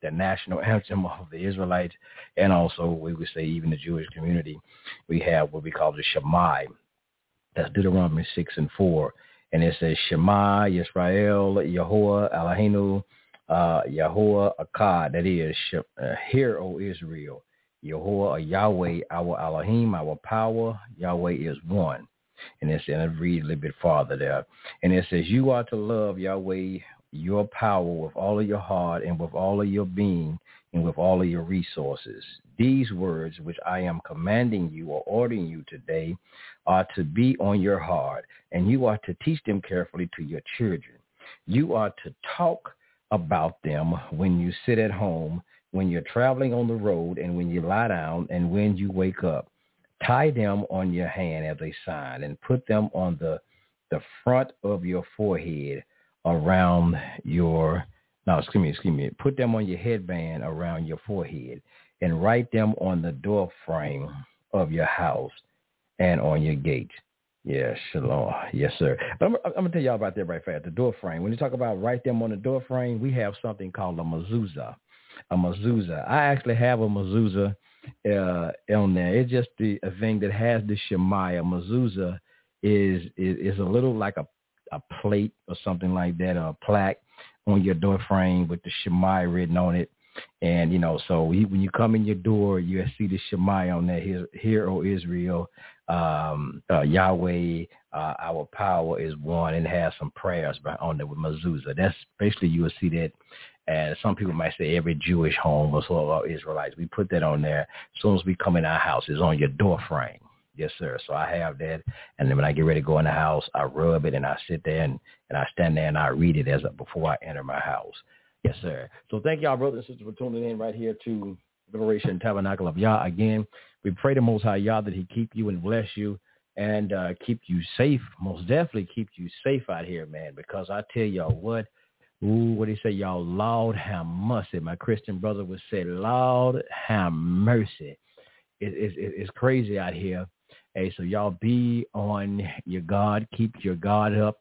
Speaker 2: the national anthem of the Israelites, and also we would say even the Jewish community, we have what we call the Shema. That's Deuteronomy six and four. And it says, Shema Yisrael Yahuwah Eloheinu uh, Yahuwah Akkad. That is, uh, hear, O Israel, Yahuwah Yahweh, our Elohim, our power. Yahweh is one. And it says, and I read a little bit farther there. And it says, you are to love Yahweh, your power, with all of your heart and with all of your being and with all of your resources. These words which I am commanding you or ordering you today are to be on your heart, and you are to teach them carefully to your children. You are to talk about them when you sit at home, when you're traveling on the road, and when you lie down, and when you wake up. Tie them on your hand as a sign, and put them on the the front of your forehead around your, no, excuse me, excuse me, put them on your headband around your forehead, and write them on the door frame of your house and on your gate. Yes, shalom. Yes, sir. But I'm, I'm going to tell y'all about that right fast, the door frame. When you talk about write them on the door frame, we have something called a mezuzah. A mezuzah. I actually have a mezuzah uh, on there. It's just the a thing that has the Shema. A mezuzah is, is, is a little like a, a plate or something like that, or a plaque on your door frame with the Shema written on it. And, you know, so when you come in your door, you see the Shema on there. Hear, hear, O Israel, um, uh, Yahweh, uh, our power is one, and has some prayers on there with mezuzah. That's basically, you will see that. And some people might say every Jewish home or so or Israelites, we put that on there. As soon as we come in our house, it's on your door frame. Yes, sir. So I have that. And then when I get ready to go in the house, I rub it and I sit there and, and I stand there and I read it as a, before I enter my house. Yes, sir. So thank y'all, brothers and sisters, for tuning in right here to Liberation Tabernacle of Yah. Again, we pray to Most High Yah that he keep you and bless you and uh, keep you safe. Most definitely keep you safe out here, man, because I tell y'all what, ooh, what do you say, y'all? Lord have mercy. My Christian brother would say, Lord have mercy. It, it, it, it's crazy out here. Hey, so y'all be on your guard. Keep your guard up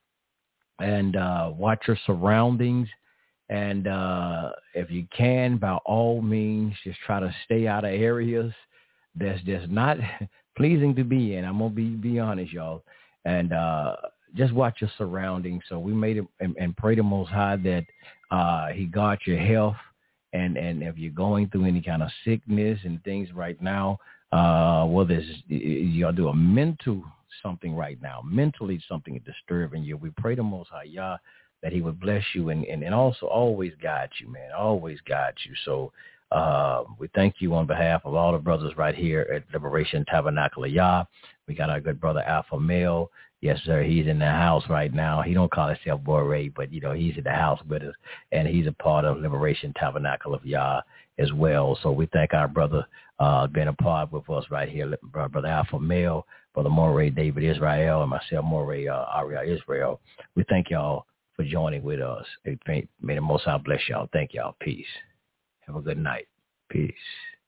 Speaker 2: and uh, watch your surroundings. And uh, if you can, by all means, just try to stay out of areas that's just not pleasing to be in. I'm going to be, be honest, y'all. And uh, just watch your surroundings. So we made it and, and pray to Most High that uh, he guards your health. And, and if you're going through any kind of sickness and things right now, uh, whether it's, you'll do a mental something right now, mentally something is disturbing you, we pray to Most High Yah that he would bless you and, and, and also always guide you, man, always guide you. So uh, we thank you on behalf of all the brothers right here at Liberation Tabernacle of Yah. We got our good brother Alpha Male. Yes, sir. He's in the house right now. He don't call himself Bore, but, you know, he's in the house with us, and he's a part of Liberation Tabernacle of Yah as well. So we thank our brother uh, being a part with us right here, Brother Alpha Male, Brother Moray David Israel, and myself, Moray uh, Aria Israel. We thank y'all for joining with us. May the Most High bless y'all. Thank y'all. Peace. Have a good night. Peace.